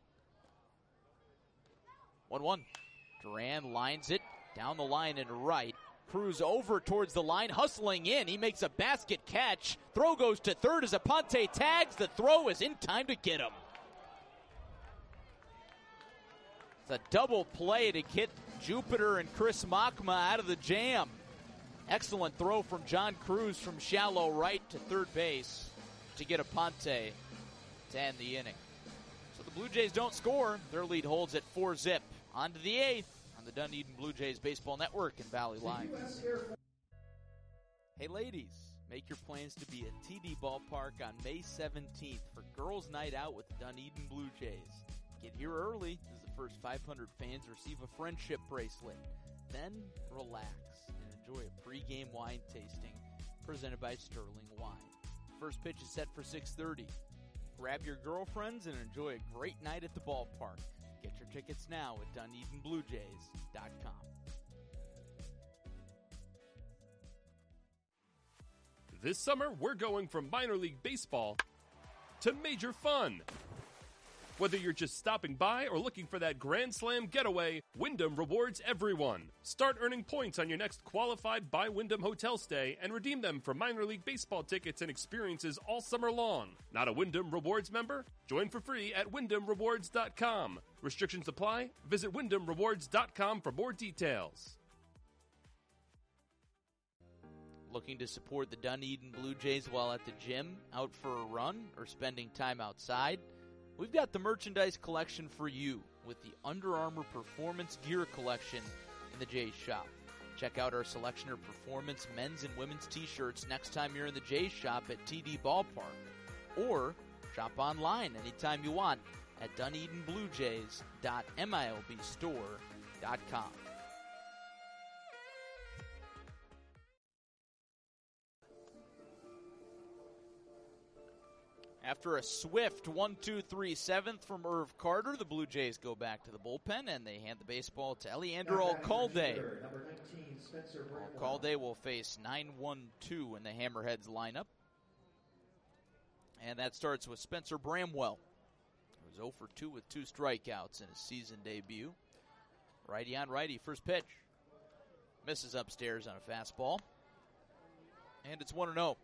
1-1. Duran lines it down the line and right. Cruz over towards the line, hustling in. He makes a basket catch. Throw goes to third as Aponte tags. The throw is in time to get him. It's a double play to get Jupiter and Chris Machma out of the jam. Excellent throw from John Cruz from shallow right to third base to get Aponte to end the inning. So the Blue Jays don't score. Their lead holds at 4-0. On to the 8th on the Dunedin Blue Jays Baseball Network and Valley Live. Hey ladies, make your plans to be at TD Ballpark on May 17th for Girls Night Out with Dunedin Blue Jays. Get here early as the first 500 fans receive a friendship bracelet. Then relax and enjoy a pre-game wine tasting presented by Sterling Wine. First pitch is set for 6:30. Grab your girlfriends and enjoy a great night at the ballpark. Get your tickets now at DunedinBlueJays.com. This summer, we're going from minor league baseball to major fun. Whether you're just stopping by or looking for that Grand Slam getaway, Wyndham rewards everyone. Start earning points on your next qualified by Wyndham hotel stay and redeem them for minor league baseball tickets and experiences all summer long. Not a Wyndham Rewards member? Join for free at WyndhamRewards.com. Restrictions apply. Visit WyndhamRewards.com for more details. Looking to support the Dunedin Blue Jays while at the gym, out for a run, or spending time outside? We've got the merchandise collection for you with the Under Armour Performance Gear Collection in the Jays shop. Check out our selection of performance men's and women's t-shirts next time you're in the Jays shop at TD Ballpark. Or shop online anytime you want at DunedinBlueJays.milbstore.com. After a swift 1-2-3 seventh from Irv Carter, the Blue Jays go back to the bullpen, and they hand the baseball to Eliander Alcalde. Alcalde will face 9-1-2 in the Hammerheads lineup. And that starts with Spencer Bramwell, who was 0 for 2 with 2 strikeouts in his season debut. Righty on righty, first pitch. Misses upstairs on a fastball. And it's 1-0.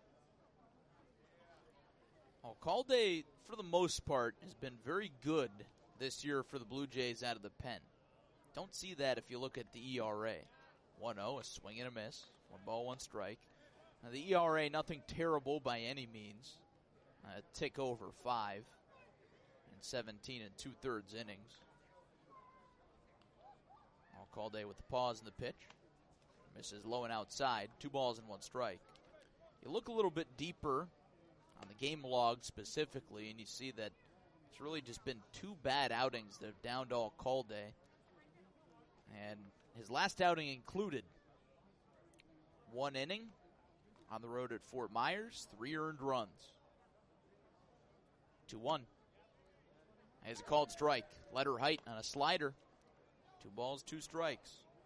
Alcalde, for the most part, has been very good this year for the Blue Jays out of the pen. Don't see that if you look at the ERA. 1-0, a swing and a miss. 1 ball, 1 strike. Now, the ERA, nothing terrible by any means. A tick over 5 in 17 2/3 innings. Alcalde with the pause in the pitch. Misses low and outside. 2 balls and 1 strike. You look a little bit deeper on the game log specifically, and you see that it's really just been 2 bad outings that have downed Alcalde. And his last outing included 1 inning on the road at Fort Myers, 3 earned runs. 2-1. Has a called strike. Letter height on a slider. 2 balls, 2 strikes.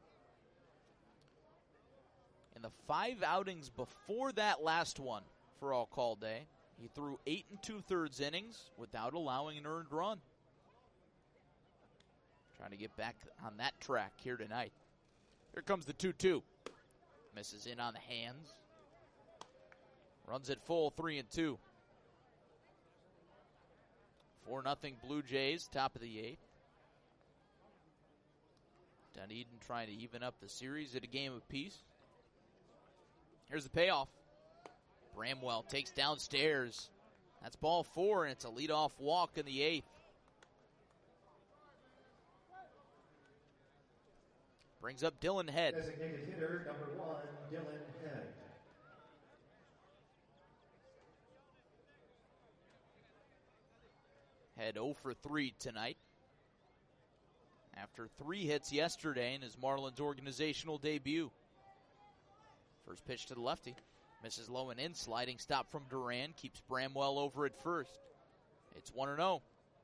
In the 5 outings before that last one for Alcalde, he threw 8 2/3 innings without allowing an earned run. Trying to get back on that track here tonight. Here comes the 2-2. Misses in on the hands. Runs it full, 3-2. 4-0 Blue Jays, top of the 8th. Dunedin trying to even up the series at a game apiece. Here's the payoff. Bramwell takes downstairs. That's ball 4, and it's a leadoff walk in the 8th. Brings up Dylan Head. Designated hitter, number 1, Dylan Head. Head 0 for 3 tonight. After 3 hits yesterday in his Marlins organizational debut. First pitch to the lefty. Misses low and in. Sliding stop from Duran. Keeps Bramwell over at first. It's 1-0.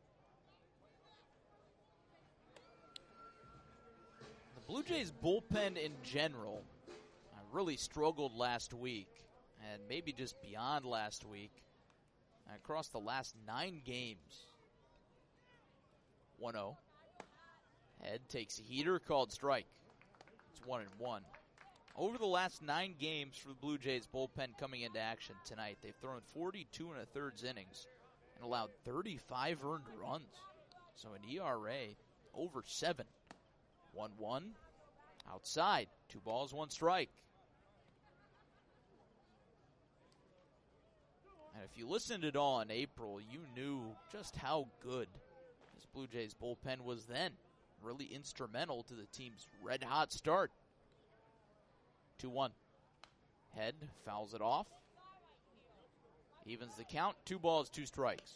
The Blue Jays bullpen in general really struggled last week. And maybe just beyond last week. Across the last 9 games. 1-0. Head takes a heater. Called strike. It's 1-1. Over the last 9 games for the Blue Jays bullpen coming into action tonight, they've thrown 42 1/3 innings and allowed 35 earned runs. So an ERA over 7. 1-1. Outside. 2 balls, 1 strike. And if you listened at all in April, you knew just how good this Blue Jays bullpen was then. Really instrumental to the team's red-hot start. 2-1. Head fouls it off. Evens the count. 2 balls, 2 strikes.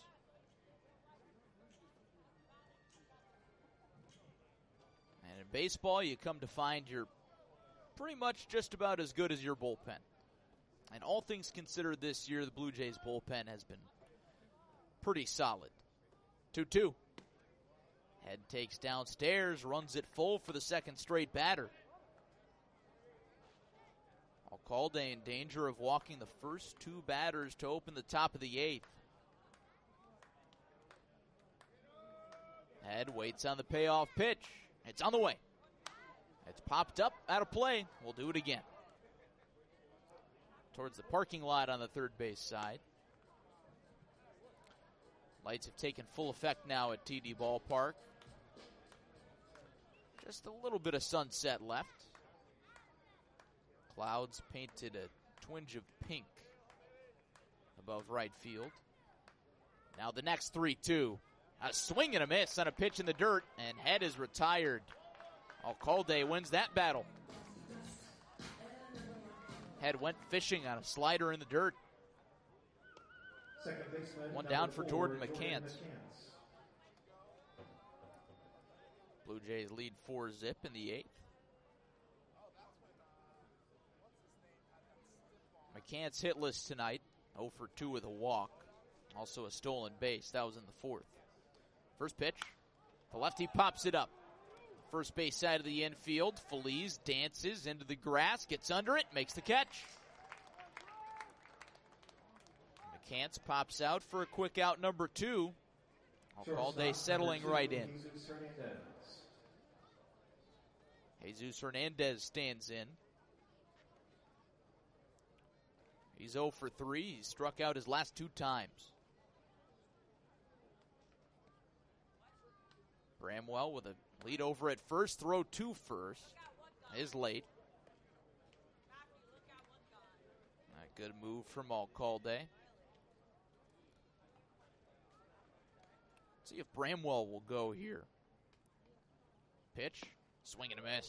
And in baseball, you come to find you're pretty much just about as good as your bullpen. And all things considered this year, the Blue Jays bullpen has been pretty solid. 2-2. Head takes downstairs, runs it full for the second straight batter. Alcalde in danger of walking the first 2 batters to open the top of the 8th. Head waits on the payoff pitch. It's on the way. It's popped up, out of play. We'll do it again. Towards the parking lot on the third base side. Lights have taken full effect now at TD Ballpark. Just a little bit of sunset left. Clouds painted a twinge of pink above right field. Now the next 3-2. A swing and a miss on a pitch in the dirt, and Head is retired. Alcalde wins that battle. Head went fishing on a slider in the dirt. Second baseman, One number down for 4, Jordan McCants. Blue Jays lead 4-zip in the 8th. McCants hitless tonight, 0 for 2 with a walk. Also a stolen base. That was in the 4th. First pitch. The lefty pops it up. First base side of the infield. Feliz dances into the grass, gets under it, makes the catch. McCants pops out for a quick out number 2. Alcalde settling right in. Jesus Hernandez stands in. He's 0 for 3. He struck out his last 2 times. Bramwell with a lead over at first. Throw to first is late. A good move from Alcalde. See if Bramwell will go here. Pitch. Swing and a miss.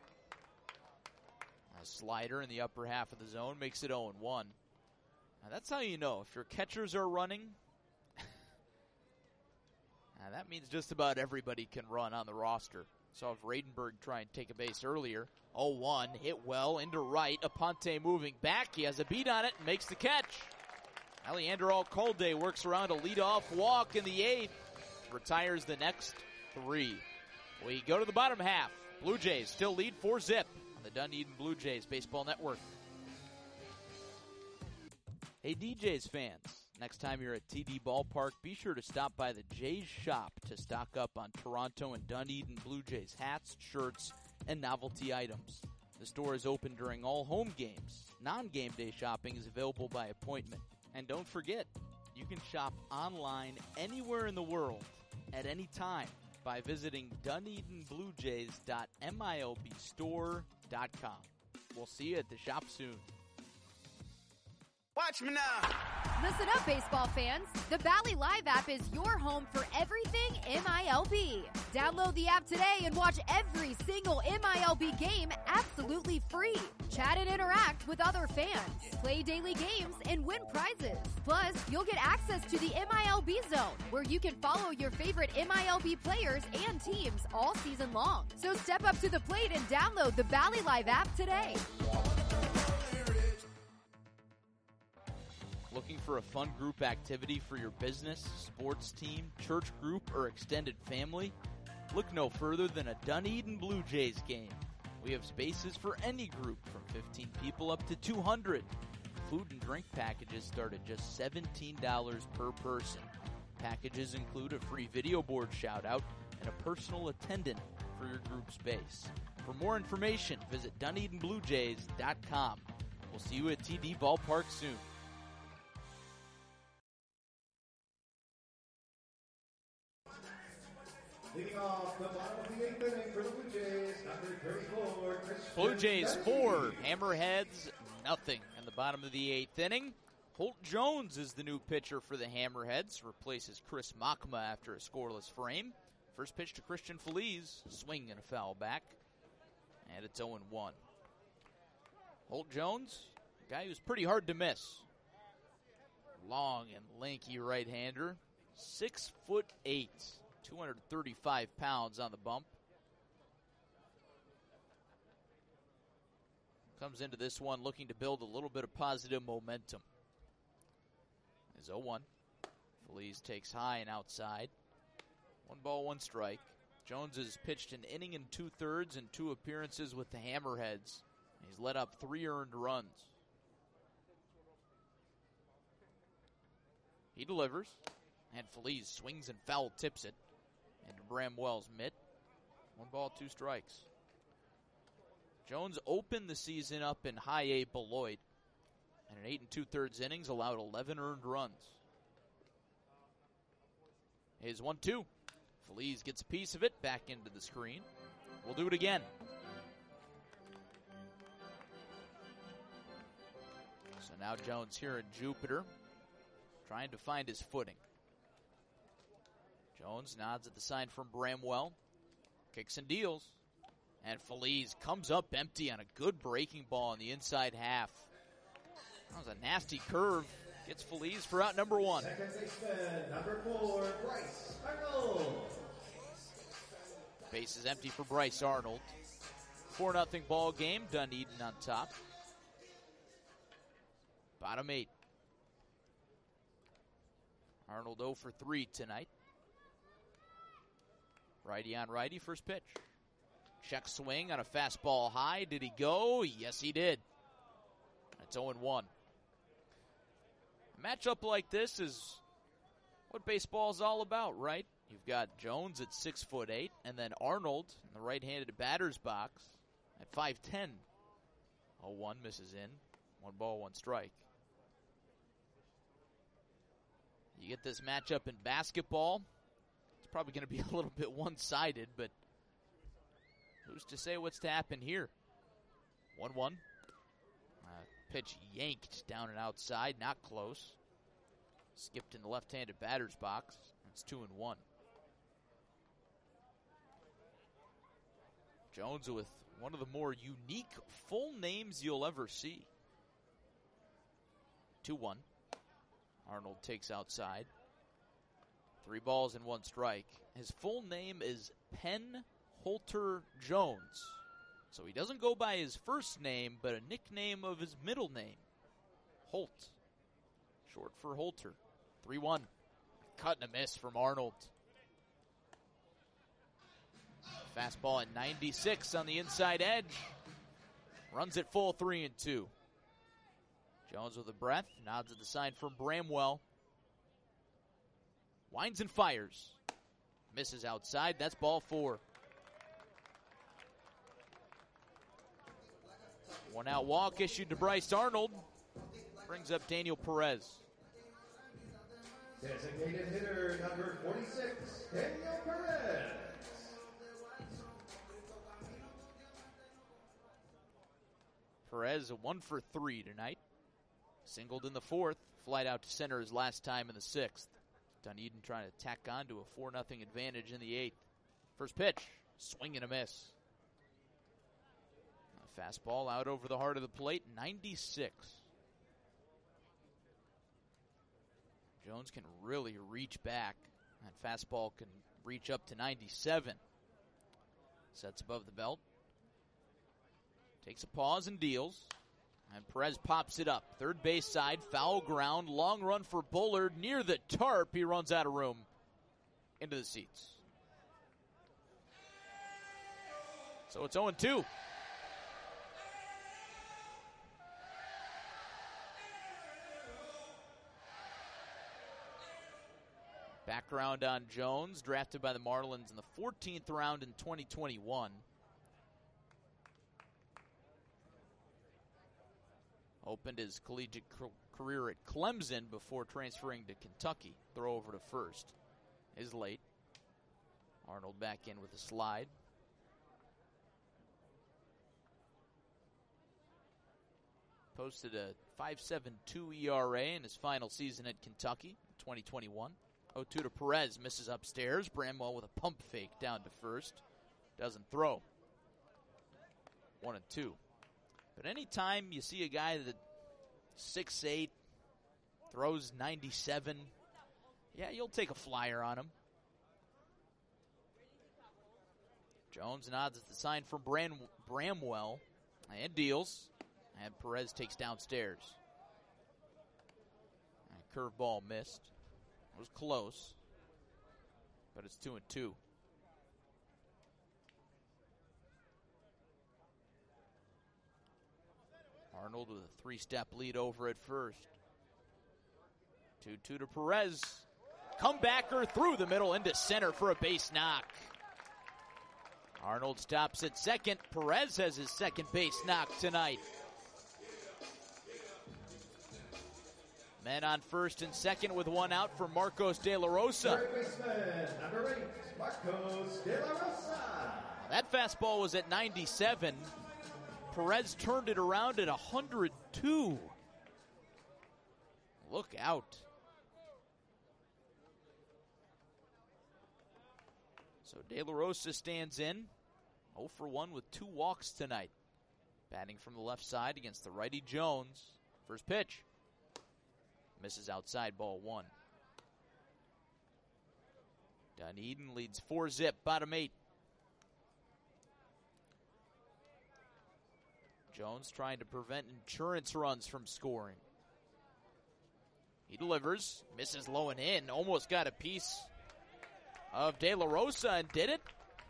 A slider in the upper half of the zone makes it 0-1. Now that's how you know if your catchers are running. That means just about everybody can run on the roster. Saw Vradenberg try and take a base earlier. 0-1, hit well into right. Aponte moving back. He has a beat on it and makes the catch. Alejandro Alcalde works around a leadoff walk in the 8th. Retires the next 3. We go to the bottom half. Blue Jays still lead 4-zip on the Dunedin Blue Jays Baseball Network. Hey DJs fans, next time you're at TD Ballpark, be sure to stop by the Jays shop to stock up on Toronto and Dunedin Blue Jays hats, shirts, and novelty items. The store is open during all home games. Non-game day shopping is available by appointment. And don't forget, you can shop online anywhere in the world at any time by visiting DunedinBlueJays.milbstore.com. We'll see you at the shop soon. Watch me now. Listen up, baseball fans. The Bally Live app is your home for everything MILB. Download the app today and watch every single MILB game absolutely free. Chat and interact with other fans. Play daily games and win prizes. Plus, you'll get access to the MILB Zone, where you can follow your favorite MILB players and teams all season long. So step up to the plate and download the Bally Live app today. Looking for a fun group activity for your business, sports team, church group, or extended family? Look no further than a Dunedin Blue Jays game. We have spaces for any group from 15 people up to 200. Food and drink packages start at just $17 per person. Packages include a free video board shout-out and a personal attendant for your group space. For more information, visit DunedinBlueJays.com. We'll see you at TD Ballpark soon. Leading off the bottom of the 8th inning for the Blue Jays, number 34, Christian Blue Jays Feliz. 4, Hammerheads nothing in the bottom of the 8th inning. Holt Jones is the new pitcher for the Hammerheads, replaces Chris Machma after a scoreless frame. First pitch to Christian Feliz, swing and a foul back, and it's 0-1. Holt Jones Guy who's pretty hard to miss. Long and lanky right-hander. 6'8", 235 pounds on the bump. Comes into this one looking to build a little bit of positive momentum. Is 0-1. Feliz takes high and outside. 1 ball, 1 strike. Jones has pitched an inning and 2/3 in 2 appearances with the Hammerheads. He's let up 3 earned runs. He delivers, and Feliz swings and foul tips it into Bramwell's mitt. 1 ball, 2 strikes. Jones opened the season up in high A Beloit, and in 8 2/3 innings allowed 11 earned runs. Here's 1-2. Feliz gets a piece of it back into the screen. We'll do it again. So now Jones here in Jupiter, trying to find his footing. Jones nods at the sign from Bramwell, kicks and deals, and Feliz comes up empty on a good breaking ball in the inside half. That was a nasty curve. Gets Feliz for out number 1. Second baseman, number 4, Bryce Arnold. Base is empty for Bryce Arnold. 4-0 ball game. Dunedin on top. Bottom 8. Arnold 0 for 3 tonight. Righty on righty, first pitch. Check swing on a fastball high. Did he go? Yes, he did. That's 0-1. A matchup like this is what baseball is all about, right? You've got Jones at 6'8", and then Arnold in the right-handed batter's box at 5'10". 0-1 misses in. 1 ball, 1 strike. You get this matchup in basketball. It's probably going to be a little bit one-sided, but who's to say what's to happen here? 1-1. Pitch yanked down and outside, not close. Skipped in the left-handed batter's box. It's 2-1. Jones with one of the more unique full names you'll ever see. 2-1. Arnold takes outside. 3 balls and 1 strike. His full name is Penn Holter Jones. So he doesn't go by his first name, but a nickname of his middle name, Holt. Short for Holter. 3-1. Cut and a miss from Arnold. Fastball at 96 on the inside edge. Runs it full 3-2. Jones with a breath. Nods at the sign from Bramwell. Winds and fires. Misses outside. That's ball 4. 1 out walk issued to Bryce Arnold. Brings up Daniel Perez. Designated hitter number 46, Daniel Perez. Perez a 1 for 3 tonight. Singled in the 4th. Flied out to center his last time in the 6th. Dunedin trying to tack on to a 4-0 advantage in the 8th. First pitch. Swing and a miss. A fastball out over the heart of the plate. 96. Jones can really reach back. That fastball can reach up to 97. Sets above the belt. Takes a pause and deals. And Perez pops it up. Third base side, foul ground, long run for Bullard near the tarp. He runs out of room into the seats. So it's 0-2. Background on Jones, drafted by the Marlins in the 14th round in 2021. Opened his collegiate career at Clemson before transferring to Kentucky. Throw over to first is late. Arnold back in with a slide. Posted a 5.72 ERA in his final season at Kentucky in 2021. 0-2 to Perez, misses upstairs. Bramwell with a pump fake down to first. Doesn't throw. 1-2. But anytime you see a guy that 6'8", throws 97. Yeah, you'll take a flyer on him. Jones nods at the sign from Bramwell and deals. And Perez takes downstairs. Curveball missed. It was close, but it's 2-2. Arnold with a 3-step lead over at first. 2-2 to Perez. Comebacker through the middle into center for a base knock. Arnold stops at second. Perez has his second base knock tonight. Men on first and second with one out for Marcos De La Rosa. Third baseman, number 8, Marcos De La Rosa. That fastball was at 97. Perez turned it around at 102. Look out. So De La Rosa stands in 0 for 1 with 2 walks tonight. Batting from the left side against the righty Jones. First pitch. Misses outside, ball 1. Dunedin leads 4-0, bottom 8. Jones trying to prevent insurance runs from scoring. He delivers, misses low and in, almost got a piece of De La Rosa, and did it?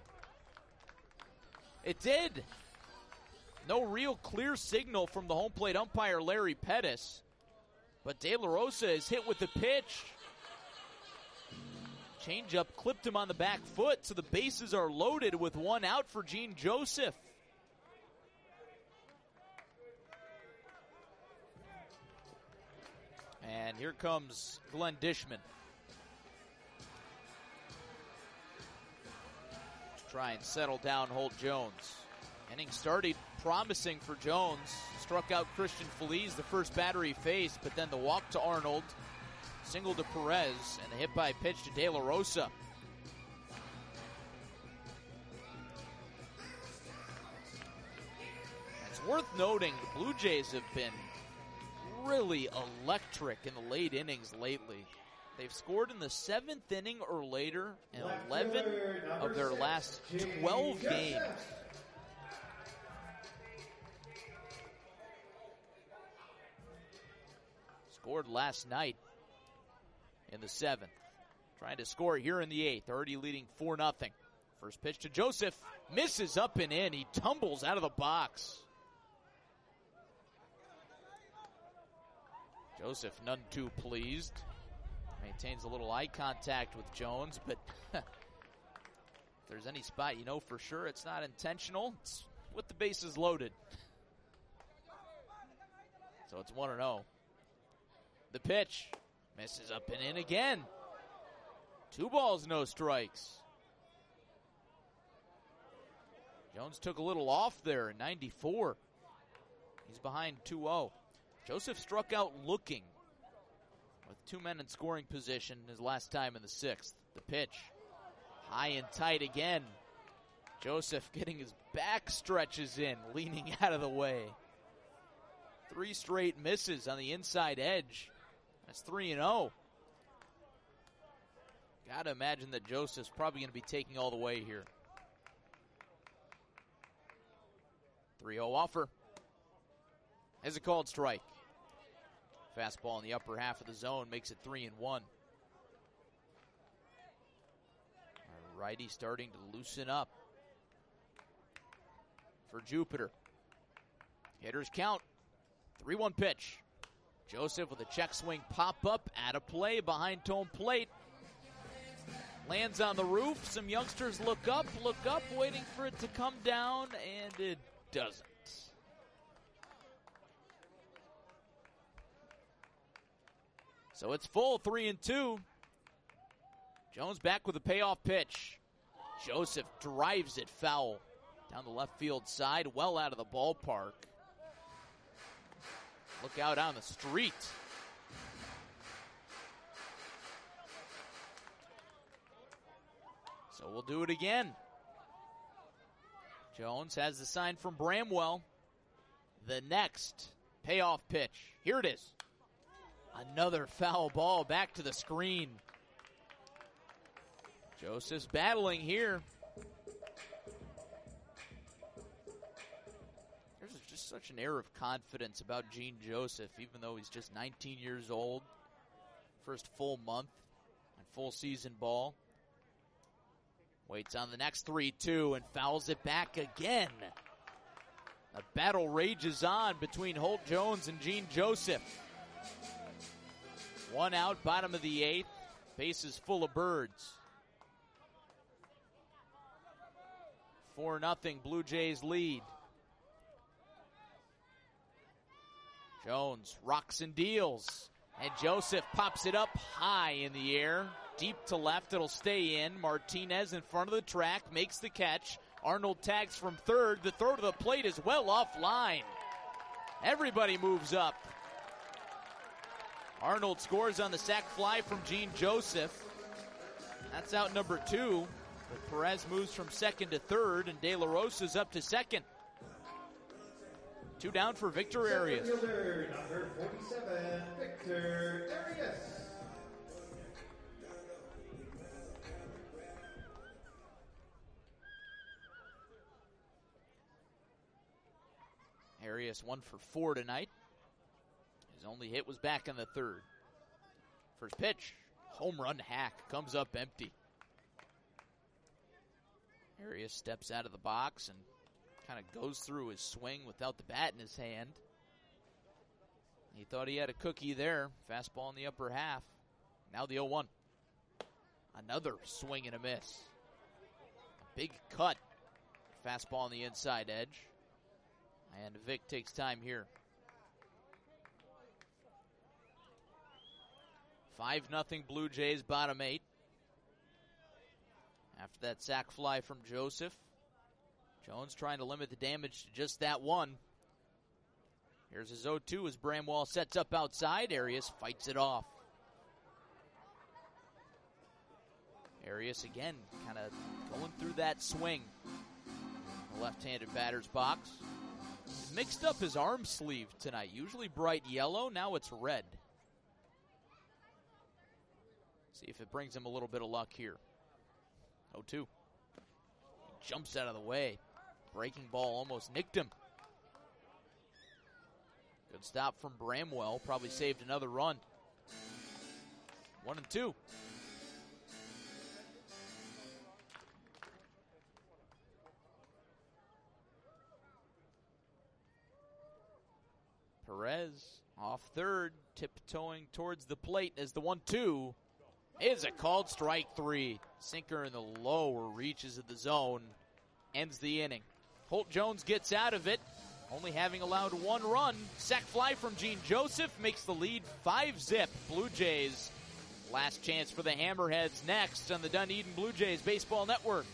It did. No real clear signal from the home plate umpire, Larry Pettis. But De La Rosa is hit with the pitch. Changeup clipped him on the back foot, so the bases are loaded with one out for Gene Joseph. And here comes Glenn Dishman. To try and settle down Holt Jones. Inning started promising for Jones. Struck out Christian Feliz, the first batter he faced, but then the walk to Arnold, single to Perez, and the hit by pitch to De La Rosa. It's worth noting the Blue Jays have been really electric in the late innings lately. They've scored in the 7th inning or later in 11 of their last 12 games. Scored last night in the 7th. Trying to score here in the 8th. Already leading 4-0. First pitch to Joseph. Misses up and in. He tumbles out of the box. Joseph none too pleased. Maintains a little eye contact with Jones, but if there's any spot you know for sure it's not intentional, it's with the bases loaded. So it's 1-0. The pitch misses up and in again. 2 balls, no strikes. Jones took a little off there in 94. He's behind 2-0. Joseph struck out looking with 2 men in scoring position his last time in the 6th. The pitch high and tight again. Joseph getting his back stretches in, leaning out of the way. 3 straight misses on the inside edge. That's 3-0. Got to imagine that Joseph's probably going to be taking all the way here. 3-0 offer. As a called strike. Fastball in the upper half of the zone makes it 3-1. Our righty starting to loosen up for Jupiter. Hitters count. 3-1 pitch. Joseph with a check swing pop-up, out of play behind home plate. Lands on the roof. Some youngsters look up, waiting for it to come down, and it doesn't. So it's full, 3-2. Jones back with a payoff pitch. Joseph drives it foul down the left field side, well out of the ballpark. Look out on the street. So we'll do it again. Jones has the sign from Bramwell. The next Payoff pitch. Here it is. Another foul ball back to the screen. Joseph's battling here. There's just such an air of confidence about Gene Joseph, even though he's just 19 years old. First full month and full season ball. Waits on the next 3-2 and fouls it back again. The battle rages on between Holt Jones and Gene Joseph. One out, bottom of the eighth. Bases full of birds. 4-0 Blue Jays lead. Jones rocks and deals. And Joseph pops it up high in the air. Deep to left, it'll stay in. Martinez in front of the track, makes the catch. Arnold tags from third. The throw to the plate is well offline. Everybody moves up. Arnold scores on the sac fly from Gene Joseph. That's out number 2. But Perez moves from second to third, and De La Rosa's up to second. 2 down for Victor Arias. Fielder, number 47, Victor Arias. Arias 1 for 4 tonight. His only hit was back in the third. First pitch, home run hack, comes up empty. Arias steps out of the box and kind of goes through his swing without the bat in his hand. He thought he had a cookie there. Fastball in the upper half. Now the 0-1. Another swing and a miss. A big cut. Fastball on the inside edge. And Vic takes time here. 5-0 Blue Jays, bottom 8. After that sac fly from Joseph, Jones trying to limit the damage to just that one. Here's his 0-2 as Bramwell sets up outside. Arias fights it off. Arias again kind of going through that swing. The left-handed batter's box. Mixed up his arm sleeve tonight. Usually bright yellow, now it's red. See if it brings him a little bit of luck here. 0-2. He jumps out of the way. Breaking ball almost nicked him. Good stop from Bramwell. Probably saved another run. 1-2. Perez off third, tiptoeing towards the plate as the 1-2 is a called strike 3. Sinker in the lower reaches of the zone, ends the inning. Holt Jones gets out of it, only having allowed 1 run. Sac fly from Gene Joseph makes the lead 5-0. Blue Jays, last chance for the Hammerheads next on the Dunedin Blue Jays Baseball Network.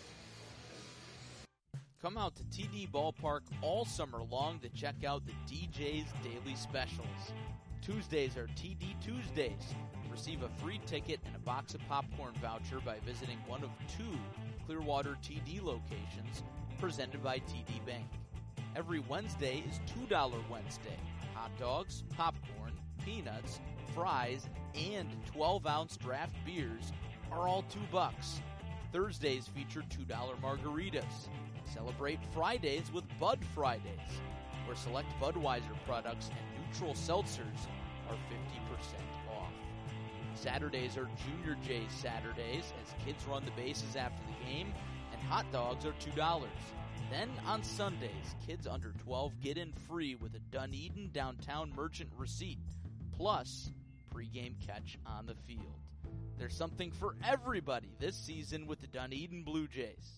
Come out to TD Ballpark all summer long to check out the DJ's Daily Specials. Tuesdays are TD Tuesdays. Receive a free ticket and a box of popcorn voucher by visiting one of 2 Clearwater TD locations presented by TD Bank. Every Wednesday is $2 Wednesday. Hot dogs, popcorn, peanuts, fries, and 12-ounce draft beers are all $2. Thursdays feature $2 margaritas. Celebrate Fridays with Bud Fridays, where select Budweiser products and neutral seltzers are 50% off. Saturdays are Junior Jays Saturdays as kids run the bases after the game, and hot dogs are $2. Then on Sundays, kids under 12 get in free with a Dunedin Downtown Merchant receipt, plus pregame catch on the field. There's something for everybody this season with the Dunedin Blue Jays.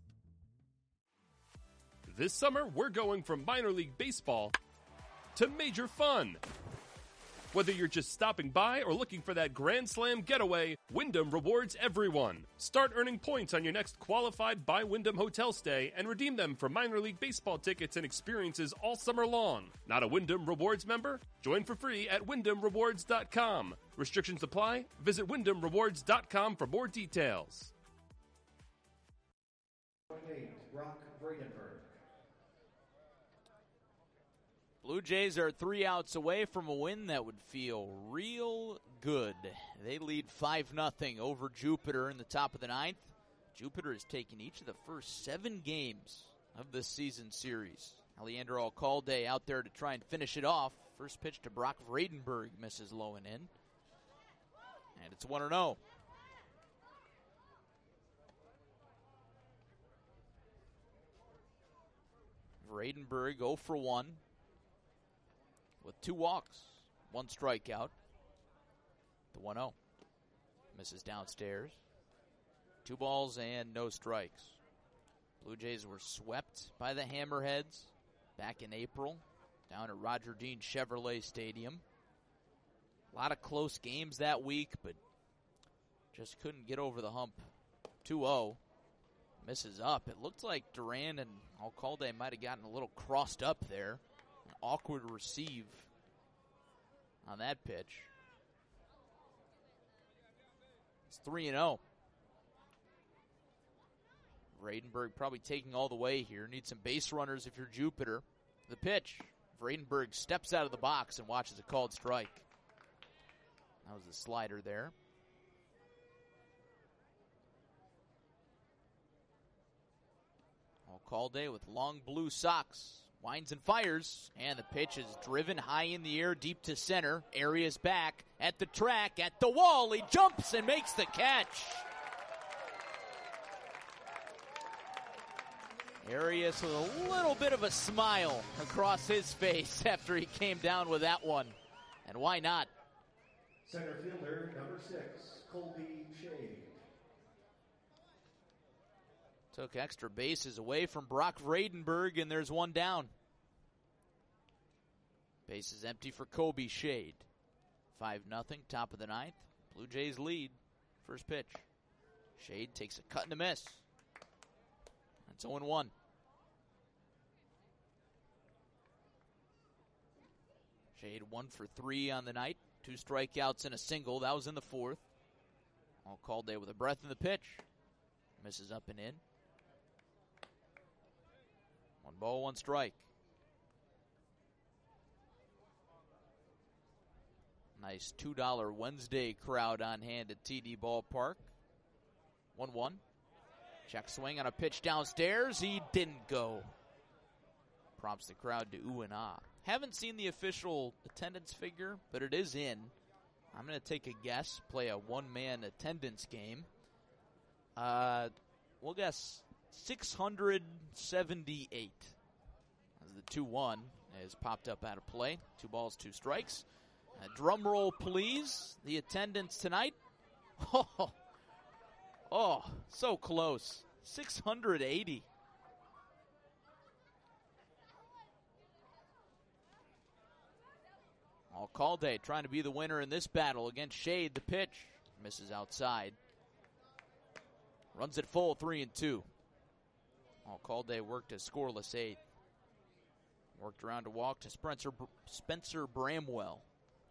This summer, we're going from minor league baseball to major fun. Whether you're just stopping by or looking for that Grand Slam getaway, Wyndham rewards everyone. Start earning points on your next qualified by Wyndham hotel stay and redeem them for minor league baseball tickets and experiences all summer long. Not a Wyndham Rewards member? Join for free at WyndhamRewards.com. Restrictions apply. Visit WyndhamRewards.com for more details. 8, Brock Vredenberg. Blue Jays are 3 outs away from a win that would feel real good. They lead 5-0 over Jupiter in the top of the 9th. Jupiter has taken each of the first 7 games of this season series. Alejandro Alcalde out there to try and finish it off. First pitch to Brock Vredenberg misses low and in. And it's 1-0. Vredenberg 0 for 1 with 2 walks, 1 strikeout. The 1-0 misses downstairs. 2 balls and no strikes. Blue Jays were swept by the Hammerheads back in April down at Roger Dean Chevrolet Stadium. A lot of close games that week, but just couldn't get over the hump. 2-0. Misses up. It looked like Duran and Alcalde might have gotten a little crossed up there. An awkward receive on that pitch. It's 3-0. Vredenberg probably taking all the way here. Need some base runners if you're Jupiter. The pitch. Vredenberg steps out of the box and watches a called strike. That was the slider there. Alcalde with long blue socks. Winds and fires. And the pitch is driven high in the air, deep to center. Arias back at the track, at the wall. He jumps and makes the catch. Arias with a little bit of a smile across his face after he came down with that one. And why not? Center fielder, number 6, Colby Shade. Took extra bases away from Brock Vredenberg, and there's 1 down. Bases empty for Kobe Shade. 5-0, top of the 9th. Blue Jays lead. First pitch. Shade takes a cut and a miss. That's 0-1. Shade 1 for 3 on the night. 2 strikeouts and a single. That was in the 4th. Alcalde with a breath in the pitch. Misses up and in. 1 ball, 1 strike. Nice $2 Wednesday crowd on hand at TD Ballpark. 1-1. Check swing on a pitch downstairs. He didn't go. Prompts the crowd to ooh and ah. Haven't seen the official attendance figure, but it is in. I'm going to take a guess, play a one-man attendance game. We'll guess 678. As the 2-1 has popped up out of play. 2 balls, 2 strikes. Drum roll, please. The attendance tonight. Oh, so close. 680. Alcalde trying to be the winner in this battle against Shade. The pitch misses outside. Runs it full, 3-2. Alcalde worked a scoreless 8th. Worked around to walk to Spencer Bramwell.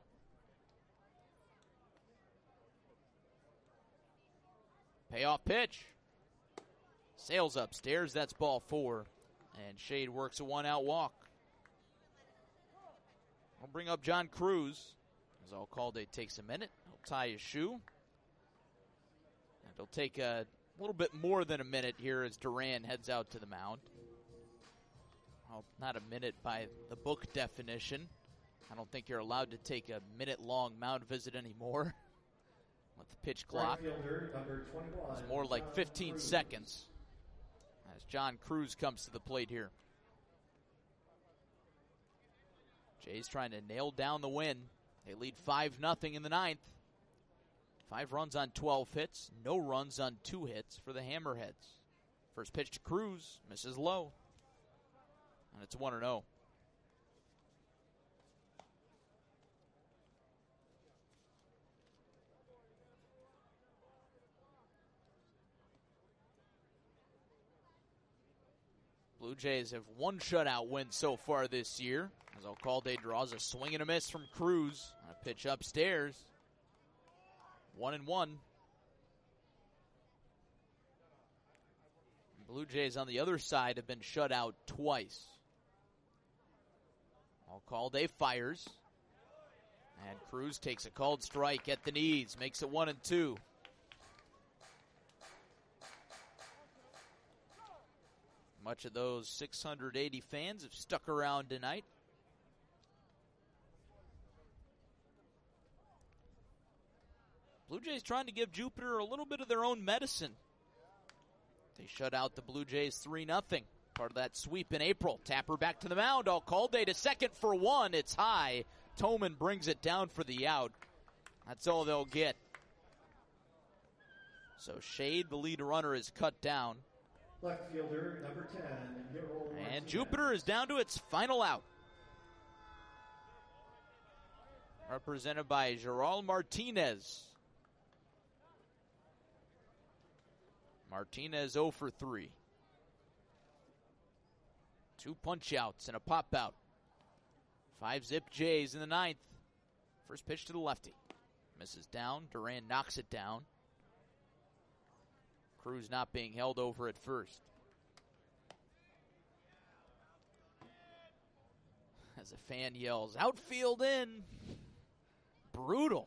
Payoff pitch. Sails upstairs. That's ball 4. And Shade works a 1-out walk. I'll bring up John Cruz as Alcalde takes a minute. He'll tie his shoe. And it'll take a little bit more than a minute here as Duran heads out to the mound. Well, not a minute by the book definition. I don't think you're allowed to take a minute-long mound visit anymore with the pitch clock. Right fielder, number 21, It's more like 15 Cruz. seconds as John Cruz comes to the plate here. Jays trying to nail down the win. They lead 5-0 in the 9th. 5 runs on 12 hits. No runs on 2 hits for the Hammerheads. First pitch to Cruz. Misses low. And it's 1-0. Blue Jays have 1 shutout win so far this year. As Alcalde draws a swing and a miss from Cruz. On a pitch upstairs. 1-1. Blue Jays on the other side have been shut out twice. Alcalde fires. And Cruz takes a called strike at the knees, makes it 1-2. Much of those 680 fans have stuck around tonight. Blue Jays trying to give Jupiter a little bit of their own medicine. They shut out the Blue Jays 3-0. Part of that sweep in April. Tapper back to the mound. Alcalde to second for one. It's high. Toman brings it down for the out. That's all they'll get. So Shade, the lead runner, is cut down. Left fielder, number 10, Yerol And Martinez. Jupiter is down to its final out. Represented by Gerald Martinez. Martinez 0 for 3. 2 punch outs and a pop out. 5-zip Jays in the ninth. First pitch to the lefty. Misses down. Duran knocks it down. Cruz not being held over at first. As a fan yells, outfield in. Brutal.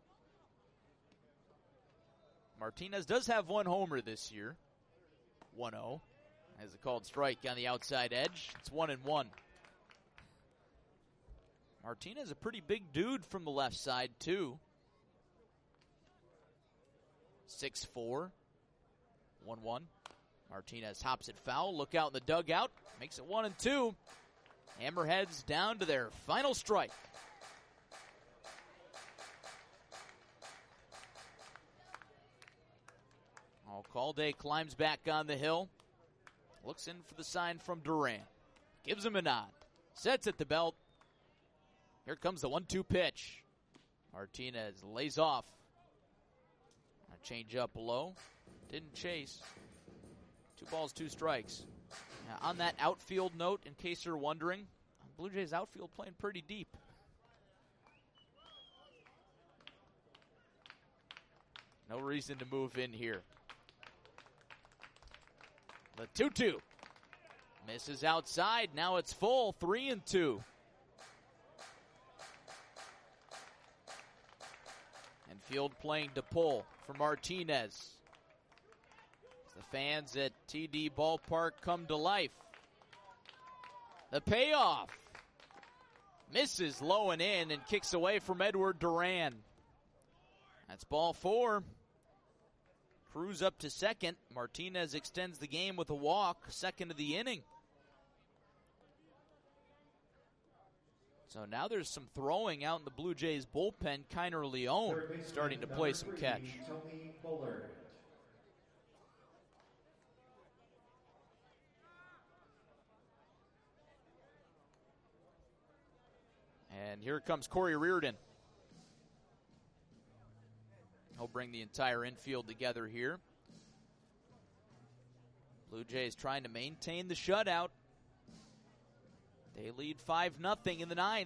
Martinez does have one homer this year. 1-0. Has a called strike on the outside edge. It's 1-1. Martinez a pretty big dude from the left side, too. 6'4". 1-1. Martinez hops it foul. Look out in the dugout. Makes it 1-2. Hammerheads down to their final strike. Alcalde climbs back on the hill. Looks in for the sign from Duran. Gives him a nod. Sets at the belt. Here comes the 1-2 pitch. Martinez lays off. A change up low. Didn't chase. 2 balls, 2 strikes. Now, on that outfield note, in case you're wondering, Blue Jays outfield playing pretty deep. No reason to move in here. The 2-2. Misses outside. Now it's full. 3-2. And field playing to pull for Martinez. The fans at TD Ballpark come to life. The payoff. Misses low and in and kicks away from Edward Duran. That's ball 4. Cruz up to second. Martinez extends the game with a walk, second of the inning. So now there's some throwing out in the Blue Jays bullpen. Kiner Leone Third baseman, starting to play number some 3, catch. Tony Bullard. And here comes Corey Reardon. He'll bring the entire infield together here. Blue Jays trying to maintain the shutout. They lead 5-0 in the ninth.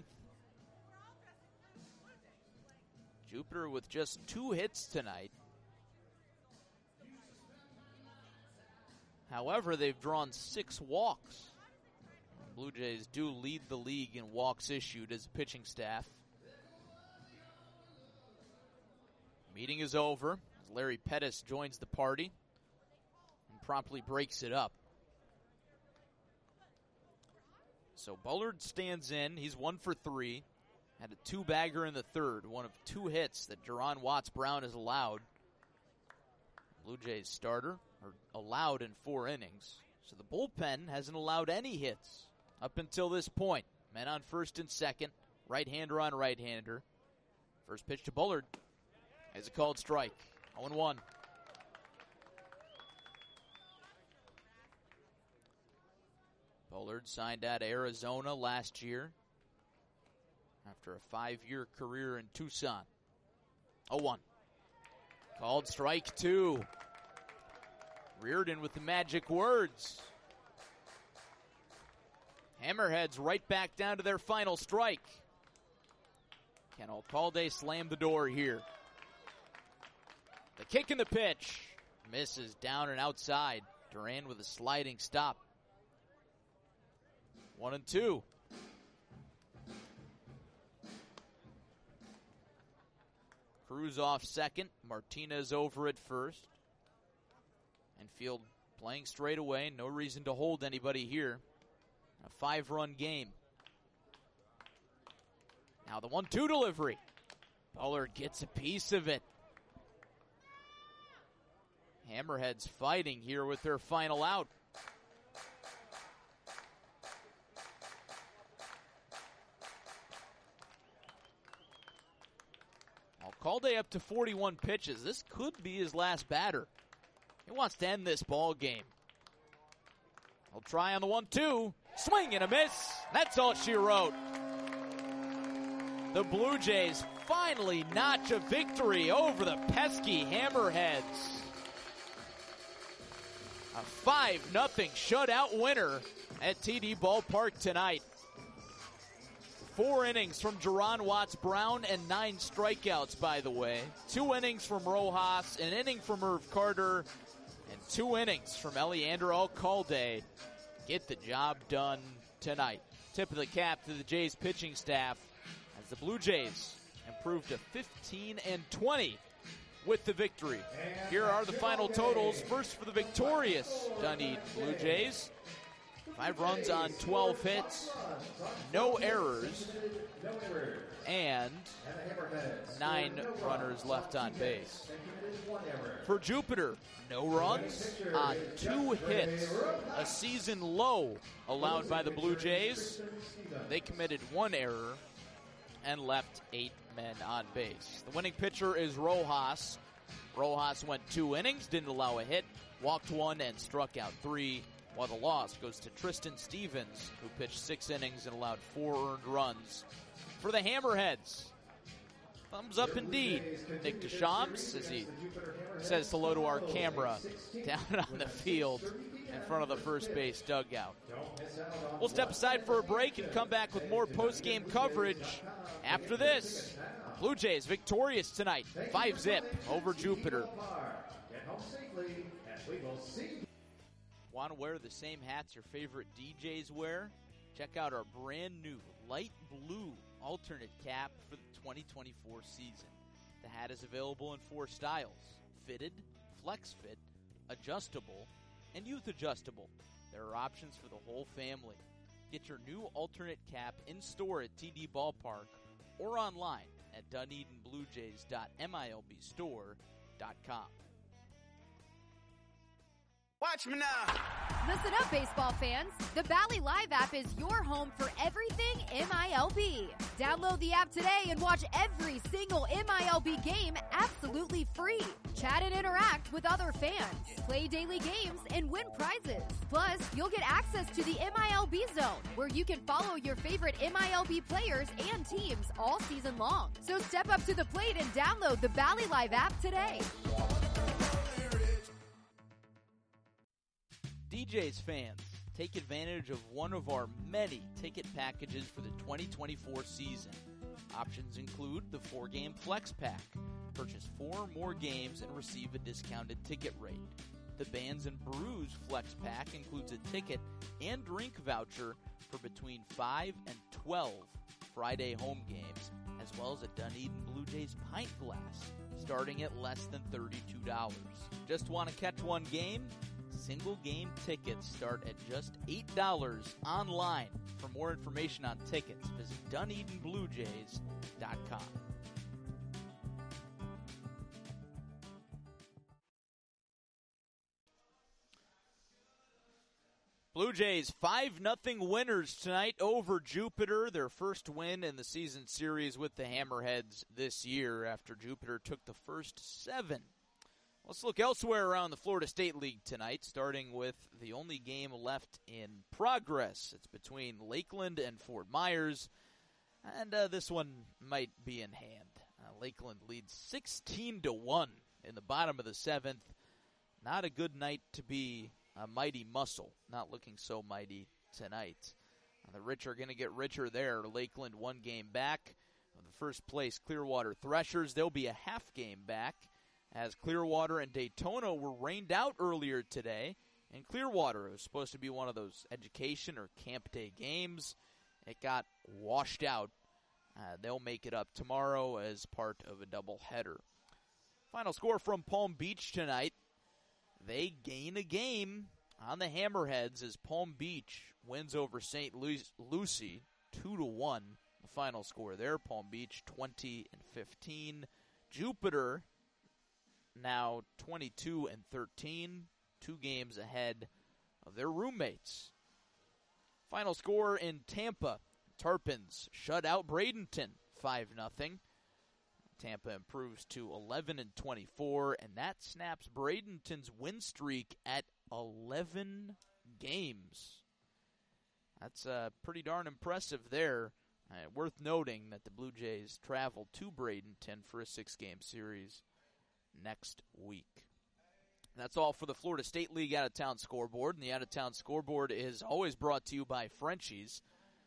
Jupiter with just 2 hits tonight. However, they've drawn 6 walks. Blue Jays do lead the league in walks issued as a pitching staff. Meeting is over as Larry Pettis joins the party and promptly breaks it up. So Bullard stands in. He's 1 for 3. Had a 2-bagger in the third. One of 2 hits that Jerron Watts-Brown has allowed. Blue Jays starter, or allowed in 4 innings. So the bullpen hasn't allowed any hits up until this point. Men on first and second. Right-hander on right-hander. First pitch to Bullard. Has a called strike. 0-1. Bullard signed out of Arizona last year after a 5-year career in Tucson. 0-1. Called strike 2. Reardon with the magic words. Hammerheads right back down to their final strike. Can Alcalde slam the door here? The kick and the pitch. Misses down and outside. Duran with a sliding stop. 1-2. Cruz off second. Martinez over at first. Infield playing straight away. No reason to hold anybody here. A 5-run game. Now the 1-2 delivery. Bullard gets a piece of it. Hammerheads fighting here with their final out. Alcalde up to 41 pitches. This could be his last batter. He wants to end this ball game. He'll try on the 1-2. Swing and a miss. That's all she wrote. The Blue Jays finally notch a victory over the pesky Hammerheads. A 5-0 shutout winner at TD Ballpark tonight. 4 innings from Jerron Watts-Brown and 9 strikeouts, by the way. 2 innings from Rojas, an inning from Irv Carter, and 2 innings from Eliander Alcalde. Get the job done tonight. Tip of the cap to the Jays pitching staff as the Blue Jays improved to 15-20 with the victory. Here are the final totals. First for the victorious Dunedin Blue Jays. 5 runs on 12 hits, no errors, and 9 runners left on base. For Jupiter, no runs on 2 hits, a season low allowed by the Blue Jays. They committed 1 error and left 8 men on base. The winning pitcher is Rojas. Rojas went 2 innings, didn't allow a hit, walked 1 and struck out 3. While the loss goes to Tristan Stevens, who pitched 6 innings and allowed 4 earned runs. For the Hammerheads, thumbs up indeed. Nick Deschamps, as he says hello to our camera, down on the field in front of the first base dugout. We'll step aside for a break and come back with more post-game coverage after this. Blue Jays victorious tonight, 5-0 over Jupiter. Want to wear the same hats your favorite DJs wear? Check out our brand new light blue alternate cap for the 2024 season. The hat is available in 4 styles: fitted, flex fit, adjustable, and youth adjustable. There are options for the whole family. Get your new alternate cap in store at TD Ballpark or online at DunedinBlueJays.MILBstore.com. Watch me now. Listen up, baseball fans. The Bally Live app is your home for everything MILB. Download the app today and watch every single MILB game absolutely free. Chat and interact with other fans. Play daily games and win prizes. Plus, you'll get access to the MILB Zone, where you can follow your favorite MILB players and teams all season long. So step up to the plate and download the Bally Live app today. DJ's fans, take advantage of one of our many ticket packages for the 2024 season. Options include the 4-game Flex Pack. Purchase 4 more games and receive a discounted ticket rate. The Bands and Brews Flex Pack includes a ticket and drink voucher for between 5 and 12 Friday home games, as well as a Dunedin Blue Jays pint glass, starting at less than $32. Just want to catch one game? Single game tickets start at just $8 online. For more information on tickets, visit DunedinBlueJays.com. Blue Jays 5-0 winners tonight over Jupiter, their first win in the season series with the Hammerheads this year after Jupiter took the first 7. Let's look elsewhere around the Florida State League tonight, starting with the only game left in progress. It's between Lakeland and Fort Myers, and this one might be in hand. Lakeland leads 16-1 in the bottom of the 7th. Not a good night to be a mighty muscle. Not looking so mighty tonight. The rich are going to get richer there. Lakeland 1 game back. The first place Clearwater Threshers, they'll be a half game back, as Clearwater and Daytona were rained out earlier today. And Clearwater was supposed to be one of those education or camp day games. It got washed out They'll make it up tomorrow as part of a doubleheader. Final score from Palm Beach tonight. They gain a game on the Hammerheads as Palm Beach wins over St. Lucie 2-1. The final score there, Palm Beach 20-15. Jupiter now 22-13, 2 games ahead of their roommates. Final score in Tampa, Tarpons shut out Bradenton 5-0. Tampa improves to 11-24, and that snaps Bradenton's win streak at 11 games. That's pretty darn impressive there. Worth noting that the Blue Jays travel to Bradenton for a 6-game series next week. That's all for the Florida State League out-of-town scoreboard, and the out-of-town scoreboard is always brought to you by Frenchie's.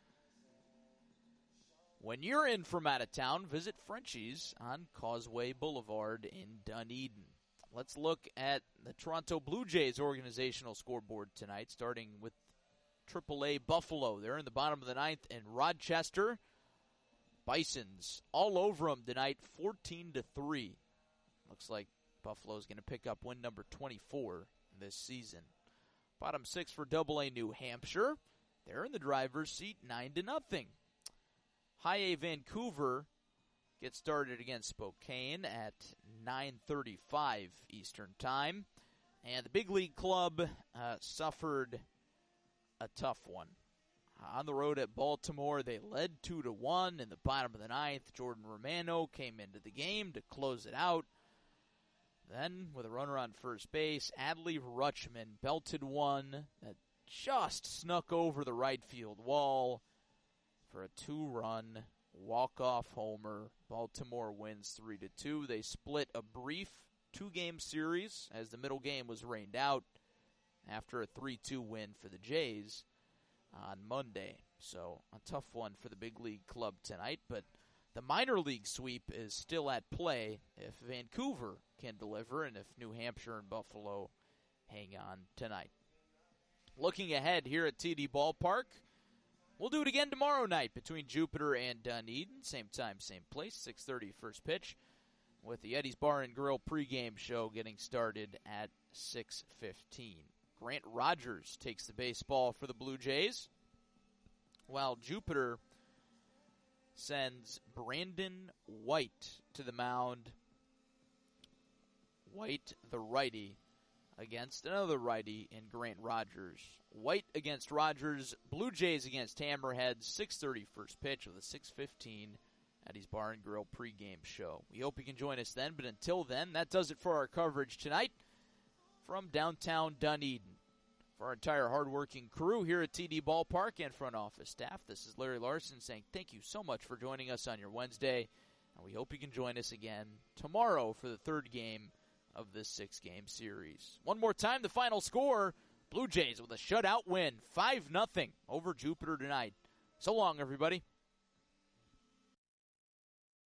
When you're in from out of town, visit Frenchie's on Causeway Boulevard in Dunedin. Let's look at the Toronto Blue Jays organizational scoreboard tonight, starting with AAA Buffalo. They're in the bottom of the 9th, and Rochester Bisons all over them tonight, 14-3. Looks like Buffalo's going to pick up win number 24 this season. Bottom 6 for AA New Hampshire. They're in the driver's seat, 9-0. High A Vancouver gets started against Spokane at 9:35 Eastern Time. And the Big League Club suffered a tough one. On the road at Baltimore, they led 2-1 in the bottom of the 9th. Jordan Romano came into the game to close it out. Then, with a runner on first base, Adley Rutschman belted one that just snuck over the right field wall for a 2-run walk-off homer. Baltimore wins 3-2. They split a brief 2-game series as the middle game was rained out after a 3-2 win for the Jays on Monday. So a tough one for the Big League Club tonight, but the minor league sweep is still at play if Vancouver can deliver and if New Hampshire and Buffalo hang on tonight. Looking ahead here at TD Ballpark, we'll do it again tomorrow night between Jupiter and Dunedin. Same time, same place, 6:30 first pitch, with the Eddie's Bar and Grill pregame show getting started at 6:15. Grant Rogers takes the baseball for the Blue Jays, while Jupiter sends Brandon White to the mound. White, the righty, against another righty in Grant Rogers. White against Rogers, Blue Jays against Hammerheads, 6:30 first pitch with a 6:15 Eddie's Bar and Grill pregame show. We hope you can join us then, but until then, that does it for our coverage tonight from downtown Dunedin. For our entire hardworking crew here at TD Ballpark and front office staff, this is Larry Larson saying thank you so much for joining us on your Wednesday, and we hope you can join us again tomorrow for the 3rd game of this 6-game series. One more time, the final score, Blue Jays with a shutout win, 5-0 over Jupiter tonight. So long, everybody.